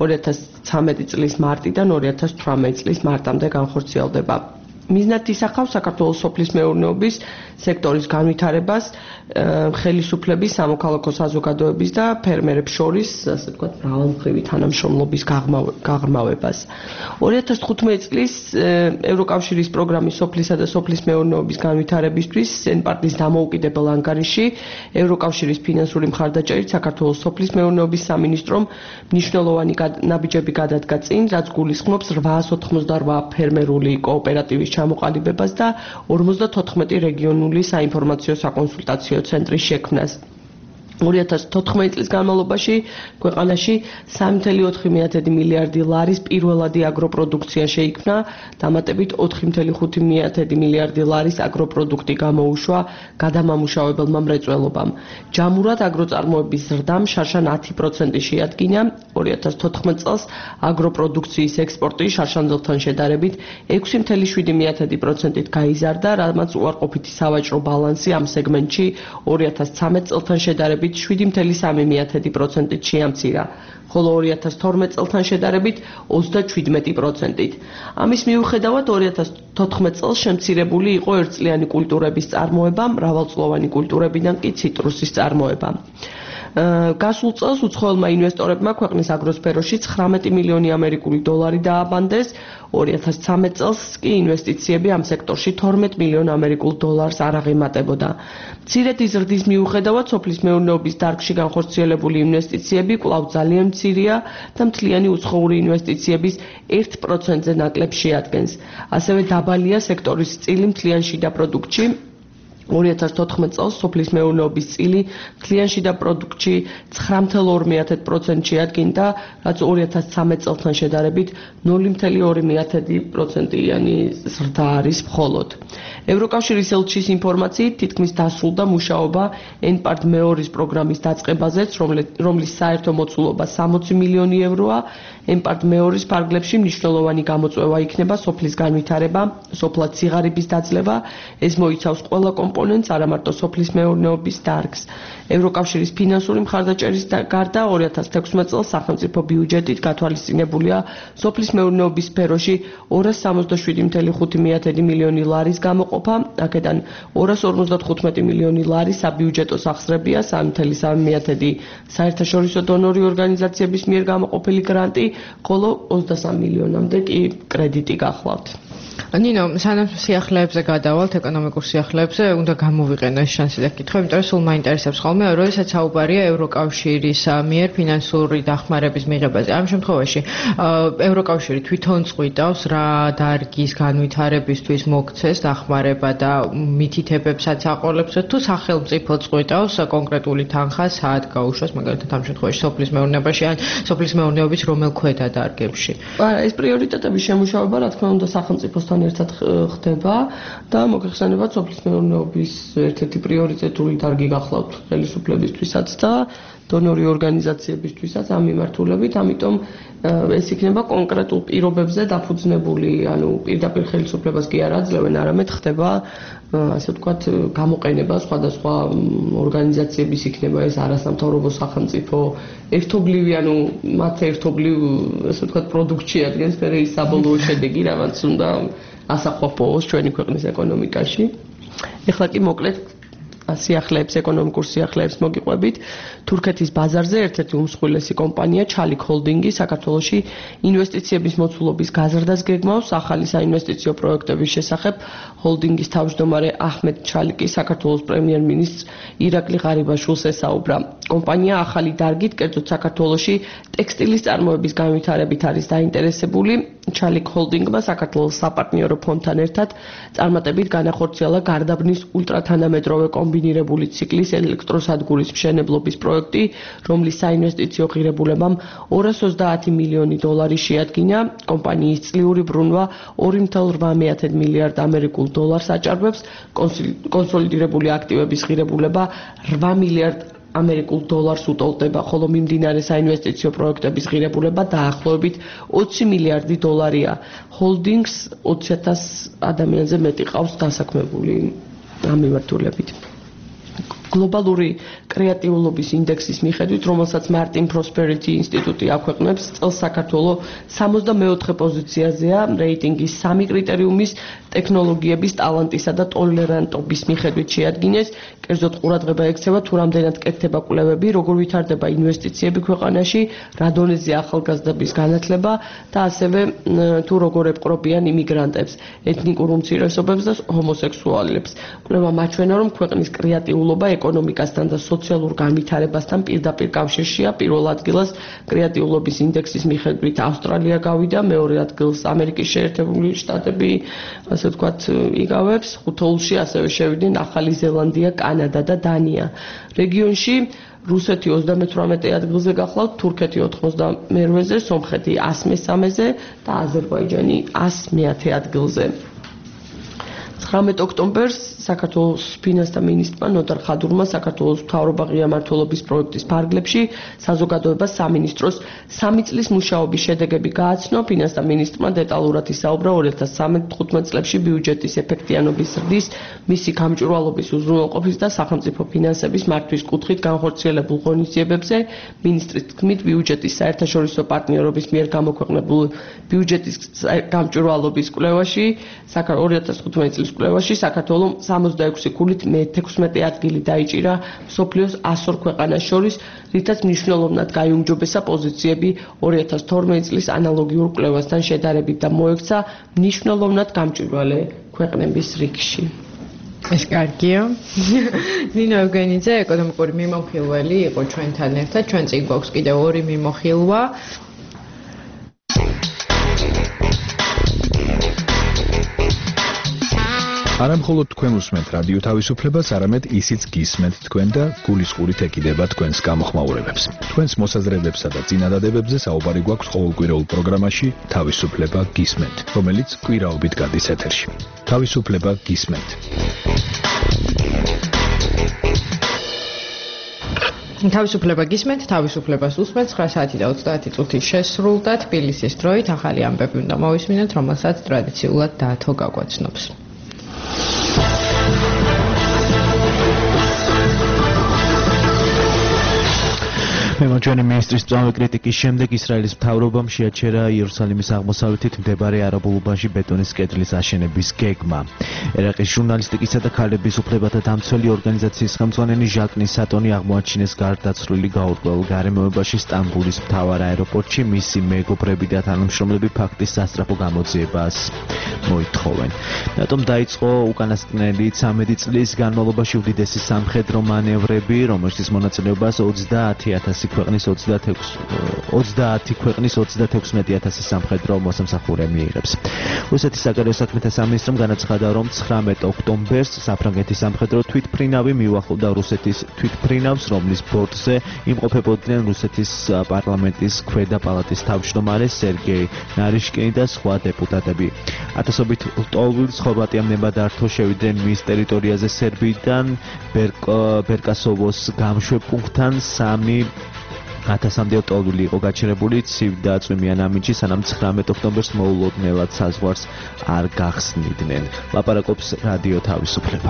2013 წლის მარტიდან 2018 წლის მარტამდე განხორციელდება. მიზნად ისახავს საქართველოს სოფლის მეურნეობის სექტორის განვითარებას, ხელისუფლების, სამოქალაქო საზოგადოების და ფერმერებს შორის, ასე ვთქვათ, მრავალმხრივი თანამშრომლობის გაღრმავებას. 2015 წლის ევროკავშირის პროგრამის სოფლისა და სოფლის მეურნეობის განვითარებისთვის ემპარტის დამოუკიდებელ ანგარიში ევროკავშირის ფინანსური მხარდაჭერით საქართველოს სოფლის მეურნეობის სამინისტრომ მნიშვნელოვანი ნაბიჯები გადადგა წინ, რაც გულისხმობს 888 ფერმერული კოოპერატივის ჩამოყალიბებას და 54 რეგიონული საინფორმაციო საკონსულტაციო ცენტრის შექმნას. 2014 წლის განმავლობაში ქვეყანაში 3.4 მილიარდი ლარის პირველადი აგროპროდუქცია შეიქმნა, დამატებით 4.5 მილიარდი ლარის აგროპროდუქტი გამოუშვა გადამამუშავებელმა მრეწველობამ. ჯამურად აგროწარმოების ზრდამ შარშან 10% შეადგინა. 2014 წელს აგროპროდუქციის ექსპორტი შარშანძელთან შედარებით 6.7%-ით გაიზარდა, რამაც უარყოფითი სავაჭრო ბალანსი ამ სეგმენტში 2013 წელთან შედარებით 7.3%-ით შეამცირა, ხოლო 2012 წელთან შედარებით 37%-ით. ამის მიუხედავად 2014 წელს შემცირებული იყო ერთწლიანი კულტურების წარმოება, მრავალწლოვანი კულტურებიდან კი ციტრუსის წარმოება. გასულ წელს უცხოელმა ინვესტორებმა ქვეყნის აგროსფეროში 19 მილიონი ამერიკული დოლარი დააბანდეს, 2013 წელს კი ინვესტიციები ამ სექტორში 12 მილიონ ამერიკულ დოლარს არ აღემატებოდა. მცირედი ზრდის მიუხედავად სოფლის მეურნეობის დარგში განხორციელებული ინვესტიციები კვლავ ძალიან მცირეა და მთლიანი უცხოური ინვესტიციების 1%-ზე ნაკლებს შეადგენს. ასევე დაბალია სექტორის წილი მთლიან შიდა პროდუქტში. 2014 წელს სოფლის მეურნეობის წილი მთლიან შიდა პროდუქტში 9.2% შეადგინდა, რაც 2013 წელთან შედარებით 0.2%-იანი ზრდა არის მხოლოდ. ევროკავშირის ელჩის ინფორმაციით, თითქმის დასრულდა მუშაობა ENPART მეორის პროგრამის დაწყებაზეც, რომლის საერთო მოცულობა 60 მილიონი ევროა. ENPART მეორის ფარგლებში მნიშვნელოვანი გამოწვევა იქნება სოფლის განვითარება, სოფლად სიღარიბის დაძლევა. ეს მოიცავს ყველა კომპონენტს, არა მარტო სოფლის მეურნეობის დარგს. ევროკავშირის ფინანსური მხარდაჭერის გარდა 2016 წელს სახელმწიფო ბიუჯეტით გათვალისწინებულია სოფლის მეურნეობის სფეროში 267.5 მილიონი ლარის გამოყოფა, აქედან 255 მილიონი ლარი საბიუჯეტო სახსრებია, 3.3 საერთაშორისო დონორი ორგანიზაციების მიერ გამოყოფილი გრანტი, ხოლო 23 მილიონამდე კი კრედიტი გახლავთ. ნინო, სანამ სიახლეებზე გადავალთ, ეკონომიკურ სიახლეებზე, უნდა გამოვიყენო ეს შანსი და კითხვა, იმიტომ რომ სულ მაინტერესებს ხოლმე, როდესაც საუბარია ევროკავშირის მიერ ფინანსური დახმარების მიღებაზე. ამ შემთხვევაში ევროკავშირი თვითონ წყვიტავს რა დარგის განვითარებისთვის მოგცეს დახმარება და მითითებებსაც აყოლებს, თუ სახელმწიფო წყვიტავს კონკრეტული თანხა საათ გაუშვას, მაგალითად ამ შემთხვევაში სოფლის მეურნეობაში ან სოფლის მეურნეობის რომელ ქვედა დარგებში. არა, ეს პრიორიტეტების შემუშავება, რა თქმა უნდა, სახელმწიფოსთან ერთად ხდება და მოგეხსენებათ სოფლის მეურნეობის ერთ-ერთი პრიორიტეტული დარგი გახლავთ ხელისუფლებისთვისაც და დონორი ორგანიზაციებისთვისაც ამ მიმართულებით, ამიტომ ეს იქნება კონკრეტულ პირობებზე დაფუძნებული, ანუ პირდაპირ ხელისუფლებას კი არ აძლევენ, არამედ ხდება ასე ვთქვათ, გამოყენება სხვადასხვა ორგანიზაციების იქნება ეს არასამთავრობო სახელმწიფო ერთობლივი, ანუ მათ ერთობლივ, ასე ვთქვათ, პროდუქტში ადგენს ფერე ის საბოლოო შედეგი, რაღაც უნდა ასახვაფოს ჩვენი ქვეყნის ეკონომიკაში. ეხლა კი მოკლედ სიახლეებს, ეკონომიკურ სიახლეებს მოგიყვებით. თურქეთის ბაზარზე ერთ-ერთი უმსხვილესი კომპანია ჩალიქ ჰოლდინგი საქართველოში ინვესტიციების მოცულობის გაზრდას გეგმავს. ახალი საინვესტიციო პროექტების შესახებ ჰოლდინგის თავმჯდომარე აჰმედ ჩალიკი საქართველოს პრემიერ-მინისტრ ირაკლი ღარიბაშვილს ესაუბრა. კომპანია ახალი დარგით, კერძოდ საქართველოში ტექსტილის წარმოების განვითარებით არის დაინტერესებული. ჩალიქ ჰოლდინგმა საქართველოს საპარტნიორო ფონდთან ერთად წარმატებით განახორციელა გარდაბნის ულტრათანამედროვე კომბინირებული ციკლის ელექტროსადგურის მშენებლობის პროექტი, რომლის საინვესტიციო ღირებულებამ 230 მილიონი დოლარი შეადგინა. კომპანიის წლიური ბრუნვა 2.8 მილიარდ ამერიკულ დოლარს აჭარბებს, კონსოლიდირებული აქტივების ღირებულება 8 მილიარდ ამერიკულ დოლარს უტოლდება, ხოლო მიმდინარე საინვესტიციო პროექტების ღირებულება დაახლოებით 20 მილიარდი დოლარია. ჰოლდინგს 20,000 ადამიანზე მეტი ყავს დასაქმებული ამ მიმართულებით. გლობალური კრეატიულობის ინდექსის მიხედვით, რომელსაც Martin Prosperity ინსტიტუტი აქვეყნებს, წელს საქართველო 64 პოზიციაზეა რეიტინგის 3 კრიტერიუმის ტექნოლოგიების, ტალანტისა და ტოლერანტობის მიხედვით შეადგინეს. კერძოდ ყურადღება ექცევა თუ რამდენად კეთდება კვლევები, როგორ ვითარდება ინვესტიციები ქვეყანაში, რა დონეზეა ახალგაზრდების განათლება და ასევე თუ როგორ ეპყრობიან იმიგრანტებს, ეთნიკურ უმცირესობებს და ჰომოსექსუალებს. კვლევა მაჩვენა, რომ ქვეყნის კრეატიულობა ეკონომიკასთან და სოციალურ განვითარებასთან პირდაპირ კავშირშია. პირველ ადგილას კრეატიულობის ინდექსის მიხედვით ავსტრალია გავიდა, მეორე ადგილს ამერიკის შეერთებული შტატები, ასე ვთქვათ, იგავებს, ხუთეულში ასევე შევიდნენ ახალი ზელანდია, კანადა და დანია. რეგიონში რუსეთი 38 ადგილზე გახლავთ, თურქეთი 92-ზე, სომხეთი 103-ზე და აზერბაიჯანი 110 ადგილზე. 19 ოქტომბერს საქართველოს ფინანსთა მინისტრმა ნოდარ ხადურმა საქართველოს მთავრობა ღია მმართველობის პროექტის ფარგლებში საზოგადოებას სამინისტროს 3 წლის მუშაობის შედეგები გააცნო. ფინანსთა მინისტრმა დეტალურად ისაუბრა 2013 წლებში ბიუჯეტის ეფექტიანობის ზრდის, მისი გამჭვირვალობის უზრუნველყოფის და სახელმწიფო ფინანსების მართვის კუთხით განხორციელებულ ღონისძიებებზე. მინისტრის თქმით, ბიუჯეტის საერთაშორისო პარტნიორობის მიერ გამოქვეყნებულ ბიუჯეტის გამჭვირვალობის კვლევაში 2015 წლის კვლევაში საქართველომ 66 ქულით მე-16 ადგილი დაიჭირა მსოფლიოს 102 ქვეყანას შორის, რითაც მნიშვნელოვნად გაიუმჯობესა პოზიციები 2012 წლის ანალოგიურ კვლევასთან შედარებით და მოექცა მნიშვნელოვნად გამჭვირვალე ქვეყნების რიგში. ეს კარგია. ნინო ევგენიძე, ეკონომიკური მიმოხილველი იყო ჩვენთან ერთად. ჩვენ წინ გვაქვს კიდევ 2 მიმოხილვა. არა მხოლოდ თქვენ უსმენთ რადიო თავისუფლებას, არამედ ისიც გისმენთ თქვენ და გულისყურით ეკიდება თქვენს გამოხმაურებებს. თქვენს მოსაზრებებსა და წინადადებებზე საუბარი გვაქვს ყოველკვირეულ პროგრამაში თავისუფლება გისმენთ, რომელიც კვირაობით გადის ეთერში. თავისუფლება გისმენთ. თავისუფლება გისმენთ, თავისუფლებას უსმენთ 9 საათი და 30 წუთი შესრულდა თბილისის დროით. ახალი ამბები უნდა მოვისმინოთ, რომელსაც ტრადიციულად დათო გაგვაცნობს. მემარჯვენე მინისტრის მწვავე კრიტიკის შემდეგ ისრაელის მთავრობამ შეაჩერა იერუსალიმის აღმოსავლეთით მდებარე არაბულ უბანში ბეტონის კედლის აშენების გეგმა. ერაყის ჟურნალისტიკისა და ქალების უფლებათა დამცველი ორგანიზაციის ხელმძღვანელი ჟაკ ნისატონი აღმოაჩინეს გარდაცვლილი გაურკვეველ გარემოებაში სტამბულის მთავარ აეროპორტში მისი მეგობრები და თანამშრომლები ფაქტის სასწრაფო გამოძიებას მოითხოვენ. რატომ დაიწყო უკანასკნელი 13 წლის განმავლობაში უდიდესი სამხედრო მანევრები, რომელშიც მონაწილეობას 30,000 ქვეყნის 30 ქვეყნის 36,000 სამხედრო მოსამსახურე მიიღებს. რუსეთის საგარეო საქმეთა სამინისტრომ განაცხადა, რომ 19 ოქტომბერს საფრანგეთის სამხედრო თვითმფრინავი მიუახლოვდა რუსეთის თვითმფრინავს, რომლის ბორტზე იმყოფებოდნენ რუსეთის პარლამენტის ქვედა პალატის თავმჯდომარე სერგეი ნარიშკინი და სხვა დეპუტატები. ათასობით ლტოლვილს ხორვატიამ ნებადართო შევიდნენ მის ტერიტორიაზე სერბიიდან ბერკასოვოს გამშვებპუნქტთან 3,000-მდე ლტოლვილი იყო გაჩერებული ცივ და წვიმიან ამინდში, სანამ 19 ოქტომბერს მოულოდნელად საზღვარს არ გახსნიდნენ. ლაპარაკობს რადიო თავისუფლება.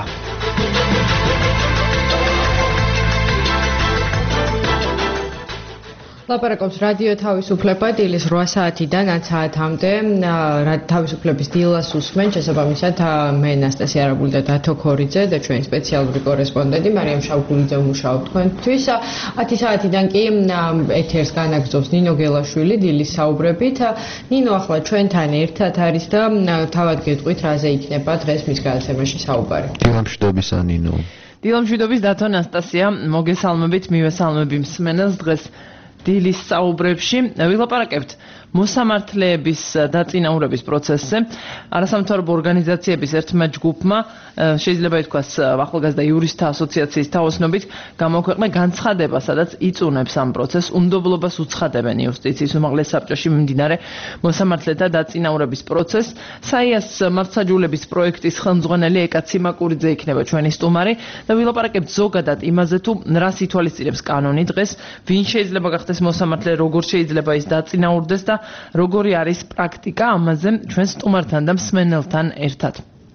ლაპარაკობს რადიო თავისუფლება დილის 8 საათიდან 10 საათამდე თავისუფლების დილას უსმენ შესაბამისად მე ნასტასია არაბული და დათო ქორიძე და ჩვენი სპეციალური კორესპონდენტი მარიამ შავგულიძე ვმუშაობ თქვენთვის 10 საათიდან კი ეთერს განაგრძობს ნინო გელაშვილი დილის საუბრებით. ნინო ახლა ჩვენთან ერთად არის და თავად გეტყვით რაზე იქნება დღეს მის გადაცემაში საუბარი. დილამშვიდობისა ნინო. დილამშვიდობის დათო ნასტასია, მოგესალმებით, მივესალმები მსმენელს დღეს დილის საუბრებში ვილაპარაკებთ მოსამართლეების დაწინაურების პროცესზე. არასამთავრობო ორგანიზაციების ერთმა ჯგუფმა შეიძლება ითქვას ახალგაზრდა იურისტთა ასოციაციის თაოსნობით გამოქვეყნა განცხადება, სადაც იწუნებს ამ პროცესს, უნდობლობას უცხადებენ იუსტიციის უმაღლეს საბჭოში მიმდინარე მოსამართლეთა დაწინაურების პროცესს. საიას მართლმსაჯულების პროექტის ხელმძღვანელი ეკა ციმაკურიძე იქნება ჩვენი სტუმარი და ვილაპარაკებთ ზოგადად იმაზე, თუ რას ითვალისწინებს კანონი დღეს, ვინ შეიძლება გახდეს მოსამართლე, როგორ შეიძლება ის დაწინაურდეს და როგორი არის პრაქტიკა, ამაზე ჩვენ სტუმართან და მსმენელთან ერთად.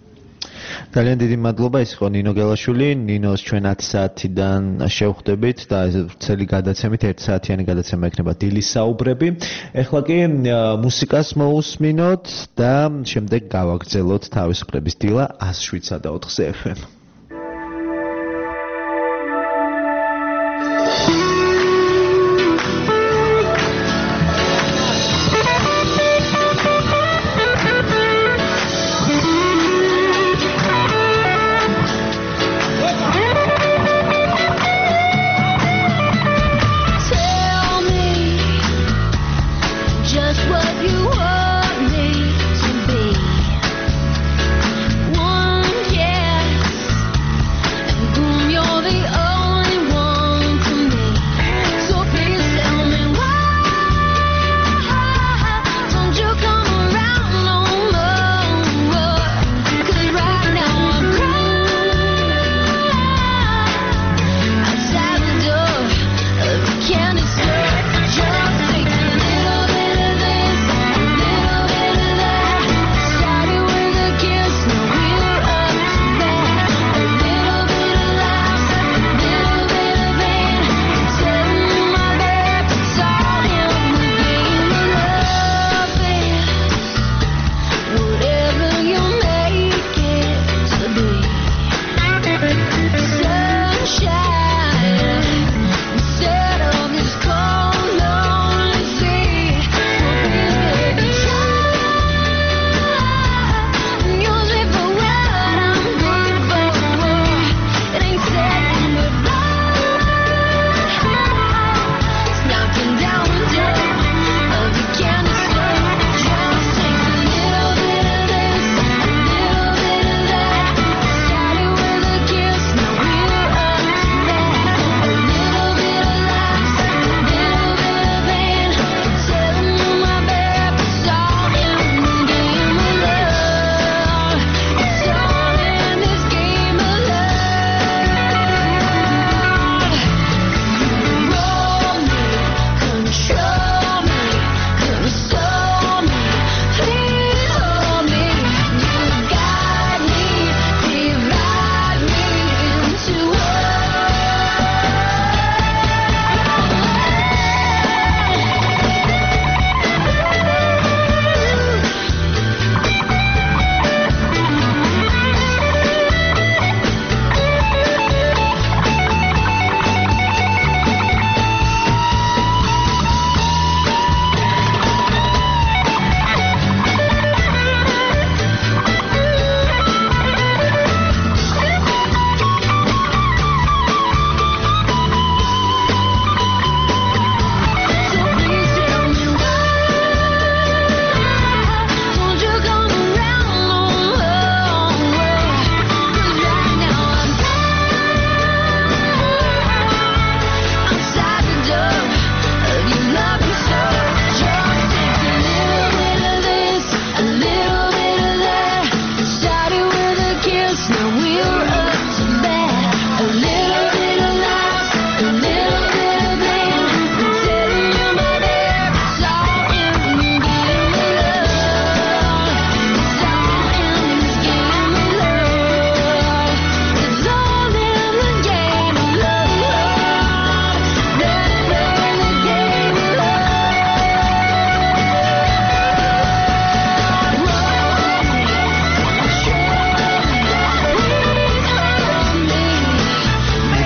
ძალიან დიდი მადლობა, ეს იყო ნინო გელაშვილი. ნინოს ჩვენ 10 საათიდან შევხვდებით და წელი გადაცემით 1 საათიანი გადაცემა იქნება დილის საუბრები. ეხლა კი მუსიკას მოусმინოთ და შემდეგ გავაგრძელოთ თავისუფლების დილა 107.4 FM. One kiss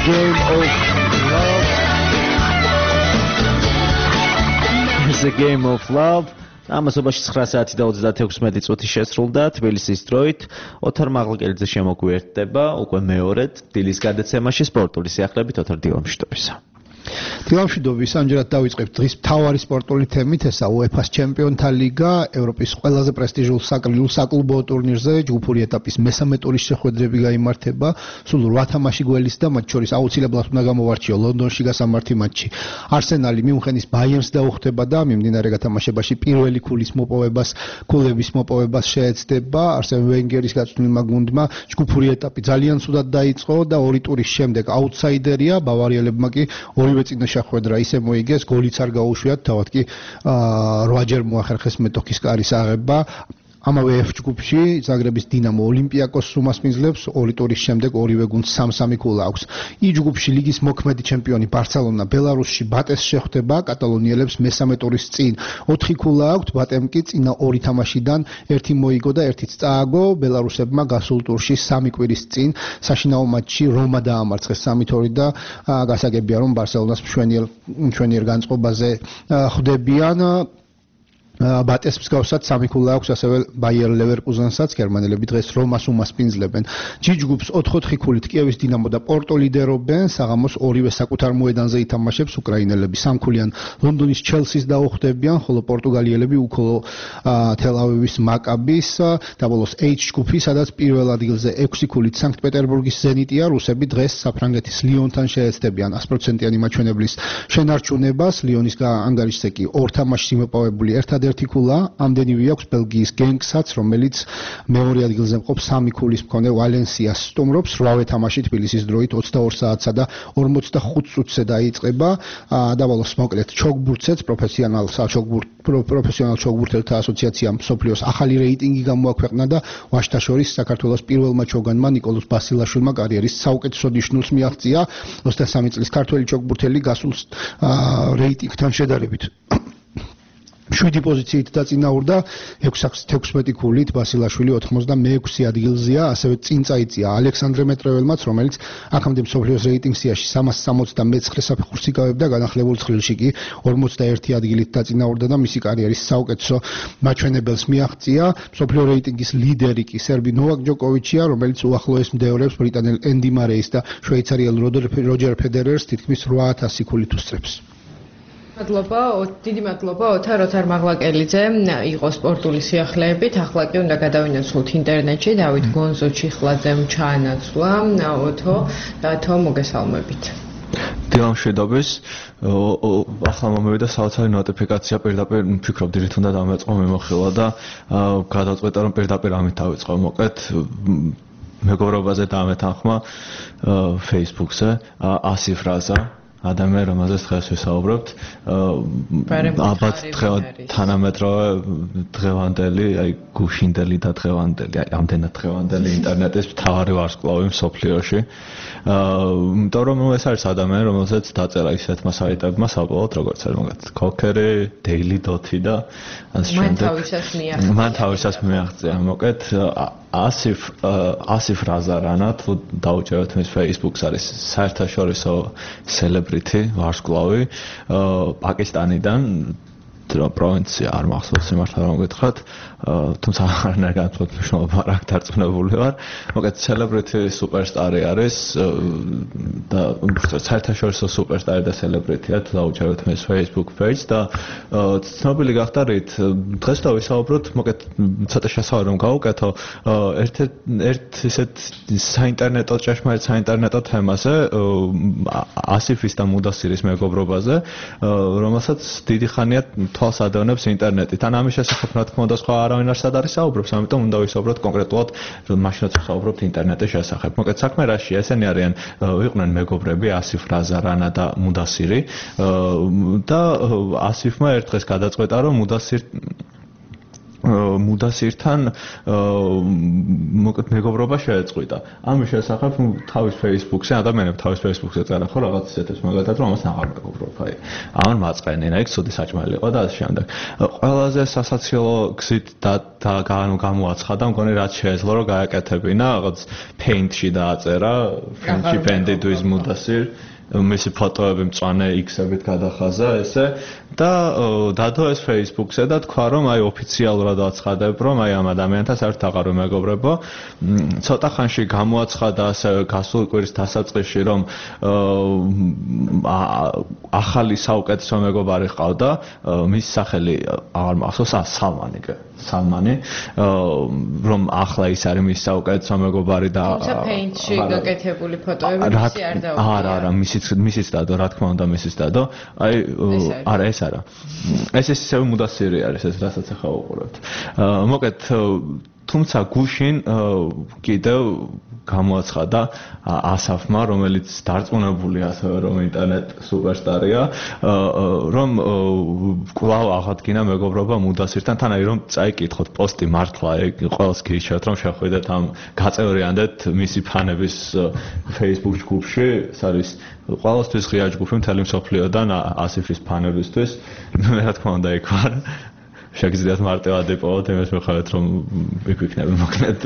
game of love. It's a game of love. ამასობაში 9 საათი და 36 წუთი შესრულდა თბილისის დროით. ოთარ მაღლაკელიძე შემოგვიერთდება უკვე მეორედ დილის გადაცემაში სპორტული სიახლეებით ოთარ დილამშვიდობისა. დილამშვიდობის ამჯერად დავიწყებთ დღის მთავარი სპორტული თემით, ესა UEFA-ს ჩემპიონთა ლიგა, ევროპის ყველაზე პრესტიჟულ საკლუბო ტურნირზე ჯგუფური ეტაპის მესამე ტურის შეხვედრები გაიმართება. სულ 8 თამაში გველის და მათ შორის აუცილებლად უნდა გამოვარჩიო ლონდონში გასამართი მატჩი. არსენალი მიუნხენის ბაიერნს დაუხდება და მიმდინარე გათამაშებაში პირველი ქულების მოპოვებას შეეცდება. არსენ ვენგერის გაწვრთნილმა გუნდმა ჯგუფური ეტაპი ძალიან ცუდად დაიწყო და ორი ტურის შემდეგ აუტსაიდერია, ბავარიელებმა კი ორივე წინა შეხვედრა ისე მოიგეს, გოლიც არ გაუშვიათ, თავად კი 8 ჯერ მოახერხეს მეტოქის კარის აღება. ამავე F ჯგუფში ზაგრების დინამო ოლიმპიაკოსს უმასპინძლებს, ორი ტურის შემდეგ ორივე გუნდს 3-3 ქულა აქვს. I ჯგუფში ლიგის მოქმედი ჩემპიონი ბარსელონა ბელარუსში ბატეს შეხვდება, კატალონიელებს მესამე ტურის წინ 4 ქულა აქვთ, ბატემ კი წინა ორი თამაშიდან ერთი მოიგო და ერთიც წააგო. ბელარუსებმა გასულ ტურში 3 კვირის წინ საშინაო მატჩი რომა დაამარცხეს 3-2 და გასაგებია რომ ბარსელონას მშვენიერ განწყობაზე ხვდებიან. ბატეს მსგავსად 3 ქულა აქვს ასევე ბაიერ ლევერკუზენსაც, გერმანელები დღეს რომას უმასპინძლებენ. G ჯგუფს 4-4 ქულით კიევის დინამო და პორტო ლიდერობენ, საღამოს ორივე საკუთარ მოედანზე ითამაშებს უკრაინელები. 3 ქულიან ლონდონის ჩელსის დაუხდებიან, ხოლო პორტუგალიელები უქოლო თელ-ავივის მაკაბის. დაბოლოს H ჯგუფი, სადაც პირველ ადგილზე 6 ქულით სანქტ-პეტერბურგის ზენიტია, რუსები დღეს საფრანგეთის ლიონთან შეეცდებიან 100%-იანი მაჩვენებლის შენარჩუნებას. ლიონის ანგარიშზე კი 2 თამაშში მოპოვებული ერთი ქულა, ამდენივე აქვს ბელგიის გენგსაც, რომელიც მეორე ადგილზე მყოფ 3 ქულის მქონე ვალენსიას სტუმრობს. 8 თამაში თბილისის დროით 22 საათსა და 45 წუთზე დაიწყება. დაბალოს მოკლედ ჩოგბურთცეც პროფესიონალ ჩოგბურთელთა ასოციაციამ მსოფლიოს ახალი რეიტინგი გამოაქვეყნა და ვაჟთა შორის საქართველოს პირველმა ჩოგანმა ნიკოლოზ ბასილაშვილმა კარიერის საუკეთესო ნიშნულს მიაღწია. 23 წლის ქართველი ჩოგბურთელი გასულ რეიტინგთან შედარებით 7 პოზიციით დაწინაურდა 16 ქულით, ბასილაშვილი 86 ადგილზეა, ასევე წინ წაიწია ალექსანდრე მეტრეველმაც, რომელიც აქამდე მსოფლიოს რეიტინგ სიაში 369 საფეხურს იკავებდა, განახლებულ ცხრილში კი 41 ადგილით დაწინაურდა და მისი კარიერის საუკეთესო მაჩვენებელს მიაღწია. მსოფლიო რეიტინგის ლიდერი კი სერბი ნოვაკ ჯოკოვიჩია, რომელიც უახლოეს მდევრებს ბრიტანელ ენდი მარეის და შვეიცარიელ როჯერ ფედერერს თითქმის 8000 ქულით უსწრებს. დიდი მადლობა ოთარ მაღლაკელიძე იყო სპორტული სიახლეებით. ახლა კი უნდა გადავინაცვლოთ ინტერნეტში. დავით გონზო ჩიხლაძემ ჩაანაცვლა ოთო მოგესალმებით. დილამშვიდობის. ახლა მომევიდა საოცარი ნოტიფიკაცია პირდაპირ ვფიქრობდი რით უნდა დამეწყო მიმოხილვა და გადავწყვეტა რომ პირდაპირ ამით დავიწყო. მოკლედ მეგობრობაზე დამეთანხმა Facebook-ზე 100 ფრაზა ადამიანი რომელზეც დღეს ვისაუბრებთ ალბათ თანამედროვე დღევანდელი აი გუშინდელი და დღევანდელი აი ამდენად დღევანდელი ინტერნეტის მთავარი ვარსკვლავი მსოფლიოში იმიტომ რომ ეს არის ადამიანი რომელზეც დაწერა ისეთმა საიტებმა საბოლოოდ როგორც არის მაგათ Cocker, Daily Dot-ი და ასე შემდეგ მან თავისას მიაღწია მოკლედ 100 ფრაზა რანა თუ დაუჭერთ მის Facebook-ს არის საერთაშორისო celebrity ვარსკვლავი პაკისტანიდან პროვინცია არ მახსოვს იმართლა რომ გითხრათ თუმცა არ განსხვავებით მნიშვნელობა არ აქვს დარწმუნებული ვარ მოკლედ celebrity superstar-ი არის და საერთაშორისო superstar-ი და celebrity-ია თუ დაუჭერთ მის Facebook page და ცნობილი გახდარით დღეს და ვისაუბროთ მოკლედ ცოტა შესაძლოა რომ გავუკეთო ერთ ისეთ საინტერნეტო ჭეშმარიტ საინტერნეტო თემაზე ასიფის და მუდასირის მეგობრობაზე რომელსაც დიდი ხანია თვალს ადევნებს ინტერნეტით. ან ამის შესახებ რა თქმა უნდა სხვა არავინ არ სადარი საუბრობს, ამიტომ უნდა ვისაუბროთ კონკრეტულად მაშინაც ვსაუბრობთ ინტერნეტის შესახებ. მოკლედ საქმე რაშია? ესენი არიან იყვნენ მეგობრები ასიფ რაზა, რანა და მუდასირი და ასიფმა ერთ დღეს გადაწყვეტა რომ მუდასირთან მოკლედ მეგობრობა შეეწყვიტა. ამის შესახებ თავის Facebook-ზე ადამიანებს თავის Facebook-ზე წერა ხო რაღაც ისეთებს მაგალითად რომ ამას აღარ მეგობრობა. ამან მაწყენენ, აი ცუდი საჭმელი იყო და ასე შემდეგ. ყველაზე სასაცილო გზით და გამოაცხადა მგონი რაც შეეძლო რომ გააკეთებინა რაღაც Paint-ში დააწერა Friendship ended with Mudasir მისი ფოტოები მწვანე X-ებით გადახაზა ესე და დადო ეს Facebook-ზე და თქვა რომ აი ოფიციალურად აცხადებ რომ აი ამ ადამიანთან საერთოდ აღარ ვმეგობრებო. ცოტა ხანში გამოაცხადა ასევე გასული კვირის დასაწყისში რომ ახალი საუკეთესო მეგობარი ჰყავდა მის სახელი აღარ მახსოვს სალმანი რომ ახლა ის არის მის საუკეთესო მეგობარი და Paint-ში გაკეთებული ფოტოები მისი არ დაუყია. არა მისიც დადო რა თქმა უნდა მისიც დადო აი არა ეს არა ეს ისევ მუდასირი არის ეს რასაც ახლა უყურებთ მოკლედ თუმცა გუშინ კიდევ გამოაცხადა ასაფმა რომელიც დარწმუნებული ასევე რომ ინტერნეტ სუპერსტარია რომ კვლავ აღადგინა მეგობრობა მუდასირთან თან აი რომ წაიკითხოთ პოსტი მართლა ყველას გირჩევთ რომ შეხვიდეთ ამ გაწევრიანდეთ მისი ფანების Facebook ჯგუფში ეს არის ყველასთვის ღია ჯგუფი მთელი მსოფლიოდან ასიფის ფანებისთვის რა თქმა უნდა იქ ვარ შეგიძლიათ მარტივად იპოვოთ იმას მიხედავთ რომ იქ ვიქნები მოკლედ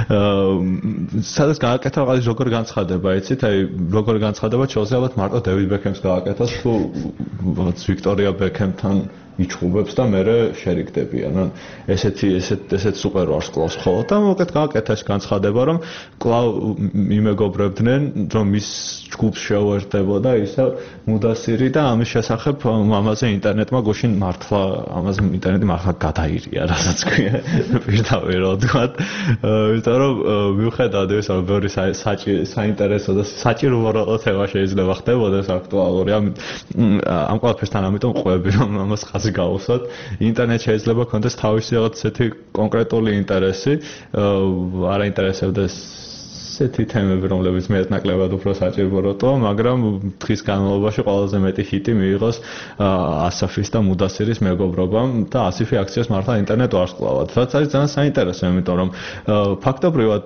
სადაც გააკეთა რაღაც როგორ განცხადება იცით აი როგორ განცხადება შეიძლება მარტო დევიდ ბექემს გააკეთოს თუ ვიქტორია ბექემთან იჩხუბებს და მე შერიგდებიან. ესეთ სუპერ ვარსკვლავს ხოლმე და მოკლედ გააკეთა ეს განცხადება რომ კვლავ იმეგობრებდნენ რომ ის ჯგუფს შეუერთდებოდა ისა მუდასირი და ამის შესახებ ამაზე ინტერნეტმა გუშინ მართლა ამაზე ინტერნეტი მართლა გადაირია რასაც ქვია პირდაპირ რა თქვა იმიტომ რომ მიუხედავად იმისა რომ ბევრი საინტერესო და საჭირო თემა შეიძლება ხდებოდეს აქტუალური ამ ყველაფერსთან ამიტომ ყვები რომ ამას ხაზი გავუსვათ ინტერნეტ შეიძლება კონდეს თავისი რაღაც ესეთი კონკრეტული ინტერესი არ აინტერესებდეს ესეთი თემები რომლებიც მეტნაკლებად უფრო საჭიროა მაგრამ დღის განმავლობაში ყველაზე მეტი ჰიტი მიიღოს ასაფის და მუდასირის მეგობრობამ და ასიფი აქციას მართლა ინტერნეტ ვარსკვლავად რაც არის ძალიან საინტერესო იმიტომ რომ ფაქტობრივად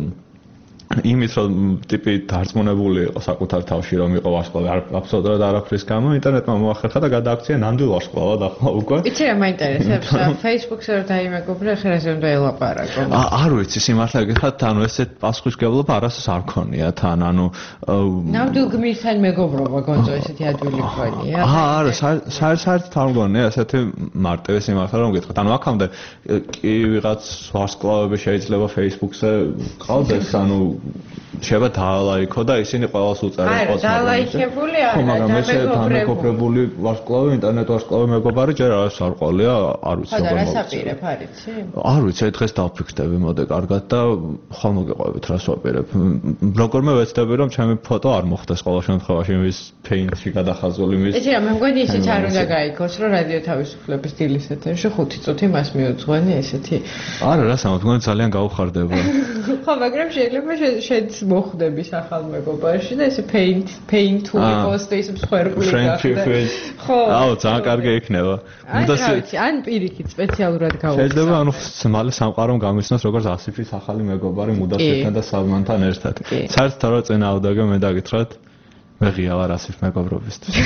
იმით რომ ტიპი დარწმუნებული იყო საკუთარ თავში რომ იყო ვარსკვლავი აბსოლუტურად არაფრის გამო ინტერნეტმა მოახერხა და გადააქცია ნამდვილ ვარსკვლავად ახლა უკვე იცი რა მაინტერესებს Facebook-ზე რომ დაიმეგობრე ახლა რაზე უნდა ელაპარაკო არ ვიცი სიმართლე გითხრათ ანუ ესეთ პასუხისმგებლობა არასდროს არ ქონია თან ანუ ნამდვილ გმირთან მეგობრობა გონძო ესეთი ადვილი ქონია არა საერთოდ არ მგონია ესეთი მარტივი სიმართლე რომ გითხრათ ანუ აქამდე კი ვიღაც ვარსკვლავები შეიძლება Facebook-ზე ყავდეს ანუ შეიძლება დაალაიქო და ისინი ყველას უწერენ პოსტს. არა, დაალაიქებული არა, მაგრამ ესე დამეგობრებული ვარსკვლავი, ინტერნეტ ვარსკვლავი მეგობარი ჯერ არას არ ყოლია, არ ვიცი როგორ მოხდა. რასაპირებ არიცი? არ ვიცი, დღეს დავფიქრდები მოდი კარგად და ხომ მოგეყვებით რას ვაპირებ. როგორმე ვეცდები რომ ჩემი ფოტო არ მოხდეს ყოველ შემთხვევაში მის Paint-ში გადახაზული მის. ეცი რა, მე მგონი ისიც არ უნდა გაიქოს, რომ რადიო თავისუფლების დილის ეთერში 5 წუთი მას მიუძღვენი ესეთი. არა, რასამა, მგონი ძალიან გაუხარდება. ხო, მაგრამ შეიძლება შეც მოხდები სახალ მეგობარში და ესე Paint-ული პოსტი ის მსხვერპლი გახდა. ხო. აუ, ძალიან კარგი იქნება. ან პირიქით სპეციალურად გავუხსნა. შეიძლება ანუ მალე სამყარომ გამიცნოს როგორც ასიფის ახალი მეგობარი მუდასირთან და სალმანთან ერთად. საერთოდ რა წინააღმდეგე მე დაგითხრათ მე ღია ვარ ასიფ მეგობრობისთვის.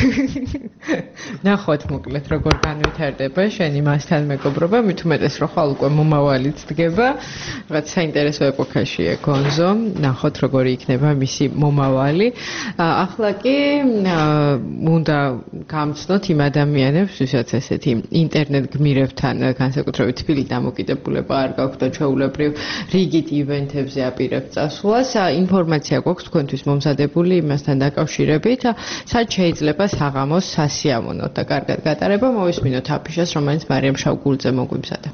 ნახოთ მოკლედ როგორ განვითარდება შენი მასთან მეგობრობა, მით უმეტეს რომ ხვალ უკვე მომავალიც დგება, რაღაც საინტერესო ეპოქაშია გონზო, ნახოთ როგორი იქნება მისი მომავალი. ახლა კი უნდა გამცნოთ იმ ადამიანებს, ვისაც ესეთი ინტერნეტ გმირებთან განსაკუთრებით თბილი დამოკიდებულება არ გაქვთ და ჩვეულებრივ რიგით ივენთებზე აპირებთ წასვლას. ინფორმაცია გვაქვს თქვენთვის მომზადებული იმასთან დაკავშირებით სად შეიძლება საღამოს სასიამოვნოთ და კარგად გატარება მოვისმინოთ აფიშას რომელიც მარიამ შავგულძე მოგვიმზადა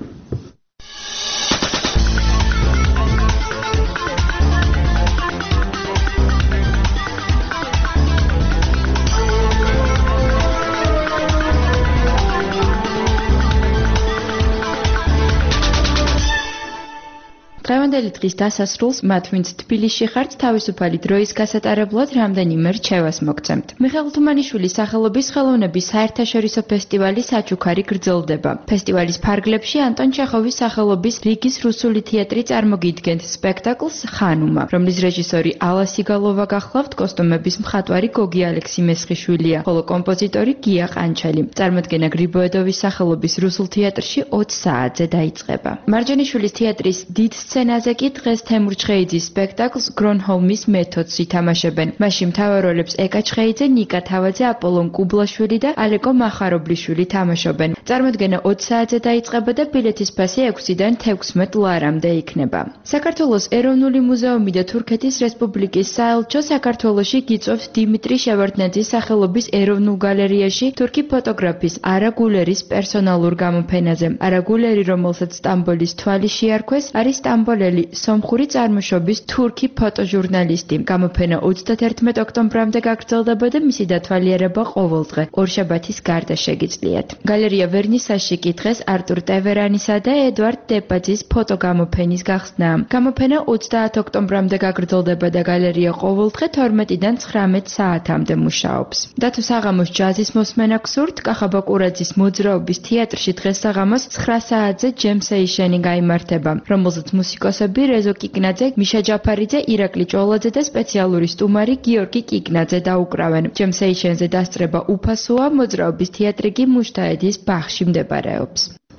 დღევანდელი დღის დასასრულს მათ, ვინც თბილისში ხართ, თავისუფალი დროის გასატარებლად რამდენიმე რჩევას მოგცემთ. მიხეილ თუმანიშვილის სახელობის ხელოვნების საერთაშორისო ფესტივალი საჩუქარი გრძელდება. ფესტივალის ფარგლებში ანტონ ჩეხოვის სახელობის რიგის რუსული თეატრი წარმოგიდგენთ სპექტაკლს ხანუმა, რომლის რეჟისორი ალა სიგალოვა გახლავთ, კოსტუმების მხატვარი გოგი ალექსი-მესხიშვილია, ხოლო კომპოზიტორი გია ყანჩელი. წარმოდგენა გრიბოედოვის სახელობის რუსულ თეატრში 20 საათზე დაიწყება. მარჯანიშვილის თეატრის დიდ სცენაზე კი დღეს თემურ ჩხეიძის სპექტაკლს გრონჰოლმის მეთოდს ითამაშებენ. მასში მთავარ როლებს ეკა ჩხეიძე, ნიკა თავაძე, აპოლონ კუბლაშვილი და ალეკო მახარობლიშვილი თამაშობენ. წარმოდგენა 20 საათზე დაიწყება და ბილეთის ფასი 6-დან 16 ლარამდე იქნება. საქართველოს ეროვნული მუზეუმი და თურქეთის რესპუბლიკის საელჩო საქართველოში გიწევს დიმიტრი შევარდნაძის სახელობის ეროვნულ გალერეაში თურქი ფოტოგრაფის არა გულერის პერსონალურ გამოფენაზე. არა გულერი, რომელსაც სტამბოლის თვალი შეარქვეს, არის სტამბოლელი სომხური წარმოშობის თურქი ფოტოჟურნალისტი. გამოფენა 31 ოქტომბრამდე გაგრძელდება და მისი დათვალიერება ყოველდღე ორშაბათის გარდა შეგიძლიათ. გალერეა ვერნისაჟში კი დღეს არტურ ტევერანისა და ედვარდ დებაძის ფოტოგამოფენის გახსნაა. გამოფენა 30 ოქტომბრამდე გაგრძელდება და გალერეა ყოველდღე 12-დან 19 საათამდე მუშაობს. დათო საღამოს ჯაზის მოსმენა გსურთ, კახაბა კურაძის მოძრაობის თეატრში დღეს საღამოს 9 საათზე ჯემსეიშენი გაიმართება, რომელზეც მუსიკოსები რეზო კიკნაძე, მიშა ჯაფარიძე, ირაკლი ჭოლაძე და სპეციალური სტუმარი გიორგი კიკნაძე დაუკრავენ. ჯემსეიშენზე დასწრება უფასოა, მოძრაობის თეატრი კი მუშტაედის ბაღში მდებარეობს.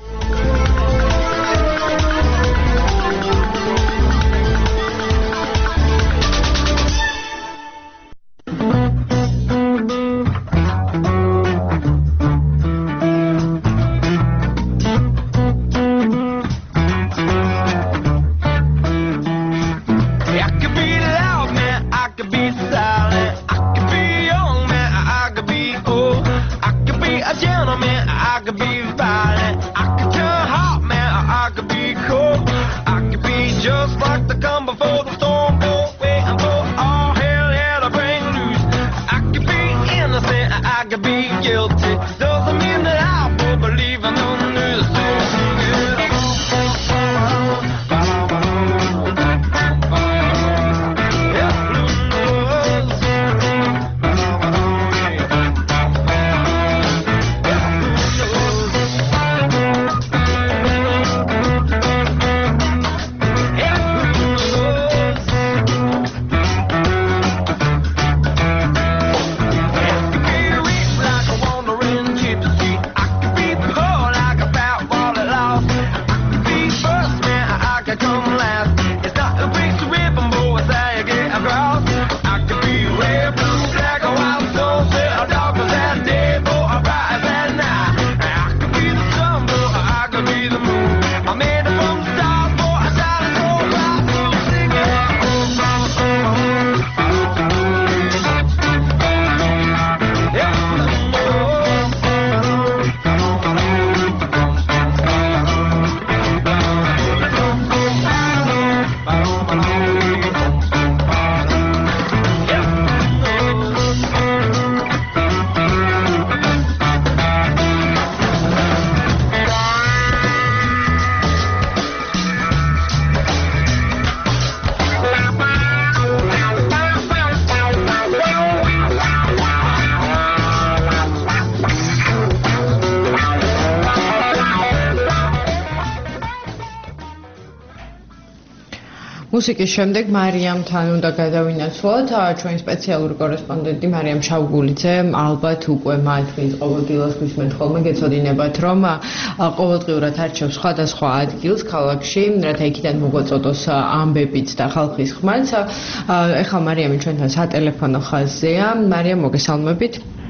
მუსიკის შემდეგ მარიამთან უნდა გადავინაცვლოთ ჩვენი სპეციალური კორესპონდენტი მარიამ შავგულიძე. ალბათ უკვე მათ, ვინც ყოველდღიურად გვისმენთ ხოლმე, გეცოდინებათ, რომ ყოველდღიურად არჩევს სხვადასხვა ადგილს ქალაქში, რათა იქიდან მოგვაწოდოს ამბებიც და ხალხის ხმაც. ეხლა მარიამი ჩვენთან სატელეფონო ხაზზეა. მარიამ, მოგესალმებით.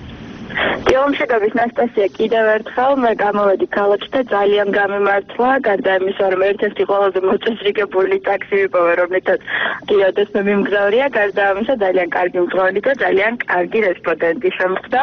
მშვიდობით ნასტასია, კიდევ ერთხელ მე გამოვედი ქალაქში და ძალიან გამემართლა, გარდა იმისა, რომ ერთ-ერთი ყველაზე მოწესრიგებული ტაქსი ვიპოვე, რომლითაც კიდევ მე მიმგზავრია, გარდა ამისა ძალიან კარგი მძღოლი და ძალიან კარგი რესპონდენტი შემხვდა.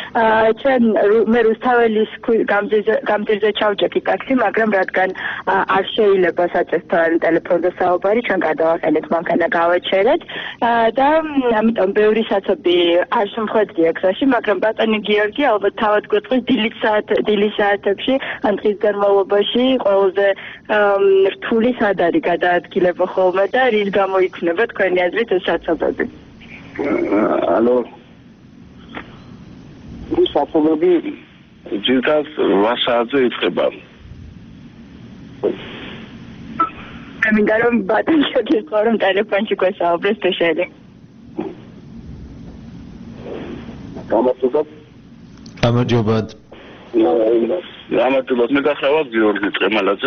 მე რუსთაველის გამზირზე ჩავჭექი ტაქსი, მაგრამ რადგან არ შეიძლება საწესთან ტელეფონზე საუბარი, ჩვენ გადავაყენეთ მანქანა გავაჩერეთ და ამიტომ ბევრი საცობი არ შემხვედრია გზაში, მაგრამ ბატონი გიორგი შემდეგი ალბათ თავად გვეტყვის დილის საათებში ან დღის განმავლობაში ყველაზე რთული სად არის გადაადგილება ხოლმე და რის გამო იქნება თქვენი აზრით ეს საცობები? ალო საცობები ძირითადად 8 საათზე იწყება. მინდა რომ ბატონჩოქის ყორომ ტელეფონში გვესაუბრეს თეშელი. გამარჯობათ. გამარჯობათ. მე გახლავთ გიორგი ტრემალაძე.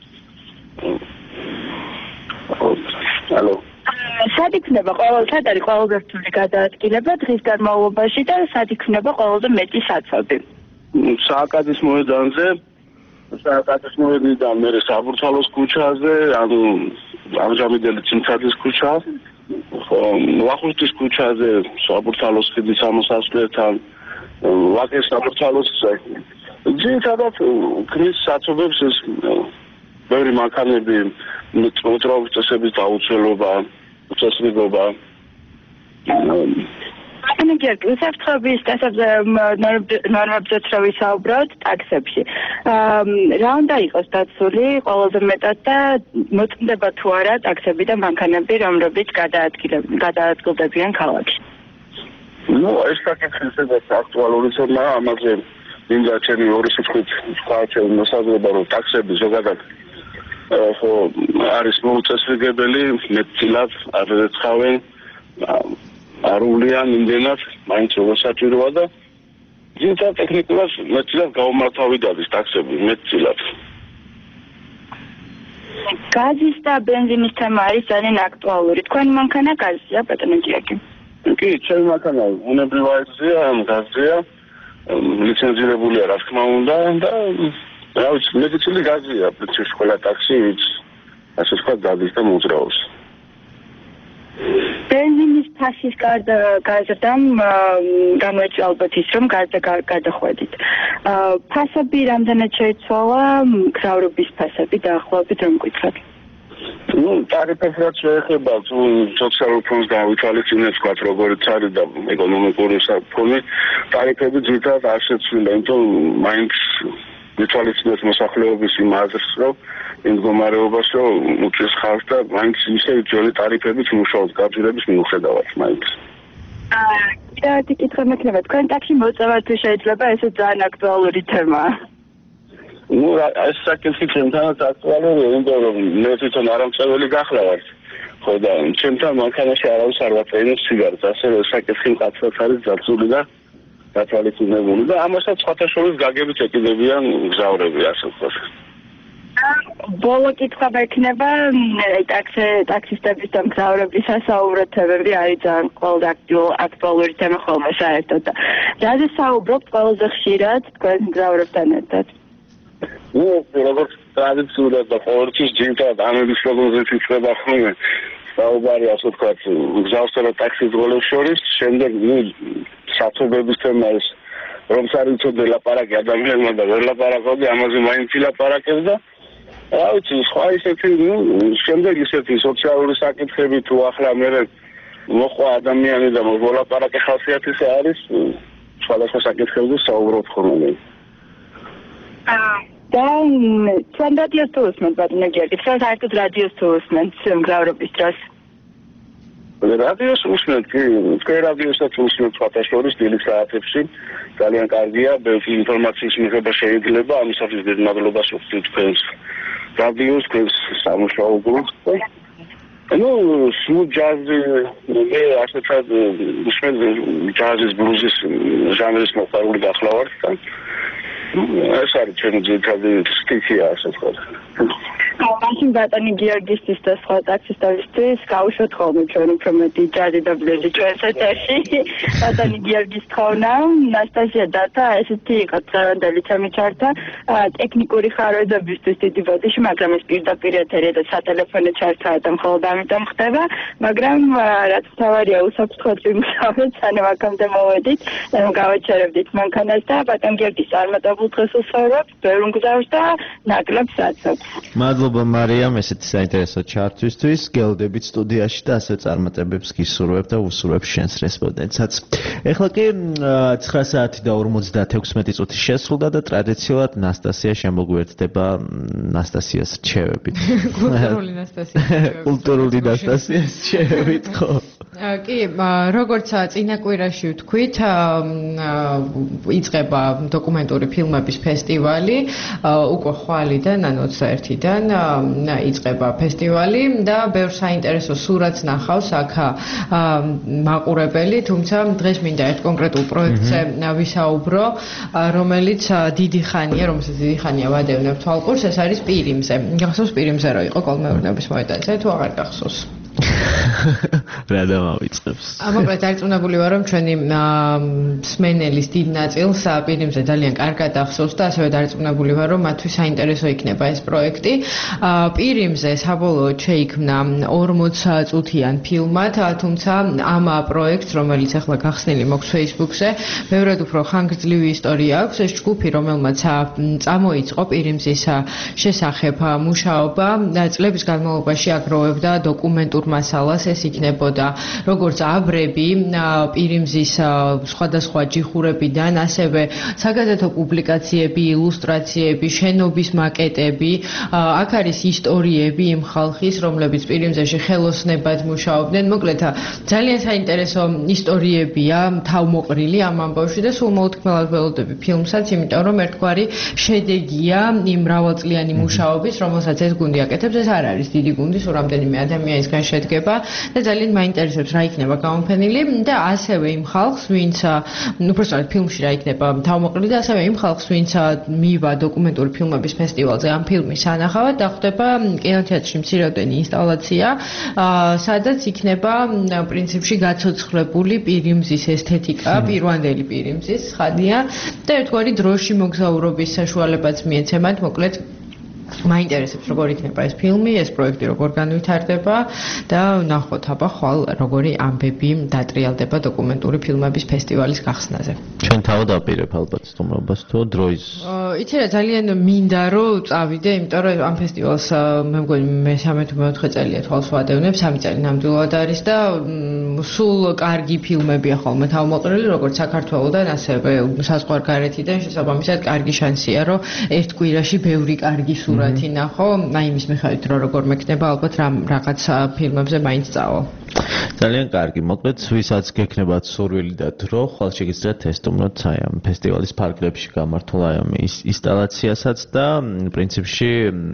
ალო. სად იქნება სად არის ყველაზე რთული გადაადგილება დღის განმავლობაში და სად იქნება ყველაზე მეტი საცობი? სააკაძის მოედანზე სააკაძის მოედნიდან მერე საბურთალოს ქუჩაზე, ანუ ამჟამიდელი ციმცაძის ქუჩა, ვახუშტის ქუჩაზე, საბურთალოს ხიდის ამოსასვლელთან, ვაკეს საბურთალოს ძირითადად ქრის საცობებს ეს ბევრი მანქანები, მოძრაობის წესების დაუცველობა, უწესრიგობა. ანუ გიორგი, უსაფრთხოების ნორმებზეც რა ვისაუბროთ ტაქსებში. რა უნდა იყოს დაცული ყველაზე მეტად და მოწმდება თუ არა ტაქსები და მანქანები, რომლებიც გადაადგილდებიან ქალაქში? ეს საკითხი სადაც აქტუალური თემა, ამაზე მინდა ჩემი ორი სიტყვით ვთქვა მოსაზრება, რომ ტაქსები ზოგადად არის მოუწესრიგებელი, მეტწილად არ ეცხავენ, არ უვლიან იმდენად, მაინც როგორ საჭიროა და ძირითადად ტექნიკურად მეტწილად გაუმართავი დადის ტაქსები, მეტწილად. გაზის და ბენზინის თემა არის ძალიან აქტუალური. თქვენი მანქანა გაზია, ბატონო გიორგი? კი, ჩემი მანქანა უნებრივ აირზეა, გაზია, ლიცენზირებულია რა თქმა უნდა და რა ვიცი, მეტწილი გაზია, პრინციპში ყველა ტაქსი ასე თქვა დადის და მოძრაობს. ბენზინის ფასის გაზრდამ გამოიწვია ალბათ ის, რომ გაზზე გადახვედით. ფასები რამდენად შეიცვალა, მგზავრობის ფასები დაახლოებით რომ გითხრათ? ტარიფებს რაც შეეხება, თუ სოციალურ ფონდს გავითვალისწინებს, თქვათ როგორიც არის და ეკონომიკური ფონი, ტარიფები ძირითადად არ შეცვლილა, იმიტომ მაინც ვითვალისწინებს მოსახლეობის იმ აზრს, რომ იმ მდგომარეობაში უწეს ხარჯს და მაინც ისე ძველი ტარიფებით მუშაობს გაძვირების მიუხედავად მაინც. და კითხვა მექნება, თქვენ ტაქსში მოწევა თუ შეიძლება ესე ძალიან აქტუალური თემაა. ეს საკითხი ჩემთანაც აქტუალურია, იმიტომ რომ მე თვითონ არამწეველი გახლავართ. ხო და ჩემთან მანქანაში არავის არ ვაწერინებს სიგარეტს, ასევე საკითხი მკაცრად არის ძაბზული და გათვალისწინებული და ამასაც სხვათა შორის გაგებით ეკიდებიან მგზავრები, ასე ვთქვათ. ბოლო კითხვა მექნება, ტაქსისტების და მგზავრების სასაუბრო თემები არის ძალიან ყველაზე აქტუალური თემა ხოლმე საერთოდ და რაზე საუბრობთ ყველაზე ხშირად თქვენ მგზავრებთან ერთად? როგორც ტრადიციულად და ყოველთვის ძირითადად ამების პროგნოზით იწყება ხოლმე საუბარი, ასე ვთქვათ, მგზავრსა და ტაქსის დღოლებს შორის, შემდეგ საცობების თემა ის, რომ სარიცოდე ლაპარაკი ადამიანმა და ვერ ლაპარაკობდი, ამაზე მაინც ილაპარაკებს და რა ვიცი, სხვა ისეთი, შემდეგ ისეთი სოციალური საკითხები თუ ახლა მე მოყვა ადამიანი და მოლაპარაკე ხასიათის არის, სხვადასხვა საკითხებზე საუბრობ ხოლმე. და თქვენ რადიოს თუ უსმენთ, ბატონო გიორგი, საერთოდ რადიოს თუ უსმენთ მგზავრობის დროს? რადიოს უსმენთ, კი, თქვენ რადიოსაც უსმენთ სხვათა შორის დილის საათებში, ძალიან კარგია, ბევრი ინფორმაციის მიღება შეიძლება, ამისათვის დიდი მადლობა ვუხდით თქვენს რადიოს, თქვენს სამუშაო გუნდს. smooth jazz, მე ასეთად უსმენთ ჯაზის, ბლუზის ჟანრის მოყვარული გახლავართ და ეს არის ჩემი ძირითადი სტიქია, ასე ვთქვათ. მაშინ ბატონი გიორგისთვის და სხვა ტაქსისტებისთვის გავუშვათ ხოლმე ჩვენ უფრო მეტი ჯაზი და ბლუზი ჩვენს ეთერში. ბატონი გიორგის თხოვნა, ნასტასია დათა, ესეთი იყო დღევანდელი ჩემი ჩარტა. ტექნიკური ხარვეზებისთვის დიდი ბოდიში, მაგრამ ეს პირდაპირ ეთერია და სატელეფონო ჩარტაა და მხოლოდ ამიტომ ხდება, მაგრამ რაც თავარია უსაფრთხოდ ვიმუშავეთ, სანამ აქამდე მოვედით, გავაჩერებდით მანქანას და ბატონ გიორგის წარმატებულ დღეს უსწავლობთ, ბევრ მგზავრს და ნაკლებ საცობს. მადლობა მადლობა მარიამ ესეთი საინტერესო ჩართვისთვის. გელოდებით სტუდიაში და ასე წარმატებებს გისურვებ და უსურვებ შენს რესპონდენტსაც. ეხლა კი 9 საათი და 56 წუთი შესრულდა და ტრადიციულად ნასტასია შემოგვიერთდება ნასტასიას რჩევებით. კულტურული ნასტასია. კულტურული ნასტასიას რჩევებით, ხო? კი, როგორც წინა კვირაში ვთქვით, იწყება დოკუმენტური ფილმების ფესტივალი, უკვე ხვალიდან, ანუ 21-დან იწყება ფესტივალი და ბევრ საინტერესო სურათს ნახავს აქ მაყურებელი, თუმცა დღეს მინდა ერთ კონკრეტულ პროექტზე ვისაუბრო, რომელიც დიდი ხანია ვადევნებ თვალყურს, ეს არის პირიმზე. გახსოვს პირიმზე რო იყო კოლმეურნეობის მოედანზე, თუ აღარ გახსოვს? რა დამავიწყებს. მოკლედ დარწმუნებული ვარ, რომ ჩვენი მსმენელის დიდ ნაწილს პირიმზე ძალიან კარგად ახსოვს და ასევე დარწმუნებული ვარ, რომ მათთვის საინტერესო იქნება ეს პროექტი. პირიმზე საბოლოოდ შეიქმნა 40 წუთიან ფილმად, თუმცა ამ პროექტს, რომელიც ახლა გახსნილი მოქვს Facebook-ზე, ბევრად უფრო ხანგრძლივი ისტორია აქვს. ეს ჯგუფი, რომელმაც წამოიწყო პირიმზის შესახებ მუშაობა, წლების განმავლობაში აგროვებდა დოკუმენტურ მასალას, ეს იქნებოდა როგორც აბრები პირიმზის სხვადასხვა ჯიხურებიდან, ასევე საგაზეთო პუბლიკაციები, ილუსტრაციები, შენობის მაკეტები, აქ არის ისტორიები იმ ხალხის, რომლებიც პირიმზეში ხელოსნებად მუშაობდნენ. მოკლედ ძალიან საინტერესო ისტორიებია თავმოყრილი ამ ამბავში და სულ მოუთქმელად ველოდები ფილმსაც, იმიტომ რომ ერთგვარი შედეგია იმ მრავალწლიანი მუშაობის, რომელსაც ეს გუნდი აკეთებს. ეს არ არის დიდი გუნდი, სულ რამდენიმე ადამიანისგან შედგება და ძალიან მაინტერესებს რა იქნება გამოფენილი და ასევე იმ ხალხს, ვინც უბრალოდ ფილმში რა იქნება თავმოყრილი და ასევე იმ ხალხს, ვინც მივა დოკუმენტური ფილმების ფესტივალზე ამ ფილმის ანახავად და ხვდება კინოთეატრში მცირეოდენი ინსტალაცია, სადაც იქნება პრინციპში გაცოცხლებული პირიმზის ესთეტიკა, პირვანდელი პირიმზის ხადია და ერთგვარი დროში მოგზაურობის საშუალებაც მიეცემათ, მოკლედ მაინტერესებს როგორ იქნება ეს ფილმი, ეს პროექტი როგორ განვითარდება და ნახოთ აბა ხვალ როგორი ამბები დატრიალდება დოკუმენტური ფილმების ფესტივალის გახსნაზე. ჩვენ თავად აპირებ ალბათ სტუმრობას თუ დროის. იცი რა ძალიან მინდა რომ წავიდე, იმიტომ რომ ამ ფესტივალს მე მგონი მე-13 თუ მე-4 წელია თვალს ვადევნებ, 3 წელი ნამდვილად არის და სულ კარგი ფილმებია ხოლმე თავმოყრილი, როგორც საქართველოდან, ასევე საზღვარგარეთიდან, შესაბამისად კარგი შანსია რომ ერთ კვირაში ბევრი კარგი სურათი ნახო, აი იმის მიხედვით რომ როგორ მექნება, ალბათ რაღაც ფილმებზე მაინც წავალ. ძალიან კარგი, მოკლედ ვისაც გექნებათ სურვილი და დრო, ხვალ შეგიძლიათ ესტუმროთ აი ამ ფესტივალის ფარგლებში გამართულ აი ამ ინსტალაციასაც და პრინციპში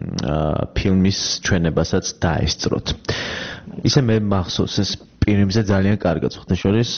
ფილმის ჩვენებასაც დაესწროთ. ისე მე მახსოვს ეს პირიმზე ძალიან კარგად ხოთაშორის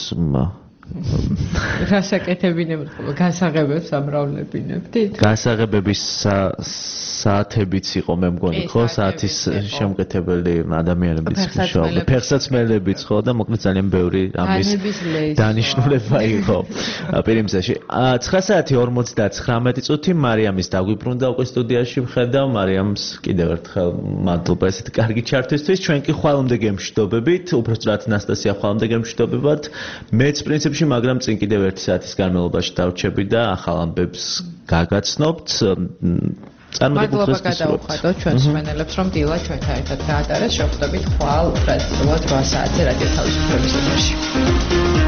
გასაკეთებინებ, გასაღებებს ამრავლებინებდით? გასაღებების საათებიც იყო მე მგონი, ხო? საათის შემკეთებელი ადამიანებიც მუშაობდა. ფეხსაცმელებიც ხო და მოკლედ ძალიან ბევრი ამის დანიშნულება იყო პირიმზეში. 9 საათი 59 წუთი მარიამის დაგვიბრუნდა უკვე სტუდიაში მხედავ. მარიამს კიდევ ერთხელ მადლობა ესეთი კარგი ჩართვისთვის. ჩვენ კი ხვალამდე გემშვიდობებით, უბრალოდ ნასტასია ხვალამდე გემშვიდობებათ. მეც პრინციპში მაგრამ წინ კიდევ 1 საათის განმავლობაში დავრჩები და ახალ ამბებს გაგაცნობთ. მადლობა გადაუხადოთ ჩვენს მსმენელებს, რომ დილა ჩვენთან ერთად გაატარეს. შევხვდებით ხვალ ტრადიციულად 8 საათზე რადიო თავისუფლების ეთერში.